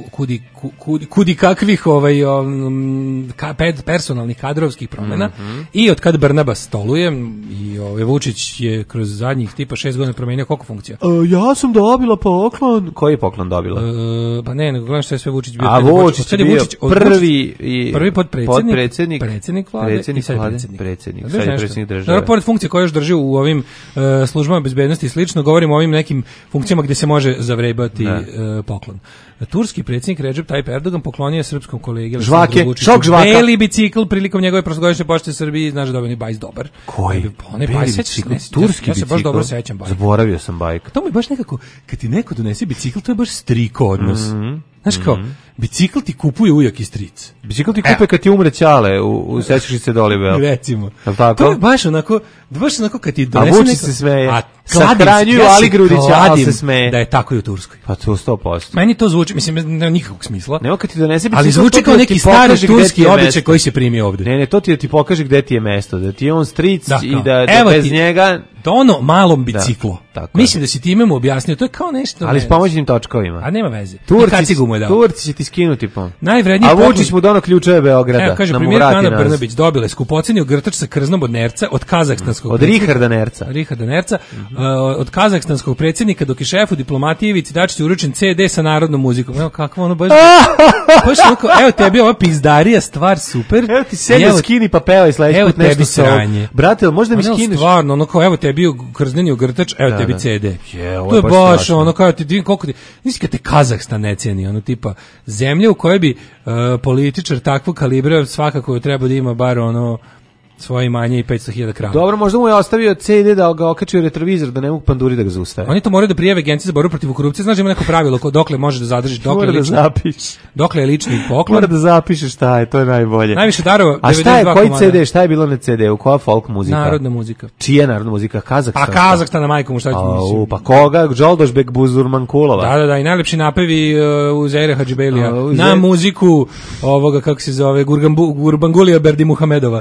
kudi kakvih personalnih kadrovskih promjena i od kad Brnaba stoluje i Vučić je kroz zadnjih tipa 6 godina promenio koliko funkcija? Ja sam dobila poklon. Koji je poklon dobila? Pa ne, nego gledam što je sve Vučić bio. A Vučić je bio prvi podpredsjednik, predsjednik vlade i sad predsjednik. Sad je predsjednik države. Dobro, pored funkcije koje još drži u ovim službama bezbednosti i slično, govorimo o ovim nekim funkcijama gdje se može zavrebati poklon. Turski predsjednik Recep Tayyip Erdogan poklonio je srpskom kolegi žvake, šok žvaka. Beli bicikl prilikom njegove prošlogodišnje pošte Srbiji, znaš da je bajs dobar. Koji? Beli bicikl, turski bicikl. Ja se baš dobro sećam bajka. Zaboravio sam bajka. To mi baš nekako, kad ti neko donese bicikl, to je baš striko odnos. Znaš kao, bicikl ti kupuje ujak i stric. Bicikl ti kupuje kad ti umre ćale u Sećašice Dolibel. Recimo. To je baš onako kad ti donese neko... A Vučić se smeje. Sahranjuju Ali Grudića, ali se smeje. Da je tako i u Turskoj. Pa to 100%. Meni to zvuči, mislim, nema nikakvog smisla. Nema kad ti donese bicikl, ali zvuči kao neki stari turski običaj koji se primi ovde. Ne, to ti da ti pokaže gde ti je mesto, da ti je on stric i da bez njega... To ono malom biciklu. Mislim da si ti mu objasnio, to je kao nešto... Ali s pomoćnim točkovima. A nema veze. Turci će ti skinuti po. Najvredniji a Vučić mu dono ključeve Beograda. Evo, kaže, premijerka Ana Brnabić dobila skupoceniju grtač sa krznom od Nerca, od kazahstanskog... Od Richarda Nerca. Od kazahstanskog predsjednika, dok je šefu diplomatije Ivici Dačiću uručen CD sa narodnom muzikom. Evo kakvo ono baš onako, evo tebi ova pizdarija stvar super. Evo ti selja skini pa pevaj sledeći put nešto sranje. Brate, možda mi skineš? Stvarno, ono kao, evo tebi krzneni u grtač, evo tebi CD. To je baš ono kao ti koliko ti, nisi kad te Kazahstan ne cijeni, ono tipa zemlje u kojoj bi političar takvog kalibra svakako treba da ima bar ono svoje imanje i 500.000 krava. Dobro, možda mu je ostavio CD da ga okači u retrovizor, da ne mogu panduri da ga zaustave. Oni to moraju da prijave Agenciji za borbu protiv korupcije. Znaš da ima neko pravilo dokle može da zadržiš, dokle je lični poklon. Mora da zapišeš šta je, to je najbolje. Najviše darova, 92 a šta je, koji CD, šta je bilo na CD-u, koja folk muzika? Narodna muzika. Čija narodna muzika? Kazahstan. Pa Kazahstana, majkom, šta ću misliti? Pa koga? Đoldošbek Buzurmankulova. Da, i najlepši napevi Uzeire Hadžibelija. Na muziku ovoga, kako se zove, Gurbangulia Berdi Muhamedova.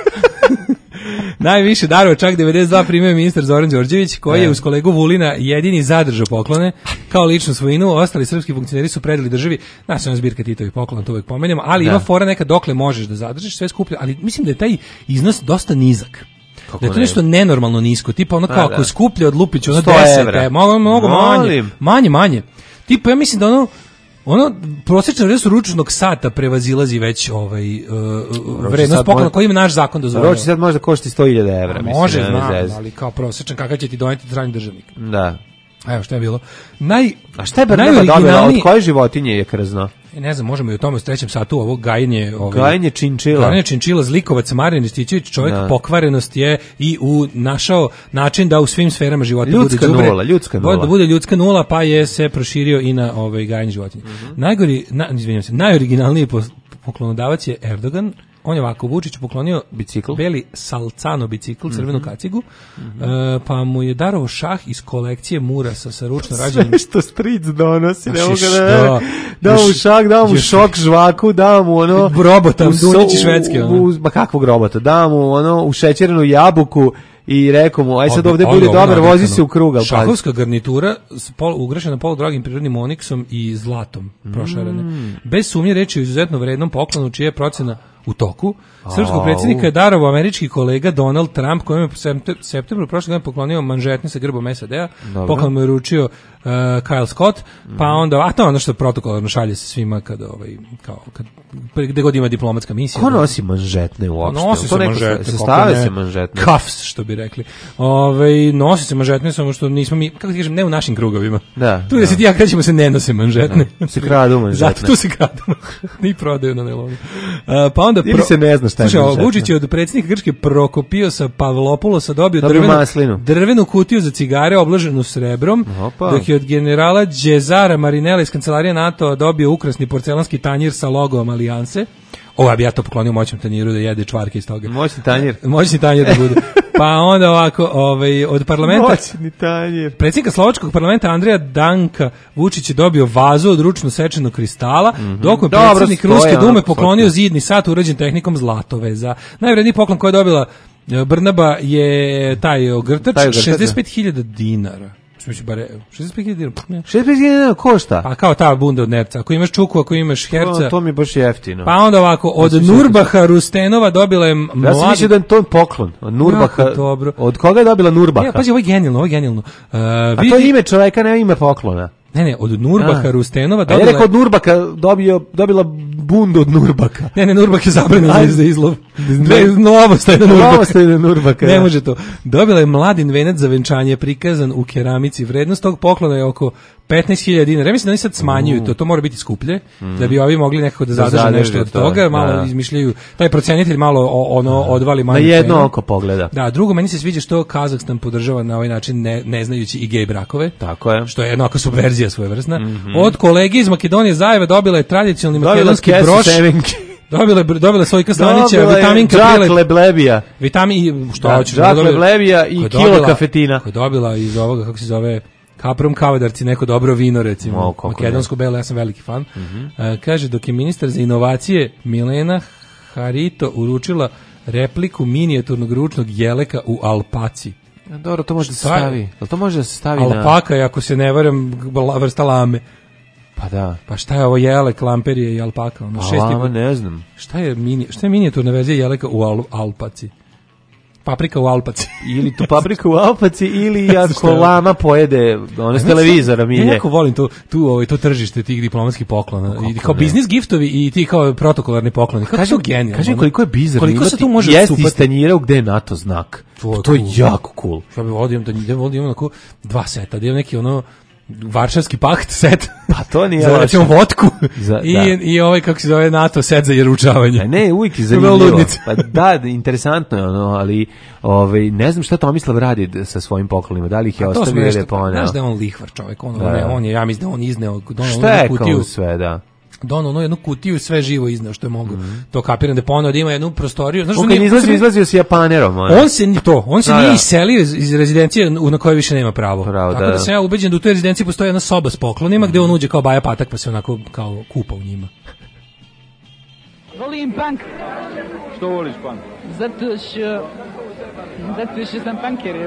Najviše darova, čak 92 primio ministar Zoran Đorđević, koji je uz kolegu Vulina jedini zadržao poklone kao ličnu svojinu. Ostali srpski funkcioneri su predali državi nacionalna zbirka Titovih poklona, to uvek pomenjamo, ali ima fora neka dokle možeš da zadržiš, sve skuplje, ali mislim da je taj iznos dosta nizak. Da je to nešto nenormalno nisko, tipa ono kao ako je skuplje od Lupića, ono 10 mnogo manje. Tipa ja mislim da ono prosječna vrednost ručnog sata prevazilazi već vrednost poklona koji ima naš zakon dozvoljava. Ručni sat može da košti 100.000 evra. Može, znam, ali kao prosječan kakav će ti doneti strani državnik. Da. Evo šta je bilo. A šta je Brnaba dobila? Od koje životinje je krzno? Ne znam, možemo i o tome u 3. satu ovo gajenje činčila. Gajenje činčila, zlikovac Marijan Rističević, čovjek pokvarenost je i našao način da u svim sferama života bude đubre. Ljudska nula. Da bude ljudska nula, pa je se proširio i na gajenje životinja. Najoriginalniji poklonodavac je Erdogan. On je ovako Vučiću poklonio beli Salcano bicikl, crvenu kacigu, pa mu je darovao šah iz kolekcije Murasa sa ručno rađenim. Što stric donosi, ne mogu da mu šah, da mu šok žvaku, da mu ono... Robota, Dunjići švedski. Ma kakvog robota, da mu ono ušećerenu jabuku i rekao mu, aj sad ovde budi dobar, vozi se u krug. Šahovska garnitura ugrašena poludragim prirodnim oniksom i zlatom prošarane. Bez sumnje reč je o izuzetno vrednom poklonu čija je procena u toku. Srpskog predsjednika je darovao američki kolega Donald Trump, kojem je u septembru prošle godine poklonio manžetne sa grbom SAD-a. Poklon mu je uručio Kyle Scott, pa onda, a to je ono što protokolarno šalje se svima kada gde god ima diplomatska misija. Ko nosi manžetne uopšte? Nosi se manžetne. Stave se manžetne. Cuffs, što bi rekli. Nosi se manžetne, samo što nismo mi, kako ti kažem, ne u našim krugovima. Tu da se ti ja krećemo se ne nose manžetne. Se kradu manžetne. Zato tu se kradu. Ni prodaju na nelonu. Pa onda ili se ne zna šta je manžetne. Vučić je od predsjednika Grčke Prokopiosa Pavlopoulosa dobio drvenu kutiju za cigare obloženu srebrom, dok je od generala Đezara Marinela iz kancelarije NATO dobio ukrasni porcelanski tanjir sa logom Alijanse. Ovo bi ja to poklonio moćnom tanjiru da jede čvarke iz toga. Moćni tanjir da bude. Pa onda ovako, od parlamenta... Moćni tanjir. Predsjednika slovačkog parlamenta Andreja Danka Vučić je dobio vazu od ručno sečenog kristala, dok je predsjednik Ruske dume poklonio zidni sat urađen tehnikom zlatoveza. Najvredniji poklon koji je dobila Brnaba je taj ogrtač, 65.000 dinara. 65.000 dinara. 65.000 dinara košta? Pa kao ta bunda od nerca. Ako imaš čuku, ako imaš herca. To mi je baš jeftino. Pa onda ovako, od Nurbaha Rustenova dobila je mladi... Ja sam mislio da je to poklon. Od Nurbaha... Dobro. Od koga je dobila Nurbaha? Pazi, ovo je genijalno. A to je ime čoveka, ne ime poklona. Ne, od Nurbaha Rustenova dobila... Ja rekao od Nurbaka dobila bundu od Nurbaka. Ne, Nurbak je zabranjen za izlov. Novostajna Nurbaka. Ne može to. Dobila je mladin venac za venčanje prikazan u keramici. Vrednost tog poklona je oko 15.000 dinara. Ja mislim da oni sad smanjuju to mora biti skuplje, da bi ovi mogli nekako da zadrže nešto od toga, malo izmišljaju, taj procenitelj malo odvali manje. Na jedno oko pogleda. Da, drugo, meni se sviđa što Kazahstan podržava na ovaj način ne znajući i gej brakove. Tako je. Što je jednaka subverzija svojevrsna. Od kolege iz Makedonije Zajeva dobila je tradicionalni makedonski broš. Dobila Sojka Stanića, vitaminka Džak Leblebija. Džak Leblebija i kilo kafetina. Koja je dobila iz ovoga, kako se zove, Kaprom Kavadarci, neko dobro vino, recimo, makedonsko belo, ja sam veliki fan. Kaže, dok je ministar za inovacije Milena Harito uručila repliku minijaturnog ručnog jeleka u alpaci. Dobro, to može da se stavi. To može da se stavi na... Alpaka je, ako se ne varam, vrsta lame. Pa da. Pa šta je ovo jelek, lamperije i alpaka? Lama, ne znam. Šta je minijaturna verzija jeleka u alpaci? Paprika u Alpaci. Ili tu paprika u Alpaci, ili ako lama pojede s televizora milje. Ja jako volim to tržište tih diplomatskih poklona. I kao biznis giftovi i ti kao protokolarni pokloni. Kako to genijalno. Kažem koliko je bizarno. Koliko se tu može jesti iz tanjira gde je NATO znak. To je jako cool. Ja bih vodio da imam 2 seta, da imam neki Varšavski pakt set. Pa to nije za recimo vodku i ovaj kako se zove NATO set za jeručavanje. Ne, uvijek je zanimljivo. Pa da, interesantno je ali ne znam šta Tomislav radi sa svojim poklonima. Da li ih je ostavio ili poneo. Znaš da je on lihvar čovjek, on je, ja mislim da on izneo kutiju sve, da. Dono jednu kutiju sve živo izneo što je mogu. To kapiram da poneo da ima jednu prostoriju. Znaš, izlazio s Japanerom. On se nije iselio iz rezidencije na kojoj više nema pravo. Tako da sam ja ubeđen da u toj rezidenciji postoji jedna soba s poklonima gde on uđe kao Baja Patak pa se onako kao kupa u njima. Volim punk. Što voliš punk? Zato što sam punker.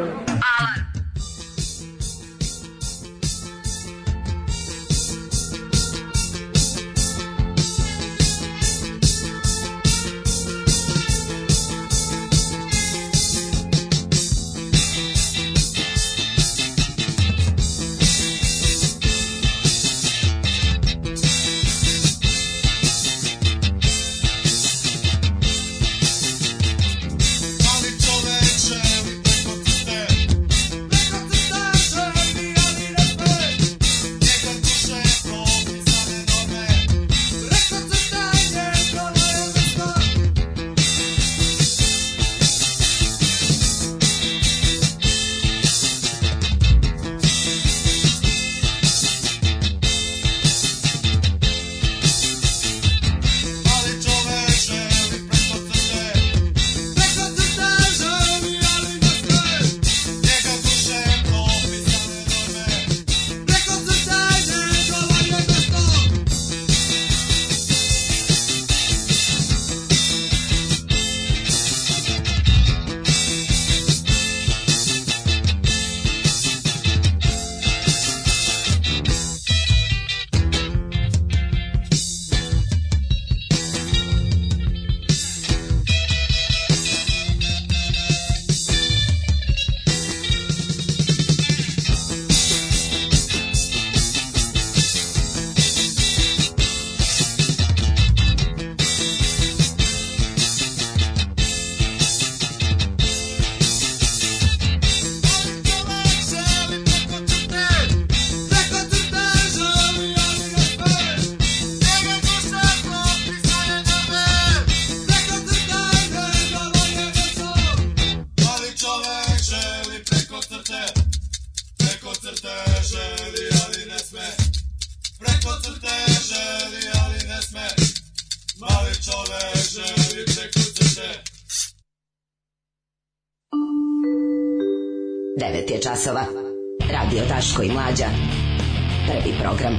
Devet je časova. Radio Daško i Mlađa. Prvi program.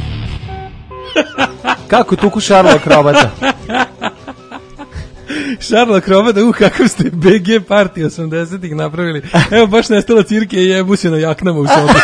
Kako tuku Šarla Akrobata? Šarla Akrobata, kakav ste BG party 80-ih napravili. Evo, baš nestala cirke i jebu se na jaknama u sobi.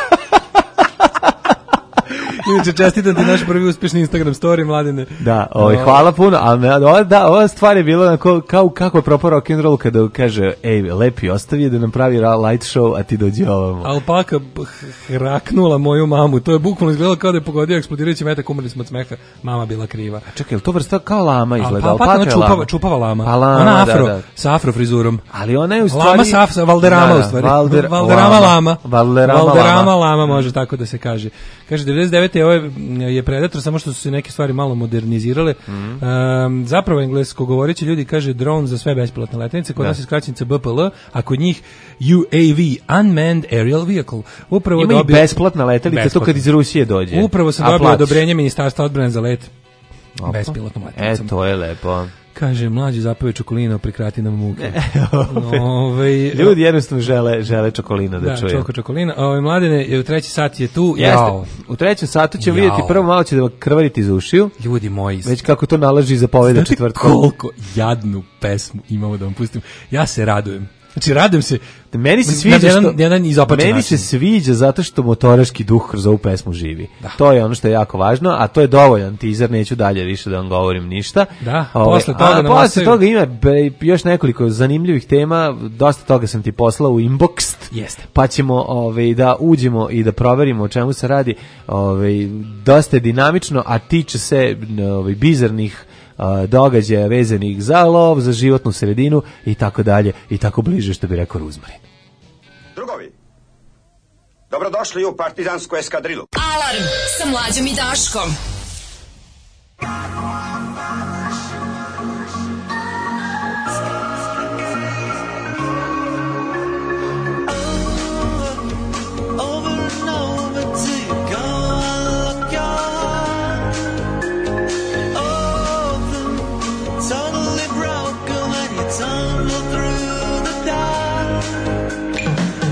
Inače, čestitam ti naš prvi uspešni Instagram story, Mladine. Da, hvala puno, ali ova stvar je bila kao kako je propao rock'n'roll kada kaže, ej, Lepi ostavi da nam pravi light show, a ti dođi ovamo. Alpaka hraknula moju mamu, to je bukvalno izgledalo kao da je pogodio eksplodirajući metak, umrli smo od smeha, mama bila kriva. A čekaj, je li to vrsta kao lama izgleda? Alpaka čupava lama, ona afro, da. Sa afro frizurom. Ali ona je u stvari... Lama sa Valderama u stvari. Valderama lama. Valderama lama može tako da se kaže. Kaže, 99. je Predator, samo što su se neke stvari malo modernizirale. Zapravo englesko govoreći ljudi kaže drone za sve bespilotne letelice, kod nas je skraćenica BPL, a kod njih UAV, Unmanned Aerial Vehicle. Upravo ima i besplatna letelica, to kad iz Rusije dođe. Upravo sam dobio odobrenje Ministarstva odbrane za let bespilotnom letelicom. To je lepo. Kaže, Mlađi zapeve Čokolino, prikrati nam muke. Ljudi jednostavno žele Čokolino da čuju. Da, Čokolino. Mladine, u treći sat je tu. Jeste. U trećem satu ćemo vidjeti, prvo malo će da krvariti iz ušiju. Ljudi moji. Već kako to nalaži zapoveda četvrtkom. Znate koliko jadnu pesmu imamo da vam pustim? Ja se radujem. Znači, radujem se. Meni se sviđa zato što motoraški duh kroz ovu pesmu živi. Da. To je ono što je jako važno, a to je dovoljan teaser, neću dalje više da vam govorim ništa. Da, posle toga ima još nekoliko zanimljivih tema, dosta toga sam ti poslao u inbox. Jeste. Pa ćemo da uđemo i da proverimo o čemu se radi. Dosta je dinamično, a tiče se bizarnih događaja vezanih za lov, za životnu sredinu i tako dalje i tako bliže, što bi rekao Ruzmarin. Drugovi, dobrodošli u partizansku eskadrilu. Alarm sa Mlađom i Daškom.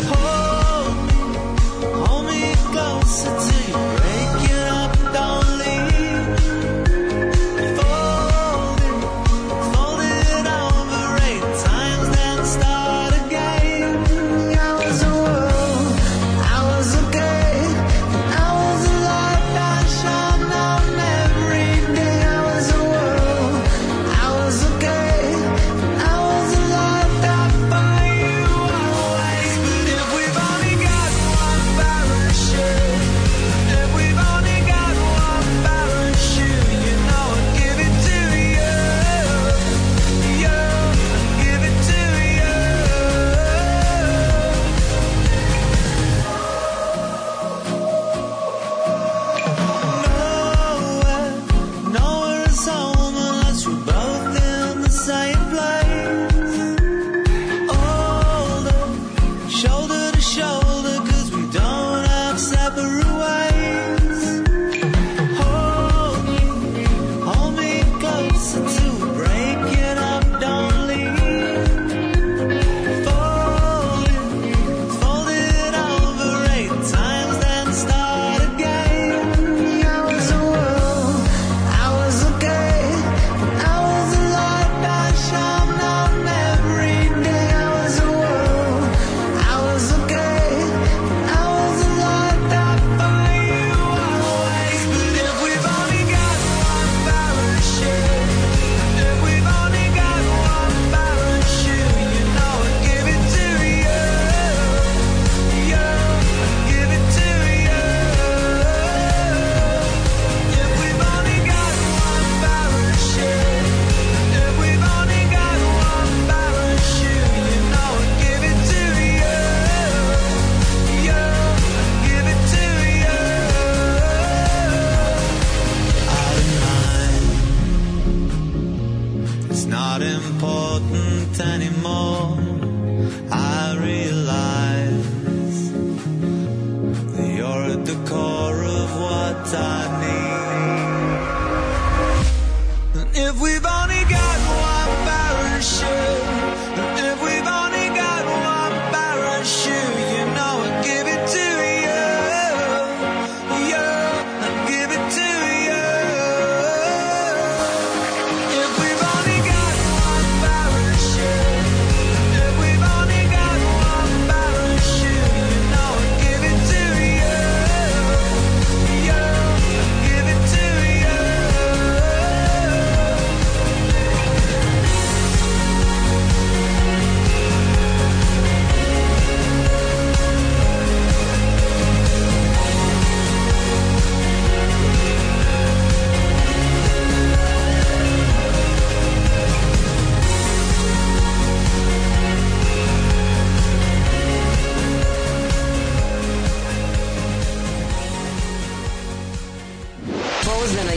Hold me closer till you break it up, don't leave.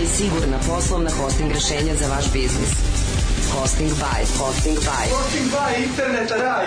i sigurna poslovna hosting rešenja za vaš biznis. Hosting by. Hosting by internet raj.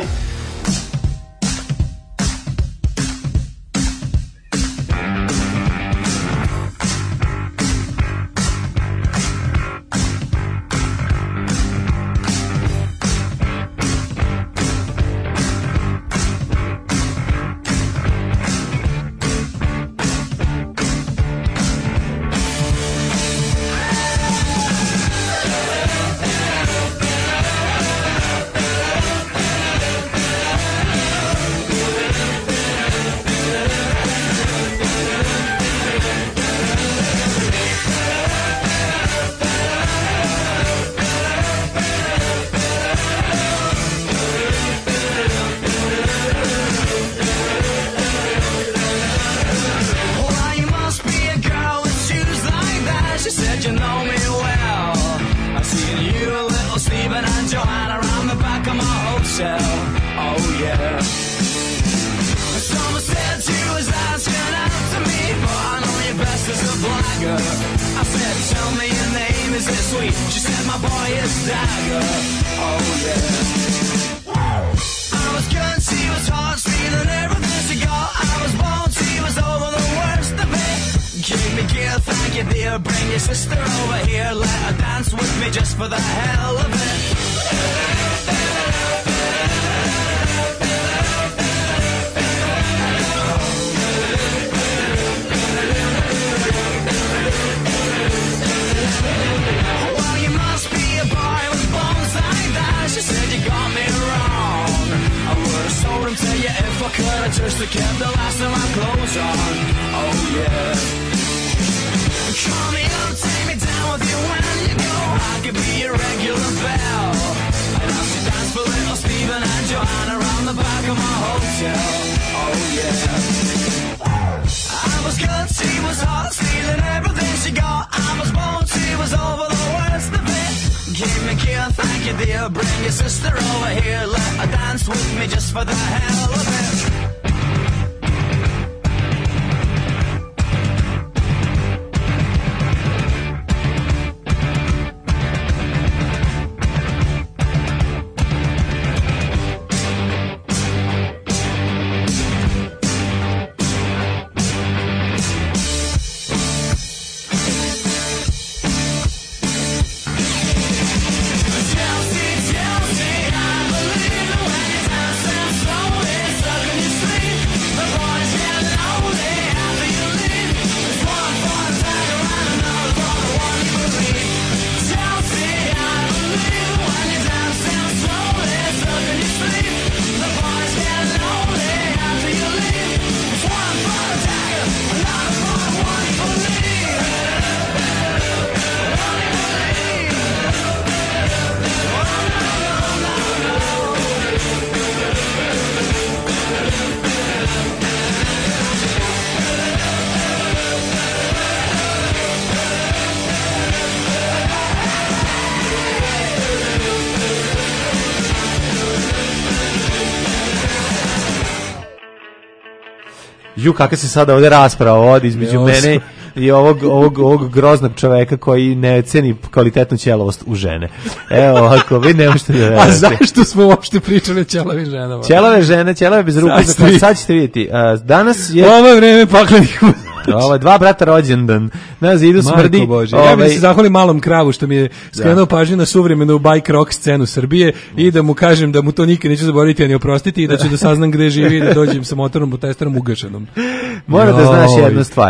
Kakva se sada ovde rasprava vodi između mene i ovog groznog čoveka koji ne ceni kvalitetnu ćelavost u žene. Evo, ako vi ne možete da verujete. A zašto smo uopšte pričali o ćelavim ženama? Ćelave žene, ćelave bez ruku, sad ćete vidjeti. Danas je... Ovo je vreme paklenih Ovo je dva brata rođendan. Na zidu smrdi. Marko Bože. Ja bih se zahvalim malom kravu što mi je skrenuo pažnju na suvremenu bike rock scenu Srbije i da mu kažem da mu to nikad neću zaboraviti ani oprostiti i da ću da saznam gde živi i da dođem sa motornom protesterom ugašenom. Mora da znaš jednu stvar.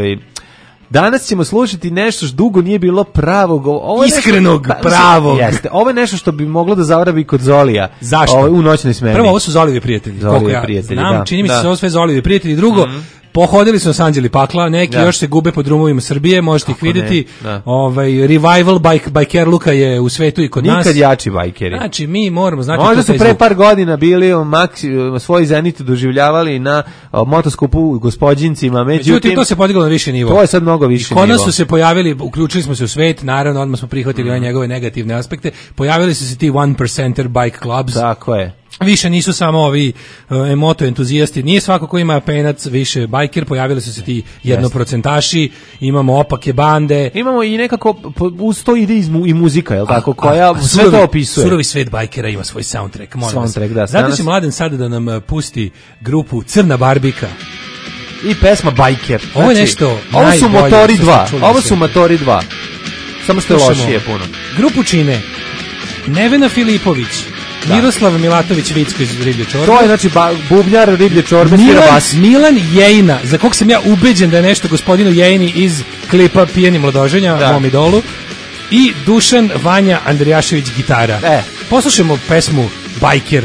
Danas ćemo slušati nešto što dugo nije bilo pravog, iskrenog, pravog. Jeste. Ovo je nešto što bi moglo da zavrabi kod Zolija. Zašto? U noćnoj smeni. Prvo, ovo su Zolijevi prijatelji. Zolijevi prijatelji, znam, čini mi se ovo sve Zolijevi prijatelji. Drugo, pohodili su nas anđeli pakla, neki još se gube po drumovima Srbije, možete ih vidjeti. Revival bajkerluka je u svetu i kod nas. Nikad jači bajkeri. Znači, mi moramo znati... Možda su pre par godina bili svoj zenit doživljavali na motoskupu u Gospođincima. Međutim, to se podiglo na više nivo. To je sad mnogo više nivo. Kod nas su se pojavili, uključili smo se u svet, naravno, odmah smo prihvatili ove njegove negativne aspekte. Pojavili su se ti 1%er bike clubs. Tako je. više nisu samo ovi moto entuzijasti, nije svako ko ima penac više bajker, pojavili su se ti jednoprocentaši, imamo opake bande. Imamo i nekako, uz to ide i muzika, je li tako, koja sve to opisuje. Surovi svet bajkera ima svoj soundtrack, molim vas. Da, zato će Mladen sada da nam pusti grupu Crna Barbika. I pesma Bajker. Ovo je nešto ovo su Motori 2. Ovo su Motori 2. Samo što je lošije puno. Grupu čine Nevena Filipović, Miroslav Milatović Vicko iz Riblje čorbe. To je znači bubnjar Riblje čorbe, Milan Jejina, za kog sam ja ubeđen da je nešto gospodinu Jejini iz klipa Pijeni mladoženja, mom idolu. I Dušan Vanja Andrijašević gitara. Poslušajmo pesmu Bajker.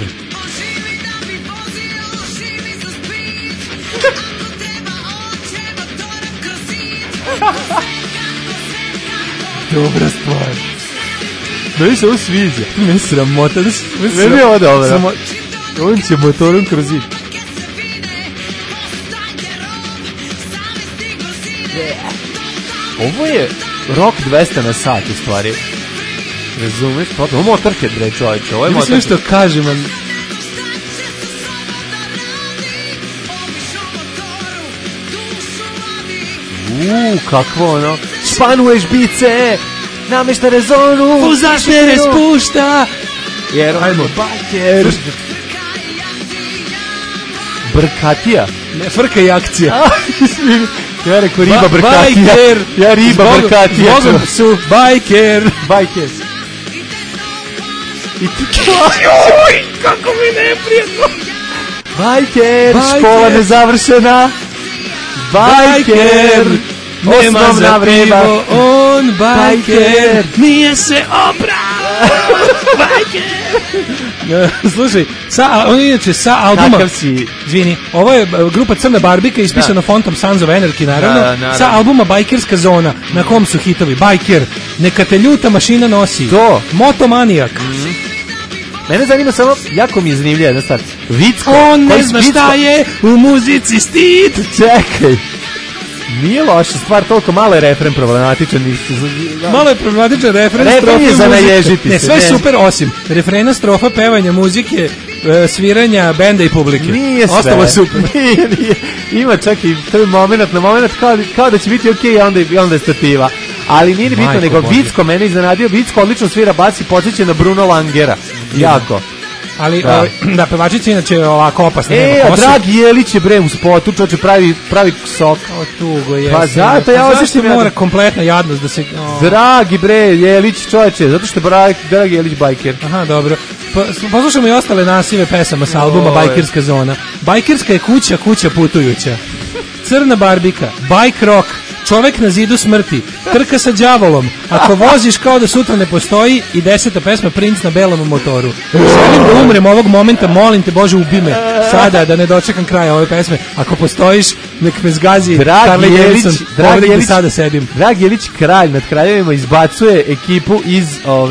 Dobra stvar. Da mi se ovo sviđa. Ne sramota. Ne je ovo dobro. On će motorom kroz zid. Ovo je rock 200 na sat u stvari. Razumeš? Ovo je Motorhead, bre čovječe. Ovo je Motorhead. Mislim što kažem, man. Kakvo ono. Španuješ bice, namešta rezonu, Fuzaš me ne spušta. Jer ajmo, Bajker. Brkatija. Ne, frka i akcija. Ja rekao riba Brkatija. Bajker. Ja riba Brkatija. Zbogom su Bajker. Bajker. I ti joj, kako mi neprijetno. Bajker, škola nezavršena. Bajker. Nema za pivo, on bajker, nije se oprao, bajker. Slušaj, on je inače sa albuma, izvini, ovo je grupa Crna Barbika ispisana fontom Sons of Anarchy, naravno, sa albuma Bajkerska zona, na kom su hitovi Bajker, Neka te ljuta mašina nosi, Motomanijak. Mene zanima samo, jako mi je zanimljiva jedna stvar, Vicko. On ne zna šta je u muzici stid. Čekaj. Nije loša stvar, toliko malo je refren problematičan. Malo je problematičan refren je za naježiti se. Ne, sve super osim refrena, strofa, pevanja, muzike, sviranja, benda i publike. Nije sve. Ostalo super. Nije. Ima čak i taj moment, na moment kao da će biti okej, a onda je stativa. Ali nije bitno, nego Vicko, mene iznenadio, Vicko odlično svira bas i podsjeća na Bruno Langera. Jako. Ali, da, pevačica inače je ovako opasna. Dragi Jelić je bre u spotu, čoče pravi sok. O, tugo je. Pa zato ja osjećam mora kompletna jadnost da se... Dragi bre Jelić, čoveče, zato što je dragi Jelić bajker. Aha, dobro. Poslušamo i ostale nasive pesama sa albuma Bajkerska zona. Bajkerska je kuća putujuća. Crna Barbika, Bike Rock, Čovek na zidu smrti, Trka sa đavolom, Ako voziš kao da sutra ne postoji i 10. pesma Princ na belom motoru. Želim da umrem ovog momenta, molim te Bože ubi me sada da ne dočekam kraja ove pesme. Ako postojiš, nek me zgazi Harley Davidson, ovdje sada sedim. Dragi Jelić, kralj nad kraljevima, izbacuje ekipu iz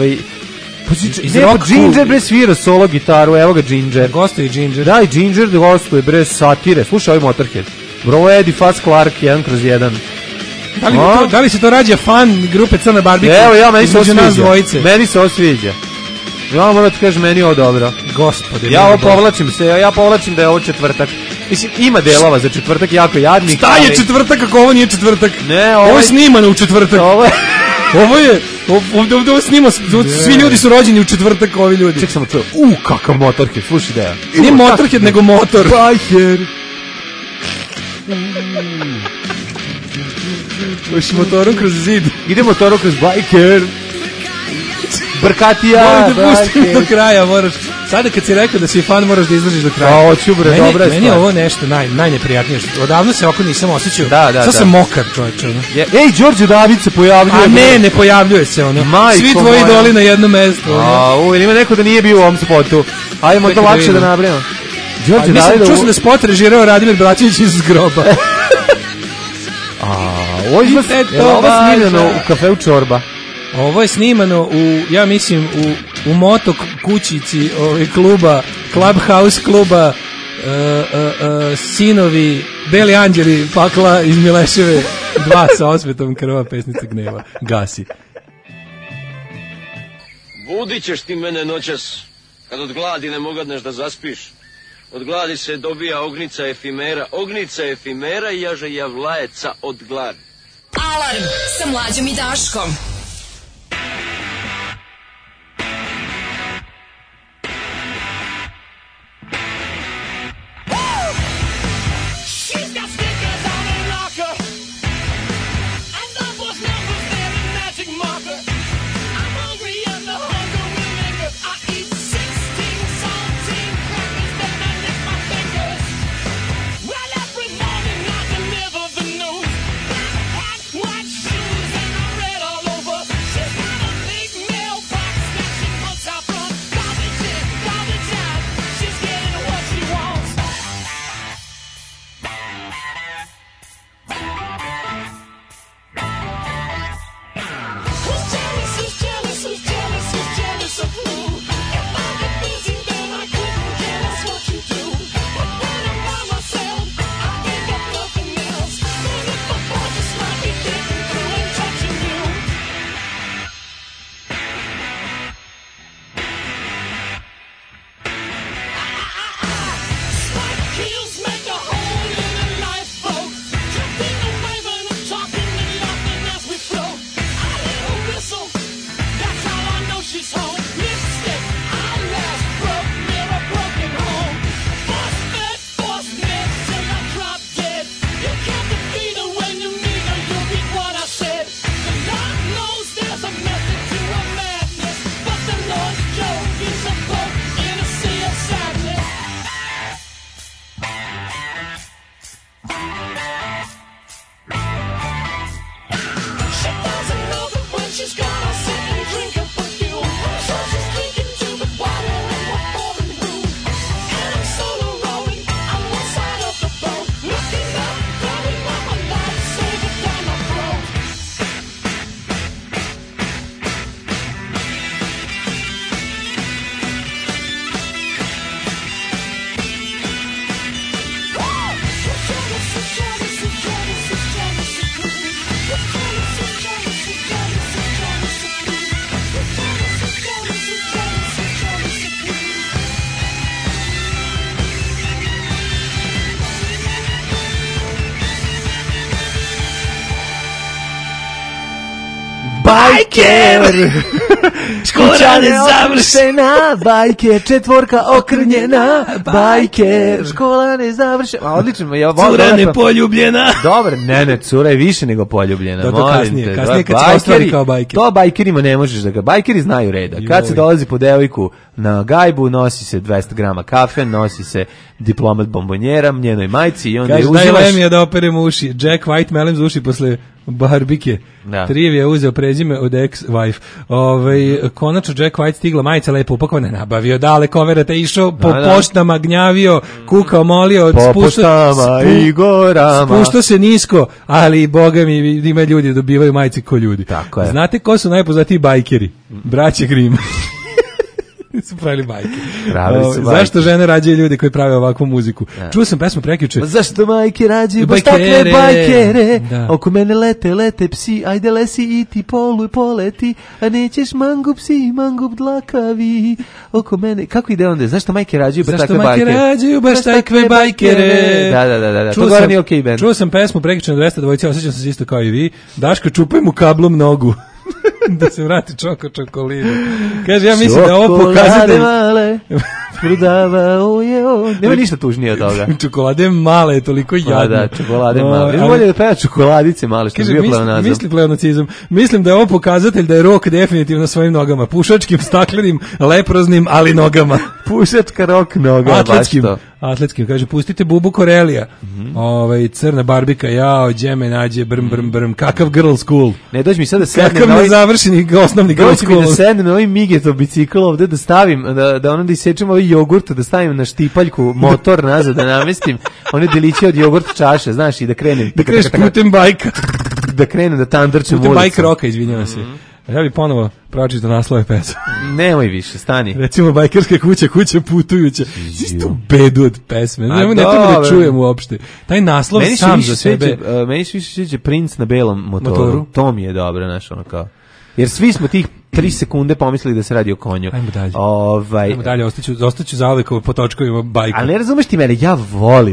Ginger bre svira solo gitaru, evo ga Ginger. Gostuje Ginger. Da, i Ginger gostuje bre satire. Slušaj ovaj Motorhead. Bro, Eddie Fast Clark 1/1. Da li se to rađa fan grupe Crna Barbika? Evo, meni se ovo sviđa. Ja moram da kažem, meni je ovo dobro. Gospode. Ja povlačim da je ovo četvrtak. Mislim, ima delova za četvrtak, jako jadnih. Šta je četvrtak ako ovo nije četvrtak? Ne, ovo je snimano u četvrtak. Ovdje ovo snima, svi ljudi su rođeni u četvrtak, ovi ljudi. Ček samo čuo, kakav Motorhead, slušaj da je. Nije Motorhead, nego motor. Bajker. Uši motorom kroz zid. Ide motorom kroz Bajker. Brkatija. Moram te pustim do kraja, moraš. Sada kad si rekao da si fan, moraš da izdržiš do kraja. Hoću bre, dobra je stvar. Meni je ovo nešto najneprijatnije. Odavno se ovako nisam osjećao. Da. Sam mokar, čovječe. Ej, Đorđe David se pojavljuje. A ne pojavljuje se ono. Svi tvoji idoli na jednom mestu. Ima neko da nije bio u ovom spotu. Ajmo to lakše da nabrijemo. Đorđe David. Čuo sam da spot režirao Radimir Braćević iz groba. Ovo je snimano u kafeu Čorba. Ovo je snimano ja mislim u moto kućici kluba, Clubhouse kluba, Sinovi, Beli anđeli, pakla iz Mileševe 2 sa osvetom krva, pesnica gneva. Gasi. Budit ćeš ti mene noćas kad od gladi ne mogadneš da zaspiš. Od gladi se dobija ognica efimera i jaže javlajeca od gladi. Alarm sa Mlađom i Daškom. Bajker! Škola nezavršena, Bajker, četvorka okrnjena, Bajker, škola nezavršena. Odlično, cura nepoljubljena. Dobro, ne, cura je više nego poljubljena. To kasnije kad se ostali kao bajker. To bajkerima ne možeš da ga, bajkeri znaju reda. Kad se dolazi po devojku na gajbu, nosi se 200 grama kafe, nosi se diplomat bombonjera, njenoj majci i onda je uzimaš... Kaže, daj Lemija da operem uši. Jack White melem za uši posle barbike. Da. Triv je uzeo prezime od ex-wife. Konačno Jack White stigla, majica lepo upakovana, nabavio dale koverata, išao po poštama, gnjavio, kukao, molio, po poštama i gorama. Spuštao se nisko, ali boga mi ima ljudi dobivaju majice ko ljudi. Tako je. Znate ko su najpoznatiji bajkeri? Braće Grimm. Su pravili bajke. Zašto žene rađaju ljude koji prave ovakvu muziku? Ja. Čuo sam pesmu prekjuče. Zašto majke rađaju baš takve bajkere? Da. Oko mene lete psi, ajde lesi i ti poleti, a nećeš mangup psi, mangup dlakavi. Oko mene, kako ide onda? Zašto majke rađaju baš takve bajkere? Zašto majke rađaju baš takve bajkere? Da. To gore nije okej band. Čuo sam pesmu prekjuče na 200 dvojice, osjećam se isto kao i vi. Daško, čupaj mu kablom nogu. Da se vrati čokolinu. Kaže, ja mislim da ovo pokazatelj... Prodavao je on. Nema ništa tužnije od toga. Čokolade male je toliko jadno. Da, čokolade male. Bolje da peva čokoladice male, što je bio pleonazam. Misli pleonacizam. Mislim da je ovo pokazatelj da je rock definitivno na svojim nogama. Pušačkim, staklenim, leproznim, ali nogama. Pušačka rock noga. Atletskim. Kaže, pustite Bubu Korelija. Crna barbika, jao, džeme nađe, brm. Kakav girl school. Ne, dođi mi sad da sednem. Kakav nezavršeni osnovni girl school. Dođi mi da sednem na ovaj Migetov bicikl ovde, da stavim, da ono da isečem ovaj jogurt, da stavim na štipaljku motor nazad, da namestim one deliće od jogurt čaše, znaš, i da krenem. Da kreneš putem bajka. Da krenem, da tandrčem ulicom. Putem bajk roka, izvinjavam se. Ja bih ponovo pročitao naslove pesma. Nemoj više, stani. Recimo, bajkerska kuća putujuća. Isto bedu od pesme. Ne treba da čujem uopšte. Taj naslov sam za sebe. Meni se više sviđa Princ na belom motoru. To mi je dobro, znaš, ono kao. Jer svi smo tih 3 sekunde pomislili da se radi o konju. Ajmo dalje, ostaću zauvek po točkovima bajka. Ali ne razumeš ti mene, ja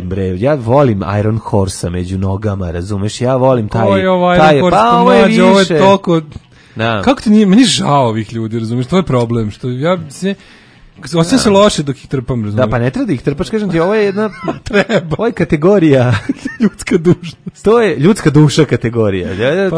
volim Iron Horse-a među nogama, razumeš, ja volim taj... Ovo je Iron Horse, ovo je toliko... Da. Kako ti nije, meni žao ovih ljudi, razumeš, to je problem, što ja se... Osjećam se loše dok ih trpam, razumiješ. Da, pa ne treba da ih trpaš, kažem ti, ovo je jedna... Treba. Ovo je kategorija... ljudska dušnost. To je ljudska duša kategorija.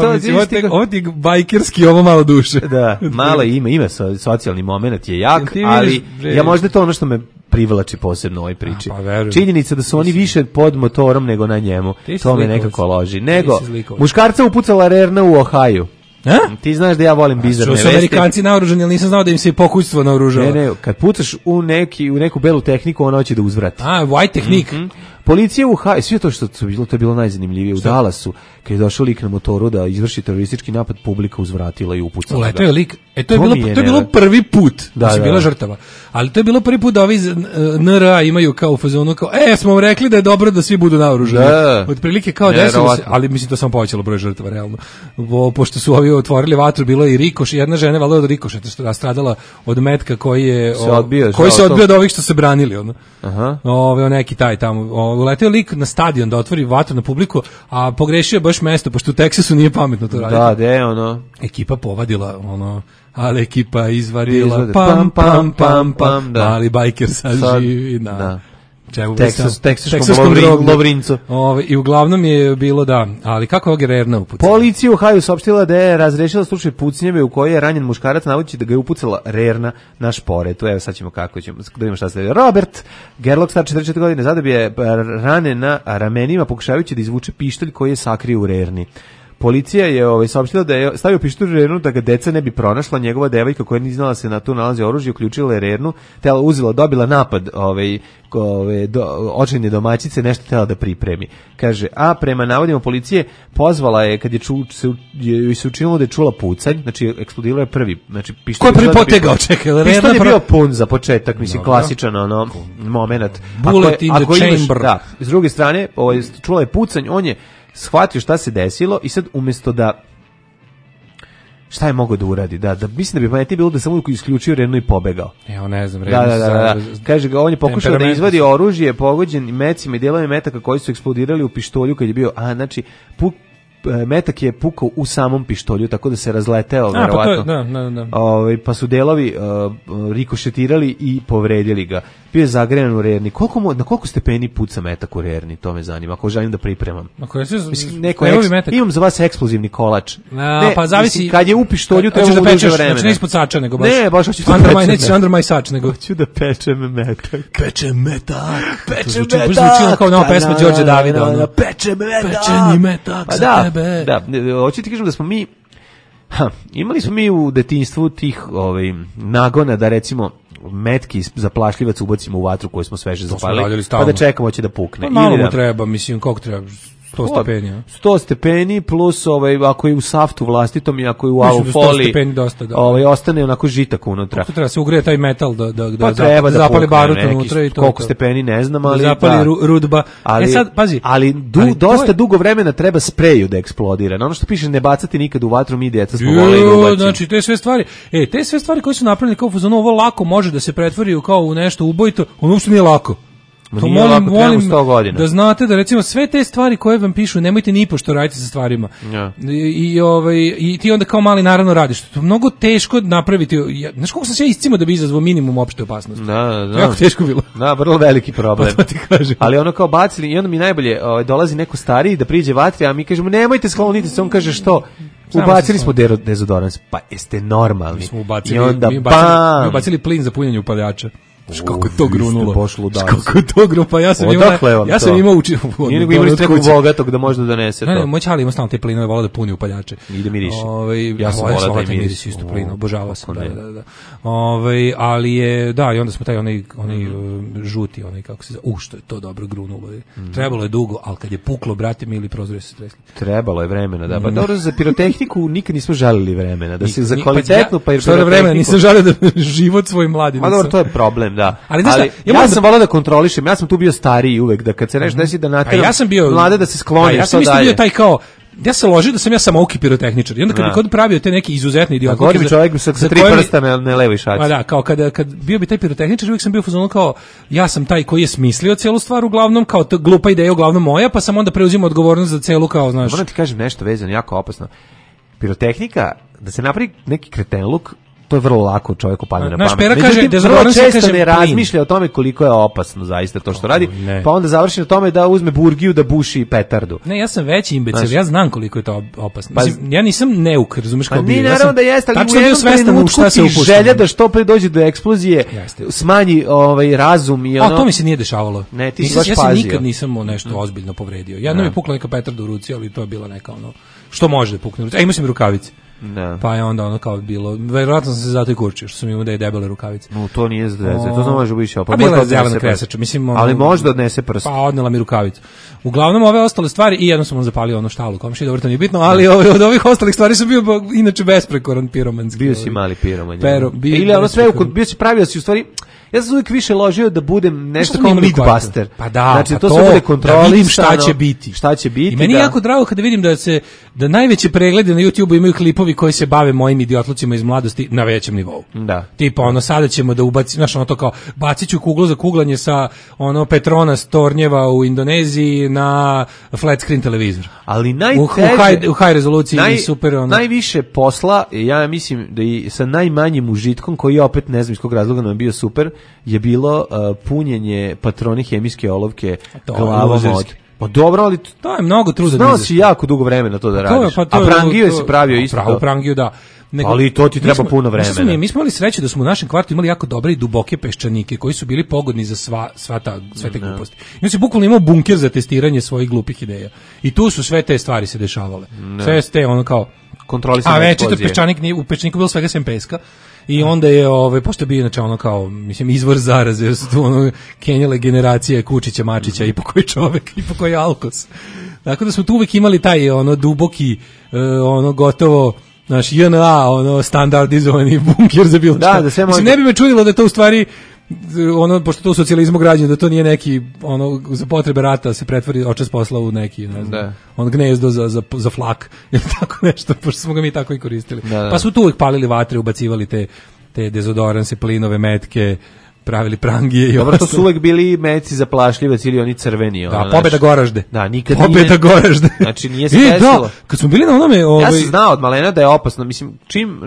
Ovo ti je bajkerski, ovo malo duše. Da, malo ima socijalni moment je jak, ali ja možda to ono što me privlači posebno u ovoj priči. Činjenica da su oni više pod motorom nego na njemu. To me nekako loži. Nego, muškarca upucala Rerna u Ohaju. Ti znaš da ja volim bizarne vesti. Što su Amerikanci naoružani, ali nisam znao da im se i pokućstvo naoružava. Ne, kad pucaš u neku belu tehniku, ona hoće da uzvrati. White tehnik. Policija u Ohio, sve to što je bilo najzanimljivije, u Dallasu, kad je došao lik na motoru da izvrši teroristički napad, publika uzvratila i upucala. Uleteo je lik, to je bilo prvi put da se bila žrtava. Ali to je bilo prvi put da ovi NRA imaju kao u fazonu, kao, smo vam rekli da je dobro da svi budu naoružani. Otprilike kao desilo se, ali mislim to samo povećalo broj žrtava, realno. Pošto su ovi otvorili vatru, bilo je i rikoš, jedna žena valjda od rikošeta što je stradala od metka koji se odbio od ovih što se branili. Neki taj tamo, uleteo lik na stadion da otvori vatru na publiku, a pogrešio je baš mesto, pošto u Teksasu nije pametno to raditi. Ekipa povadila, ali ekipa izvarila, pam, ali bajker sad živi na teksaškom Lovrincu. I uglavnom je bilo ali kako je Rerna upucala? Policija u Ohaju saopštila da je razrešila slučaj pucnjave u kojoj je ranjen muškarac navodeći da ga je upucala Rerna na šporetu. Evo sad ćemo kako ćemo, da vidimo šta se. Robert Gerlach, star 44 godine, zadobije rane na ramenima pokušavajući da izvuče pištolj koji je sakrio u Rerni. Policija je saopštila da je stavio pištolj u Rernu da ga deca ne bi pronašla. Njegova devojka koja nije znala se na tu nalazi oružje, uključila je Rernu, dobila napad očajne domaćice, nešto tela da pripremi. Kaže, a prema navodima policije pozvala je kad joj se učinilo da je čula pucanj, znači eksplodirao je prvi, znači pištolj. Ko je prvi potegao, čekaj, pištolj je bio pun za početak, mislim klasičan moment. Bullet in the chamber. S druge strane, čula je pucanj, on je shvatio šta se desilo i sad umjesto da šta je mogao da uradi? Da mislim da bi pametnije bilo da samo isključio Rernu i pobegao. Evo ne znam, da. Kaže ga, on je pokušao da izvadi oružje pogođen mecima i dijelovima metaka koji su eksplodirali u pištolju kad je bio, znači metak je pukao u samom pištolju, tako da se razleteo verovatno. Pa su delovi rikošetirali i povredili ga. Bio je zagrejan u Rerni. Na koliko stepeni puca metak u Rerni? To me zanima. Ako želim da pripremam. Imam za vas eksplozivni kolač. Pa zavisi. Kad je u pištolju treba da pečeš vremena. Znači ne ispod sača, nego baš. Ne, baš hoću under my sač, nego hoću da pečem metak. Pečem metak. Zvuči kao nova pesma Đorđe Davida. Pečem metak. Pečeni metak za tebe. Da, hoću ti kažem da smo mi imali smo mi u detinjstvu tih nagona da recimo metki za plašljivac ubacimo u vatru koju smo sveže zapalili, pa da čekamo hoće da pukne. Pa malo mu treba, mislim, koliko treba? 100 stepeni. 100 stepeni plus ako je u saftu vlastitom i ako je u alufoli, ostane onako žitak unutra. Treba se ugrije taj metal da zapali barut unutra i to. Koliko stepeni ne znam, ali zapali rudba. Sad, pazi, ali dosta dugo vremena treba spreju da eksplodira. Ono što piše ne bacati nikad u vatru, mi djeca smo voleli da ubacimo. Znači, te sve stvari koje su napravljene kao fazonu, ovo lako može da se pretvori kao u nešto ubojito, ono uopšte nije lako. To molim da znate da recimo sve te stvari koje vam pišu nemojte ni pošto radite sa stvarima. I ti onda kao mali naravno radiš. To je mnogo teško napraviti. Znaš koliko sam se ja iscimao da bi izazvao minimum opšte opasnosti. Jako teško bilo. Da, vrlo veliki problem. Pa ti kažem. Ali ono kao bacili i onda mi najbolje dolazi neko stariji da priđe vatri, a mi kažemo nemojte skloniti se, on kaže što? Ubacili smo dezodorans. Pa jeste normalni. Mi smo ubacili plin za punjenje upaljača. Kako to grunulo. Kako to grunulo. Pa ja sam imao Nije nego imali nekog bogatog da možda donese to. Ne, moj čali ima stalno te plinove, volao da puni upaljače. I da miriše. Ja sam volao da miriše isto plina, obožavao sam. Da. Ali je, da, i onda smo taj onaj žuti, kako se zove, što je to dobro grunulo. Trebalo je dugo, ali kad je puklo, brate mi, ili prozori se tresli. Trebalo je vremena, da. Pa dobro, za pirotehniku nikad nismo žalili vremena. Da se za kvalitetnu pirotehniku... Nisam žalio da život svoj mladi. Pa dobro, to je problem, da. Ali ja sam volao da kontrolišem, ja sam tu bio stariji uvek, da kad se nešto desi da nateram mlade da se sklone. Ja sam isto bio taj kao, ja se ložio da sam ja samouki pirotehničar. I onda kad bi kod pravio te neke izuzetne idiotlike. Gori bi čovjek sa 3 prsta na levoj šaci. Pa da, kao kad bio bi taj pirotehničar, uvijek sam bio u fazonu kao ja sam taj koji je smislio celu stvar uglavnom, kao to glupa ideja uglavnom moja, pa sam onda preuzimao odgovornost za celu kao, znaš. Moram ti kažem nešto vezano, jako opasno. Pirotehnika, da se napravi neki kretenluk, to je vrlo lako čovjeku padne na pamet. Naš Pera kaže da vrlo često ne razmišlja o tome koliko je opasno zaista to što radi, pa onda završi na tome da uzme burgiju da buši petardu. Ne, ja sam veći imbecil, ja znam koliko je to opasno. Mislim, ja nisam neuk, razumeš kao bio. Ja sam da jeste, ali u jednom trenutku ti želja da što pre dođe do eksplozije, smanji razum i ono. A to mi se nije dešavalo. Ne, ti si baš pazio. Ja se nikad nisam nešto ozbiljno povredio. Jednom je pukla neka petarda u ruci, ali to je bila neka ono, što može da pukne u ruci. Imao sam i rukavice. Da. Pa je onda ono kao bilo, verovatno sam se zato i kurčio, što sam imao da je debele rukavice. No, to nije zvezde, to može biti pa bila je zelena kresača, mislim. Ali možda odnese prst. Pa odnela mi rukavicu. Uglavnom ove ostale stvari, i jednom sam on zapalio ono štalu komši, dobro to nije bitno, ali od ovih ostalih stvari sam bio inače besprekoran piromanski. Bio si mali piroman. Ili ono sve, bio si pravio si u stvari. Ja sam uvijek više ložio da budem nešto kao Mythbuster. Pa da, znači, pa to se bude kontrolisano. Da vidim šta će biti. Šta će biti, i meni je jako drago kada vidim da najveće preglede na YouTubeu imaju klipovi koji se bave mojim idiotlucima iz mladosti na većem nivou. Da. Tipa ono, sada ćemo da ubacimo, znaš, ono to kao, bacit ću kuglu za kuglanje sa ono Petronas tornjeva u Indoneziji na flat screen televizor. Ali najteže, u high rezoluciji i super ono. Najviše posla, ja mislim da i sa najmanjim užitkom, koji opet ne znam iz kog razloga nam je bio super, je bilo punjenje patroni hemijske olovke glavom od. Pa dobro, ali to je mnogo truda. Znao si jako dugo vremena to da radiš. A prangiju je si pravio isto. Pravo prangiju, da. Ali to ti treba puno vremena. Mi smo imali sreće da smo u našem kvartu imali jako dobre i duboke peščanike koji su bili pogodni za sve te gluposti. I on se bukvalno imao bunker za testiranje svojih glupih ideja. I tu su sve te stvari se dešavale. Sve ste ono kao kontrolisane eksplozije. A već peščanik, u peščaniku bilo svega sem peska. I onda je, pošto je bio inače ono kao, mislim, izvor zaraze, jer su tu ono kenjale generacije Kučića, Mačića, i po koji čovek, i po koji alkos. Tako da smo tu uvijek imali taj ono duboki, ono gotovo, naš JNA, ono standardizovani bunker za bilo šta. Da sve mislim, ne bi me čudilo da to u stvari, ono, pošto to u socijalizmu građeno, da to nije neki, ono, za potrebe rata se pretvori očas posla u neki, ne znam, on gnezdo za flak, ili tako nešto, pošto smo ga mi tako i koristili. Pa su tu uvijek palili vatre, ubacivali te dezodoranse, plinove, metke, pravili prangije i dobro, to su uvek bili meci za plašljivac ili oni crveni. Da, pobeda Goražde. Da, nikad pobeda Goražde. Znači, nije se desilo. Da, kad smo bili na onome... Ja sam znao od malena da je opasno. Mislim, čim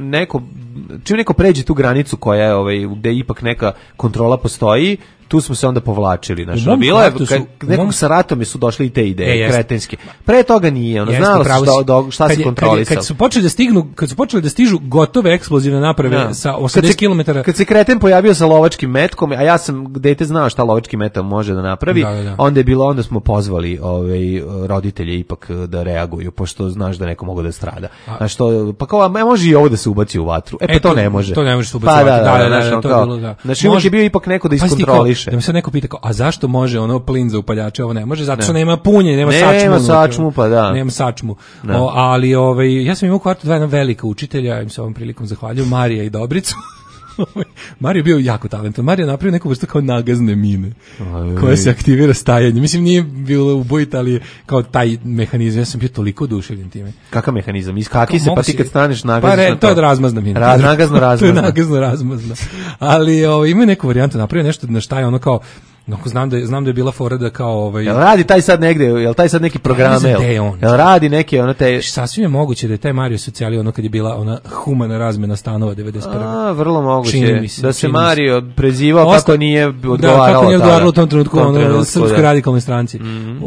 neko pređe tu granicu koja je, gde ipak neka kontrola postoji, tu smo se onda povlačili. Znači, bilo je, nekog sa ratom su došli i te ideje, kretenske. Pre toga nije, znalo se šta se kontrolisalo. Kad su počeli da stižu gotove eksplozivne naprave sa 80 km... Kad se kreten pojavio sa lovačkim metkom, a ja sam dete znao šta lovački metak može da napravi, onda smo pozvali roditelje ipak da reaguju, pošto znaš da neko mogu da strada. Znači, pa kao, može i ovo da se ubaci u vatru. Pa to ne može. To ne može se ubaciti u vatru. Znači, uvijek je bio ipak neko da iskontroliše. Da mi se neko pita kao, a zašto može ono plin za upaljače, ovo ne može, zato što nema punje, nema sačmu. Nema sačmu, pa da. Nema sačmu. Ali ja sam imao u kvartu dva jedna velika učitelja, im se ovom prilikom zahvaljujem, Marija i Dobricu. Mario je bio jako talentovan. Mario je napravio neku vrstu kao nagazne mine koja se aktivira stajanjem. Mislim, nije bilo ubojit, ali kao taj mehanizam. Ja sam bio toliko oduševljen time. Kakav mehanizam? Iskaki se, pa ti kad staneš nagaziš na to. To je razmazna mina. Nagazno-razmazna. To je nagazno-razmazna. Ali ima neku varijantu. Napravio nešto na šta je ono kao... Znam da je bila fora da kao Jel radi taj sad negde, jel taj sad neki program, jel radi neke ono te sasvim je moguće da je taj Mario socijali ono kad je bila ona humana razmena stanova 91. Vrlo moguće da se Mario prezivao kako nije odgovaralo. Da, kako nije odgovaralo u tom trenutku ono Srpskoj radikalnoj stranci.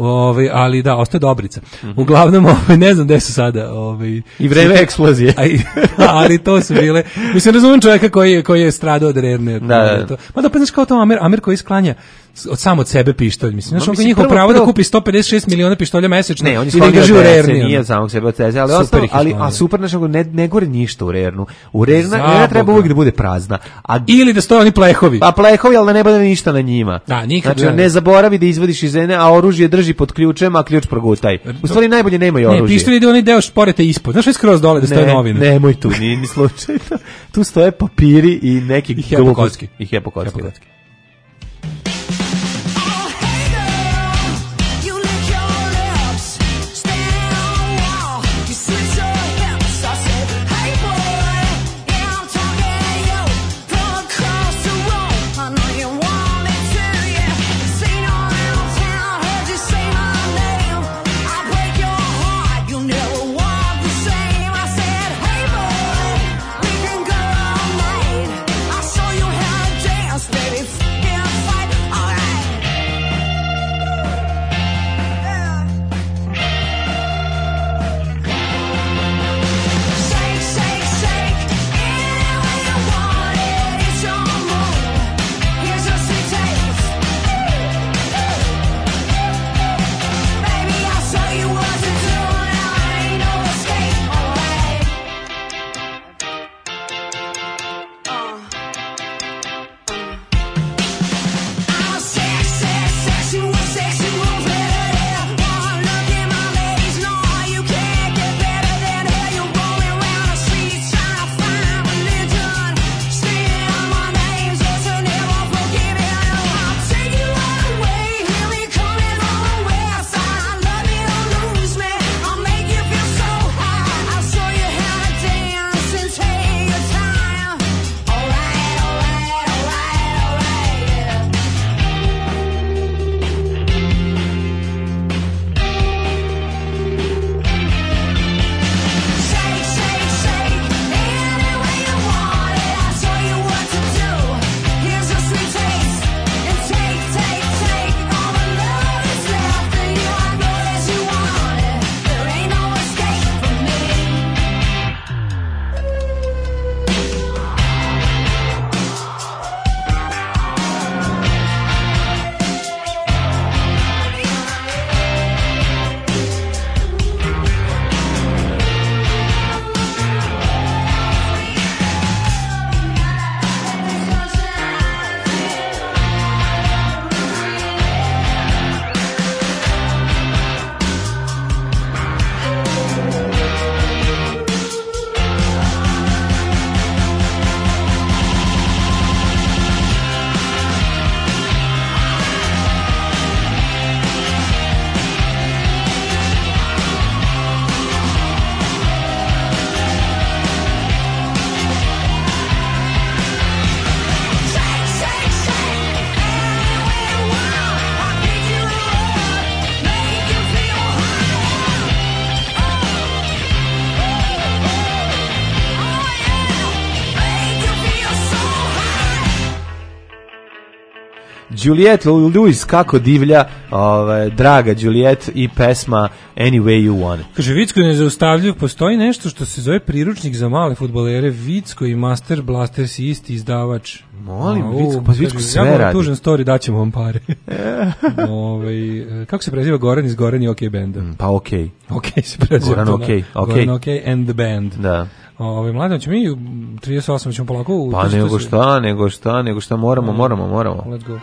Ali da, ostaje Dobrica. Uglavnom ne znam gde su sada i vreme eksplozije. Ali to su bile. Mislim, razumem čovjeka koji je stradao od rerne. Ma da pa znaš kao to Amer koji sklanja od sebe pištolj, mislim. Znaš, on njihov pravo da kupi 156 miliona pištolja mesečno i da ga živi u rerni. Nije od samog sebe od teze, ali super, znaš, ne gore ništa u rernu. U rerna treba uvijek da bude prazna. Ili da stoje oni plehovi. Pa plehovi, ali da ne bude ništa na njima. Da, nikad. Znači, ne zaboravi da izvadiš iz ene, a oružje drži pod ključem, a ključ progutaj. U stvari najbolje nemoj oružje. Ne, pištolj ide onaj deo šporete ispod. Znaš, skroz dole da stoje novine. Nemoj tu, ni slučajno. Tu stoje papiri i neki gluposti. I hepokotski. Juliette Lewis, kako divlja, draga Juliette i pesma Any Way You Want. Kaže, Vicko je nezaustavljiv, postoji nešto što se zove priručnik za male fudbalere, Vicko i Master Blaster si isti izdavač. Molim, Vicko, pa Vicko sve radi. Ja tužan story, daćemo vam pare. Kako se preziva Goran iz Goran i OK Banda? Pa OK. OK se preziva. Goran OK. Goran OK and the Band. Da. Mladen, ćemo mi 38 ćemo polako... Pa nego šta, moramo. Let's go.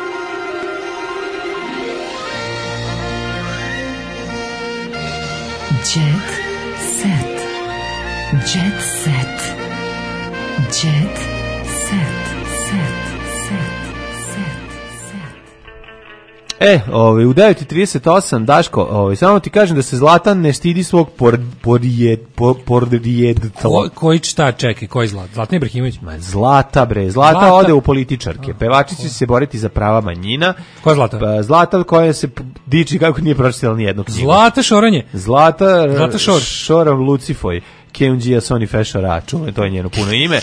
Jet set. Jet set. Jet set. U 9:38 Daško, samo ti kažem da se Zlatan ne stidi svog podrijetla. Koji šta, čekaj, koji Zlatan? Zlatan Ibrahimović? Zlata ode u političarke. Pevačica će se boriti za prava manjina. Koja je Zlata? Zlata koja se diči kako nije pročitala ni jednu knjigu. Zlata Šoranje? Zlata Šoram Lucifoj. Keunđija Soni Fešara, to je njeno puno ime.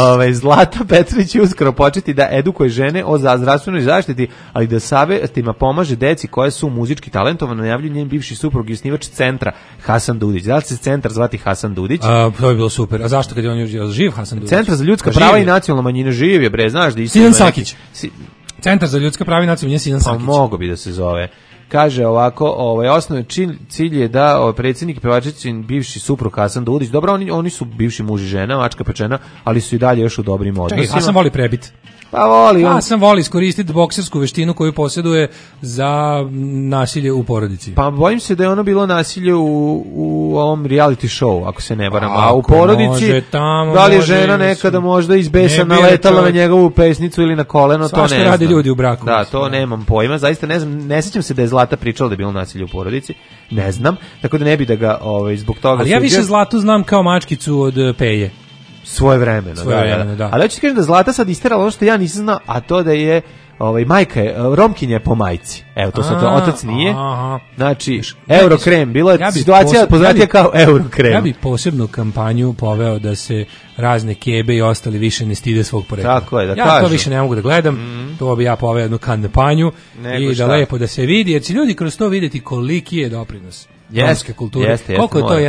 Zlata Petrović će uskoro početi da edukuje žene o zdravstvenoj zaštiti, ali da savjetima pomaže deci koje su muzički talentovane, najavljuje njen bivši suprug i osnivač centra Hasan Dudić. Da li se centar zvati Hasan Dudić? To bi bilo super. A zašto kad je on živ Hasan Dudić? Centar za ljudska prava i nacionalna manjina živ je, bre, znaš da isto. Sinan Sakić. Centar za ljudska prava i nacionalna manjina Sinan Sakić. Pa mogo bi da se zove. Kaže ovako, osnovni cilj je da predsjednik i pevačicin bivši suprug Hasan Dudić, dobro, oni su bivši muž i žena, mačka pečena, ali su i dalje još u dobrim odnosima. Čekaj, Hasan voli prebit. Pa voli. Hasan voli iskoristiti boksersku veštinu koju posjeduje za nasilje u porodici. Pa bojim se da je ono bilo nasilje u ovom reality show, ako se ne varam. A u porodici, da li je žena nekada možda izbesana naletala na njegovu pesnicu ili na koleno, to ne znam. Svašta radi ljudi u braku. Da, to nemam pojma, zaista ne znam, ne sjećam se da je Zlata pričala da je bilo nasilje u porodici, ne znam, tako da ne bi da ga zbog toga... Ali ja više Zlatu znam kao mačkicu od Peje. Svoje vremena, da. Ali ja ću ti kažem da Zlata sad isterala ono što ja nisam znao, a to da je majka je Romkinja po majci. Evo, to sad otac nije. Znači, Eurokrem, bilo je situacija poznatija kao Eurokrem. Ja bi posebnu kampanju poveo da se razne kebe i ostali više ne stide svog porekla. Tako je, da kažu. Ja to više ne mogu da gledam, to bi ja poveo jednu kampanju i da lepo da se vidi, jer će ljudi kroz to vidjeti koliki je doprinos romske kulture. Koliko je to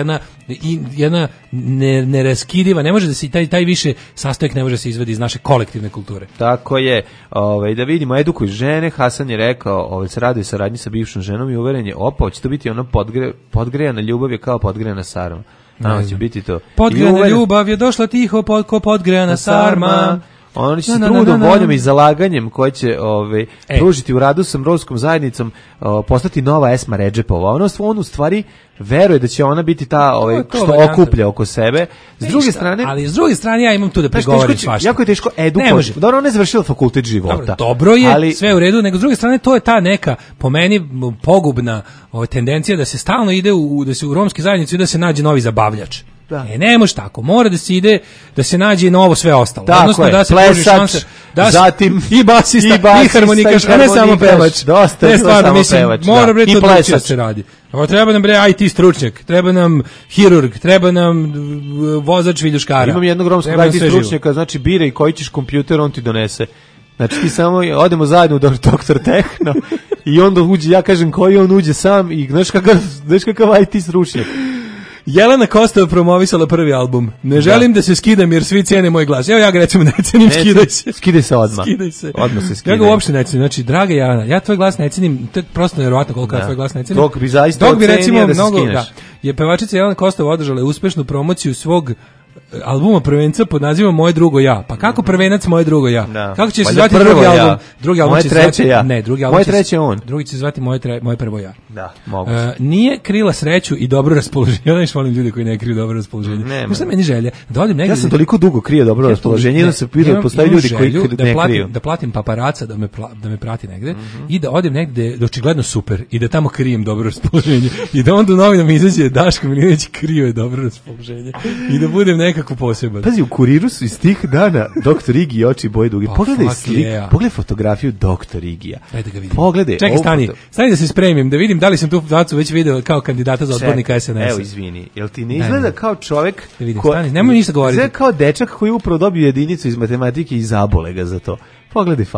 jedna neraskidiva, ne može da se taj više sastojak ne može da se izvadi iz naše kolektivne kulture. Tako je. Da vidimo, edukuj žene. Hasan je rekao, se raduje saradnji sa bivšom ženom i uveren je, će to biti ono podgrejana ljubav je kao podgrejana sarma. Će biti to. Podgrejana ljubav je došla tiho ko podgrejana sarma. Oni će se trudom, voljom i zalaganjem koje će pružiti u radu sa romskom zajednicom postati nova Esma Redžepova. On u stvari veruje da će ona biti ta što okuplja oko sebe. S druge strane ja imam tu da pregovorim svašta. Jako je teško edukovati. Dobro, ona je završila fakultet života. Dobro je, ali sve u redu, nego s druge strane to je ta neka, po meni, pogubna tendencija da se stalno ide da se u romske zajednici da se nađe novi zabavljač. Ne može tako, mora da se ide, da se nađe i novo sve ostalo. Tako odnosno, je, da se plesač, zatim i basista, i harmonikaš, a ne samo pevač. Dosta je samo pevač. Mora bre to da se radi. Treba nam bre IT stručnjak, treba nam hirurg, treba nam vozač viljuškara. Imam jednog romskog IT stručnjaka, znači biraj koji ćeš kompjuter, on ti donese. Znači ti samo odemo zajedno u Doktor Tehno i onda uđe, ja kažem koji on uđe sam i znaš kakav IT stručnjak. Jelena Kostova promovisala prvi album. Ne želim da se skidam jer svi cijene moj glas. Evo ja ga recimo ne cenim, skidaj se. Skidaj se odmah. Odmah se skidaj. Ja ga uopšte ne cenim. Znači, draga Jelena, ja tvoj glas ne cenim. To je prosto nevjerovatno koliko ja tvoj glas ne cenim. Dok bi zaista ocenio da se skineš. Je pevačica Jelena Kostova održala uspešnu promociju svog albuma prvenca pod nazivom Moje drugo ja. Pa kako prvenac Moje drugo ja? Da. Kako će se zvati drugi album? Drugi album će se zvati drugi album. Moje treće on. Drugi će se zvati Moje prvo ja. Da, mogu. Nije krila sreću i dobro raspoloženje. Ja nešto volim ljudi koji ne kriju dobro raspoloženje. Možda meni želja da odim negdje. Ja sam toliko dugo krio dobro raspoloženje, da se pitaju postoje ljudi koji ne kriju. Da platim paparaca da me prati negde i da odem negde da očigledno super i da tamo krijem dobro raspoloženje i da onda u novinama izađe Daško Milinović krio dobro raspoloženje i da budem nekako poseban. Pazi, u Kuriru su iz tih dana Dr. Igi i oči boje duge. Pogledaj fotografiju Dr. Igija. Ajde ga vidim. Čekaj, stani da se spremim, da vidim da li sam tu facu već video kao kandidata za odbornika SNS-a. Evo, izvini. Jel ti ne izgleda kao čovjek... Da vidim, stani, nemoj ništa govoriti. Izgleda kao dečak koji upravo dobio jedinicu iz matematike i zabole ga za to. Pogledaj facu.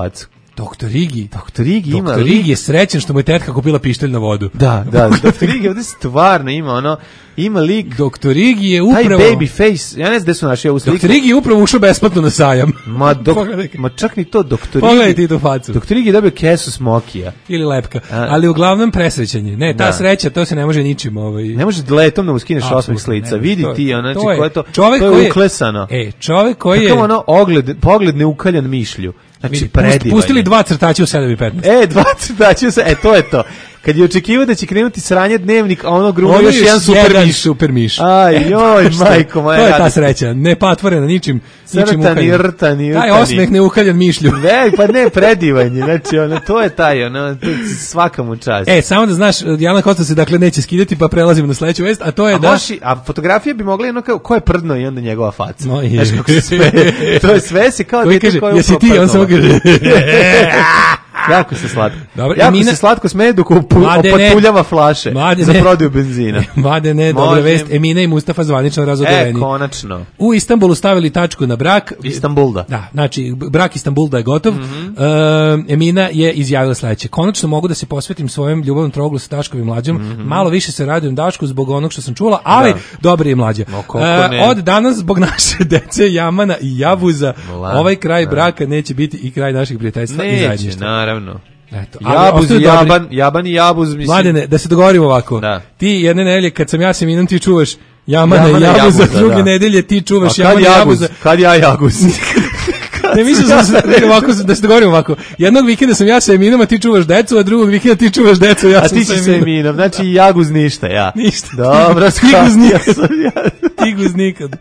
Doktor Igi ima Doktor Igi je srećan što mu je tetka kupila pištolj na vodu. Da, Doktor Igi ovdje stvarno ima lik. Doktor Igi je upravo taj baby face, ja ne znam gde su naši ovu sliku. Doktor Igi je upravo ušao besplatno na sajam. Ma čak ni to, Doktor Igi. Pogledaj ti tu facu. Doktor Igi je dobio kesu smokija. Ili lepka. Ali uglavnom presrećan je. Ne, ta sreća, to se ne može ničim. Ne može letom da mu skineš osmeh s lica. Vidi ti, znači ko je to? Čovjek to je uklesano. Čovjek koji je... Kako pogled neukaljan mišlju. Znači, predivan. Pustili 2 crtača u 7:15. 2 crtača u 7, to je to. Kad je očekivao da će krenuti sranje Dnevnik, a ono grubo još jedan super miš. Aj, joj, majko moja. To je ta sreća, ne patvorena ničim rtani. Taj osmeh neukaljan mišlju. Ne, pa ne, predivan je. Znači, to je taj, svaka mu čast. Samo da znaš, Jelena Kosta se dakle neće skidati, pa prelazimo na sledeću vest, a to je a fotografije bi mogli jedno kao, ko je prdno i onda njegova faca. Znaš kako se sve, to je sve si kao dete koje je jesi ti, on samo kaže... Jako se slatko. Dobro, jako se slatko smeje dok opatuljava flaše za prodaju benzina. Mladene, dobra vest, Emina i Mustafa zvanično razodoreni. Konačno. U Istanbulu stavili tačku na brak. Istanbulda. Da, znači, brak Istanbulda je gotov. Emina je izjavila sledeće. Konačno mogu da se posvetim svojem ljubavnom troglu sa Daškovim Mlađom. Malo više se radujem Dašku zbog onog što sam čula, ali dobro je Mlađa. Od danas, zbog naše dece Jamana i Jabuza, ovaj kraj braka neće biti i kraj naših prijateljstva i zajedništva. Naravno. Eto, Jaban i Jabuz, mislim. Mladene, da se dogovorimo ovako. Da. Ti jedne nedelje kad sam ja Seminom, ti čuvaš Jamana i Jabuza, druge nedelje ti čuvaš Jamana i Jabuza. Kad ja Jaguz? Ne mislim da se dogovorimo ovako. Jednog vikenda sam ja sa Eminom, a ti čuvaš decu, a drugog vikenda ti čuvaš decu, ja sam sa Eminom. A ti si sa Eminom, znači Jaguz ništa, ja. Ništa. Dobro, Tiguz nikad. Tiguz nikad.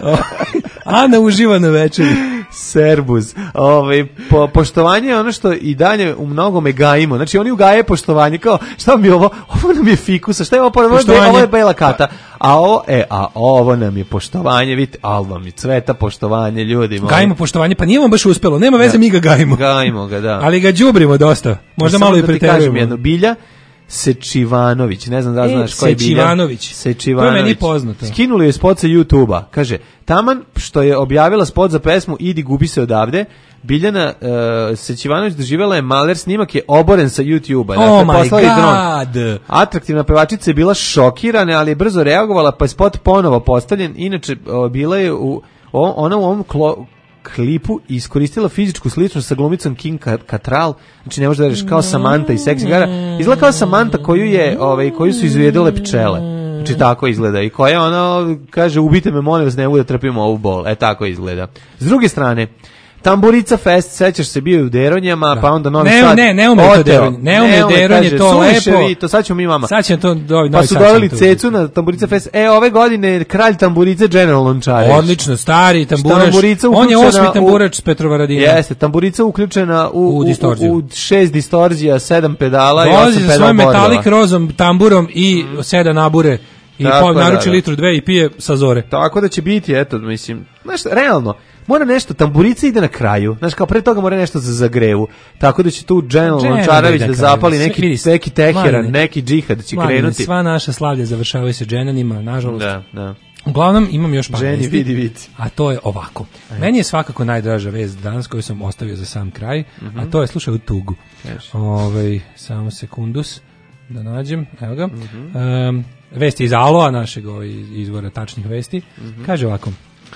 Ana uživa na večeri. Serbuz. Poštovanje je ono što i dalje u mnogome gajimo. Znači oni ugaje poštovanje, kao šta mi ovo nam je fikusa, šta je ovo, ovo je bela kata. A ovo nam je poštovanje, vidite, album je cveta poštovanje, ljudi. Gajimo poštovanje, pa nije vam baš uspelo, nema veze, mi ga gajimo. Gajimo ga, da. Ali ga đubrimo dosta, možda malo i preterujemo. Kažem jedno, Bilja Sečivanović, ne znam da znaš ko je Bilja. Sečivanović. To je meni poznato. Skinuli je spot sa YouTube-a, kaže, taman što je objavila spot za pesmu Idi gubi se odavde, Biljana Sečivanović doživjela je maler, snimak je oboren sa YouTube-a. Oh my god! Atraktivna pevačica je bila šokirana, ali je brzo reagovala, pa je spot ponovo postavljen. Inače, bila je ona u ovom klipu iskoristila fizičku sličnost sa glumicom Kim Cattrall, znači ne može da reći kao Samantha iz Sex igara, izgleda kao Samantha koju su izvedele pčele, znači tako izgleda, i koja kaže ubite me molim vas, ne mogu da trpimo ovu bol, tako izgleda. S druge strane, Tamburica Fest, sećaš se, bio u Deronjama, pa onda Novi Sad. Ne ume to Deronje, ne ume Deronje, to lepo. To sad ćemo mi vama. Sad ćemo to Novi Sad. Pa su doveli Cecu na Tamburica Fest. Ove godine kralj tamburice General Lončarević. Odlično, stari tamburač. On je 8. tamburač s Petrovaradina. Jeste, tamburica uključena u 6 distorzija, 7 pedala i 8 pedala. Dolazi sa svojim metalik rozom, tamburom i 7 nabure. I naruči litru 2 i pije sa zore. Tako da će biti, eto, mislim, znaš, realno, mora nešto, tamburica ide na kraju, znaš, kao pre toga mora nešto za zagrevu, tako da će tu General Lončarević da zapali neki Teheran, neki džihad će krenuti. Sva naša slavlja završavaju se dženanima, nažalost. Da. Uglavnom, imam još par vesti, a to je ovako. Meni je svakako najdraža vest danas koju sam ostavio za sam kraj, a to je, slušaj, u tugu. Samo sekundus, da nađem, evo ga. Vesti iz Aloa, našeg izvora tačnih vesti. Kaže ovako.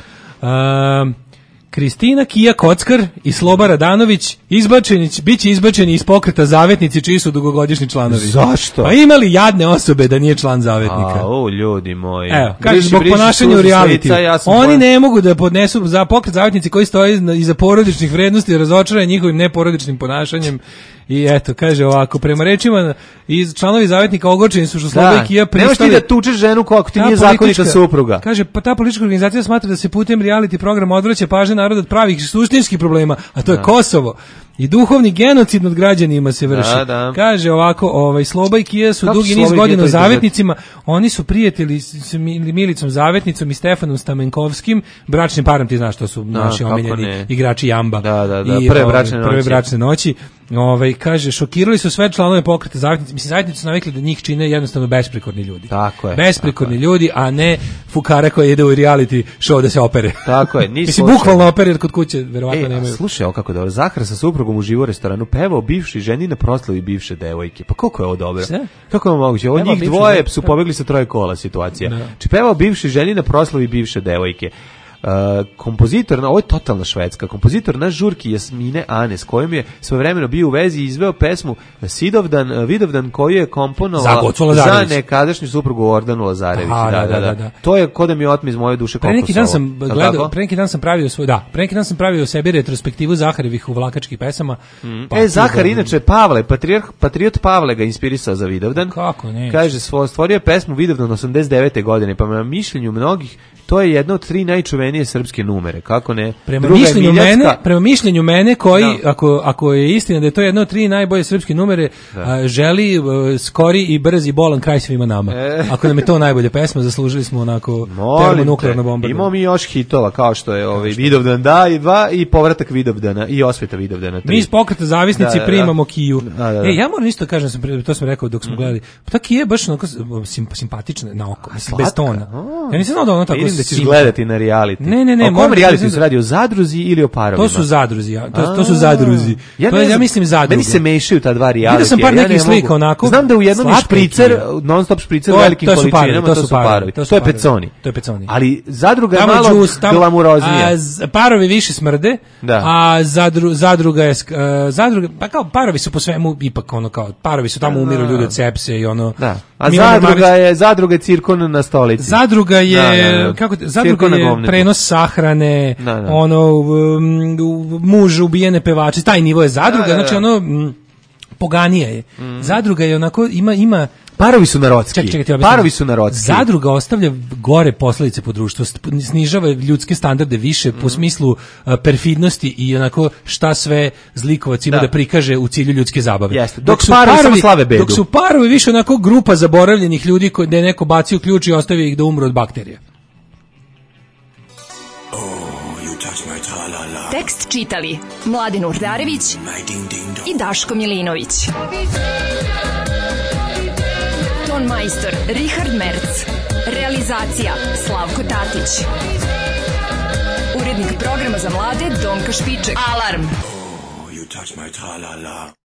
Kristina Kija Kockar i Sloba Radanović biće izbačeni iz pokreta Zavetnici, čiji su dugogodišnji članovi. Zašto? Pa imali jadne osobe da nije član Zavetnika. Ljudi moji. Evo, kaže, zbog ponašanja u reality. Oni ne mogu da podnesu za pokret Zavetnici koji stoji iza porodičnih vrednosti, razočarani njihovim neporodičnim ponašanjem. I eto, kaže ovako, prema rečima iz članovi Zavetnika ogorčeni su što Sloba i Kija pristali. Nemaš ti da tučeš ženu ako ti nije zakonita supruga. Kaže, pa ta politička organizacija smatra da se putem reality programa odvraća pažnja naroda od pravih suštinskih problema, a to je Kosovo. I duhovni genocid nad građanima se vrši. Kaže ovako, Sloba i Kija su dugi niz godina Zavetnicima, oni su prijatelji s Milicom Zavetnicom i Stefanom Stamenkovskim, bračnim parom, ti znaš, to su naši omiljeni igrači Jamba. I prve bračne noći. Kaže, šokirali su sve članove pokreta Zavetnici. Mislim, Zavetnici su navikli da njih čine jednostavno besprekorni ljudi. Tako je. Besprekorni ljudi, a ne fukara koji ide u reality show da se opere. Tako je. Mislim, bukvalno opere, jer kod kuće verovatno nemaju. Slušaj, kako dobro, Zahar sa suprugom supregom uživo u restoranu, pevao bivši ženi na proslavi bivše devojke. Pa koliko je ovo dobro? Kako je moguće? Ovo njih dvoje su pobegli sa troje kola situacija. Či pevao bivši ženi na proslavi bivše devojke. Kompozitor, ovo je totalna švedska, kompozitor na žurki Jasmine Ane, s kojom je svojevremeno bio u vezi i izveo pesmu Vidovdan koju je komponovao za nekadašnju suprugu Ordanu Lazarević. Da. To je ko da mi otme iz moje duše koliko pre neki dan sam pravio sebi retrospektivu Zaharevih uvlakačkih pesama. Zahar, inače patriot Pavle ga inspirisao za Vidovdan. Kako ne? Kaže, stvorio je pesmu Vidovdan 89. godine, pa na mišljenju mnogih to je jedna od 3 najčuvenije srpske numere, kako ne? Prema mišljenju mene koji, ako je istina da je to jedna od 3 najbolje srpske numere, želi skori i brz i bolan kraj svima nama. Ako nam je to najbolja pesma, zaslužili smo onako termonuklearno bombardovanje. Imamo mi još hitova, kao što je Vidovdan da i 2 i povratak Vidovdana i osveta Vidovdana 3. Mi iz Pokreta zavisnici primamo Kiju. Ja moram isto kažem, to sam rekao dok smo gledali, ta Kija je baš onako simpatična na oko, bez tona. Ja nisam znao da ono tako da ćeš gledati na reality. Ne. O kom reality se radi, o zadruzi ili o parovima? To su zadruzi, to su zadruzi. Ja mislim zadruga. Meni se mešaju ta dva reality. Vidio sam par nekih slika onako. Znam da u jednom je špricer, non stop špricer velikim količinama, to su parovi. To je peconi. Ali zadruga je malo glamuroznija. Parovi više smrde, a zadruga je pa kao parovi su po svemu ipak ono kao parovi su tamo umiru ljudi od sepse i ono. A zadruga je cirkon na stolici. Zadruga je zadruga je prenos sahrane, ono muž ubijene pevače, taj nivo je zadruga, znači ono poganija je. Zadruga je onako ima parovi su narodski. Parovi su narodski. Zadruga ostavlja gore posledice po društvu, snižava ljudske standarde više po smislu perfidnosti i onako šta sve zlikovac ima da prikaže u cilju ljudske zabave. Dok su parovi više onako grupa zaboravljenih ljudi gde je neko bacio ključ i ostavio ih da umru od bakterija. Tekst čitali Mladen Urdarević i Daško Milinović. Ton majstor Richard Merc. Realizacija Slavko Tatić. Urednik programa za mlade Donka Špiček. Alarm!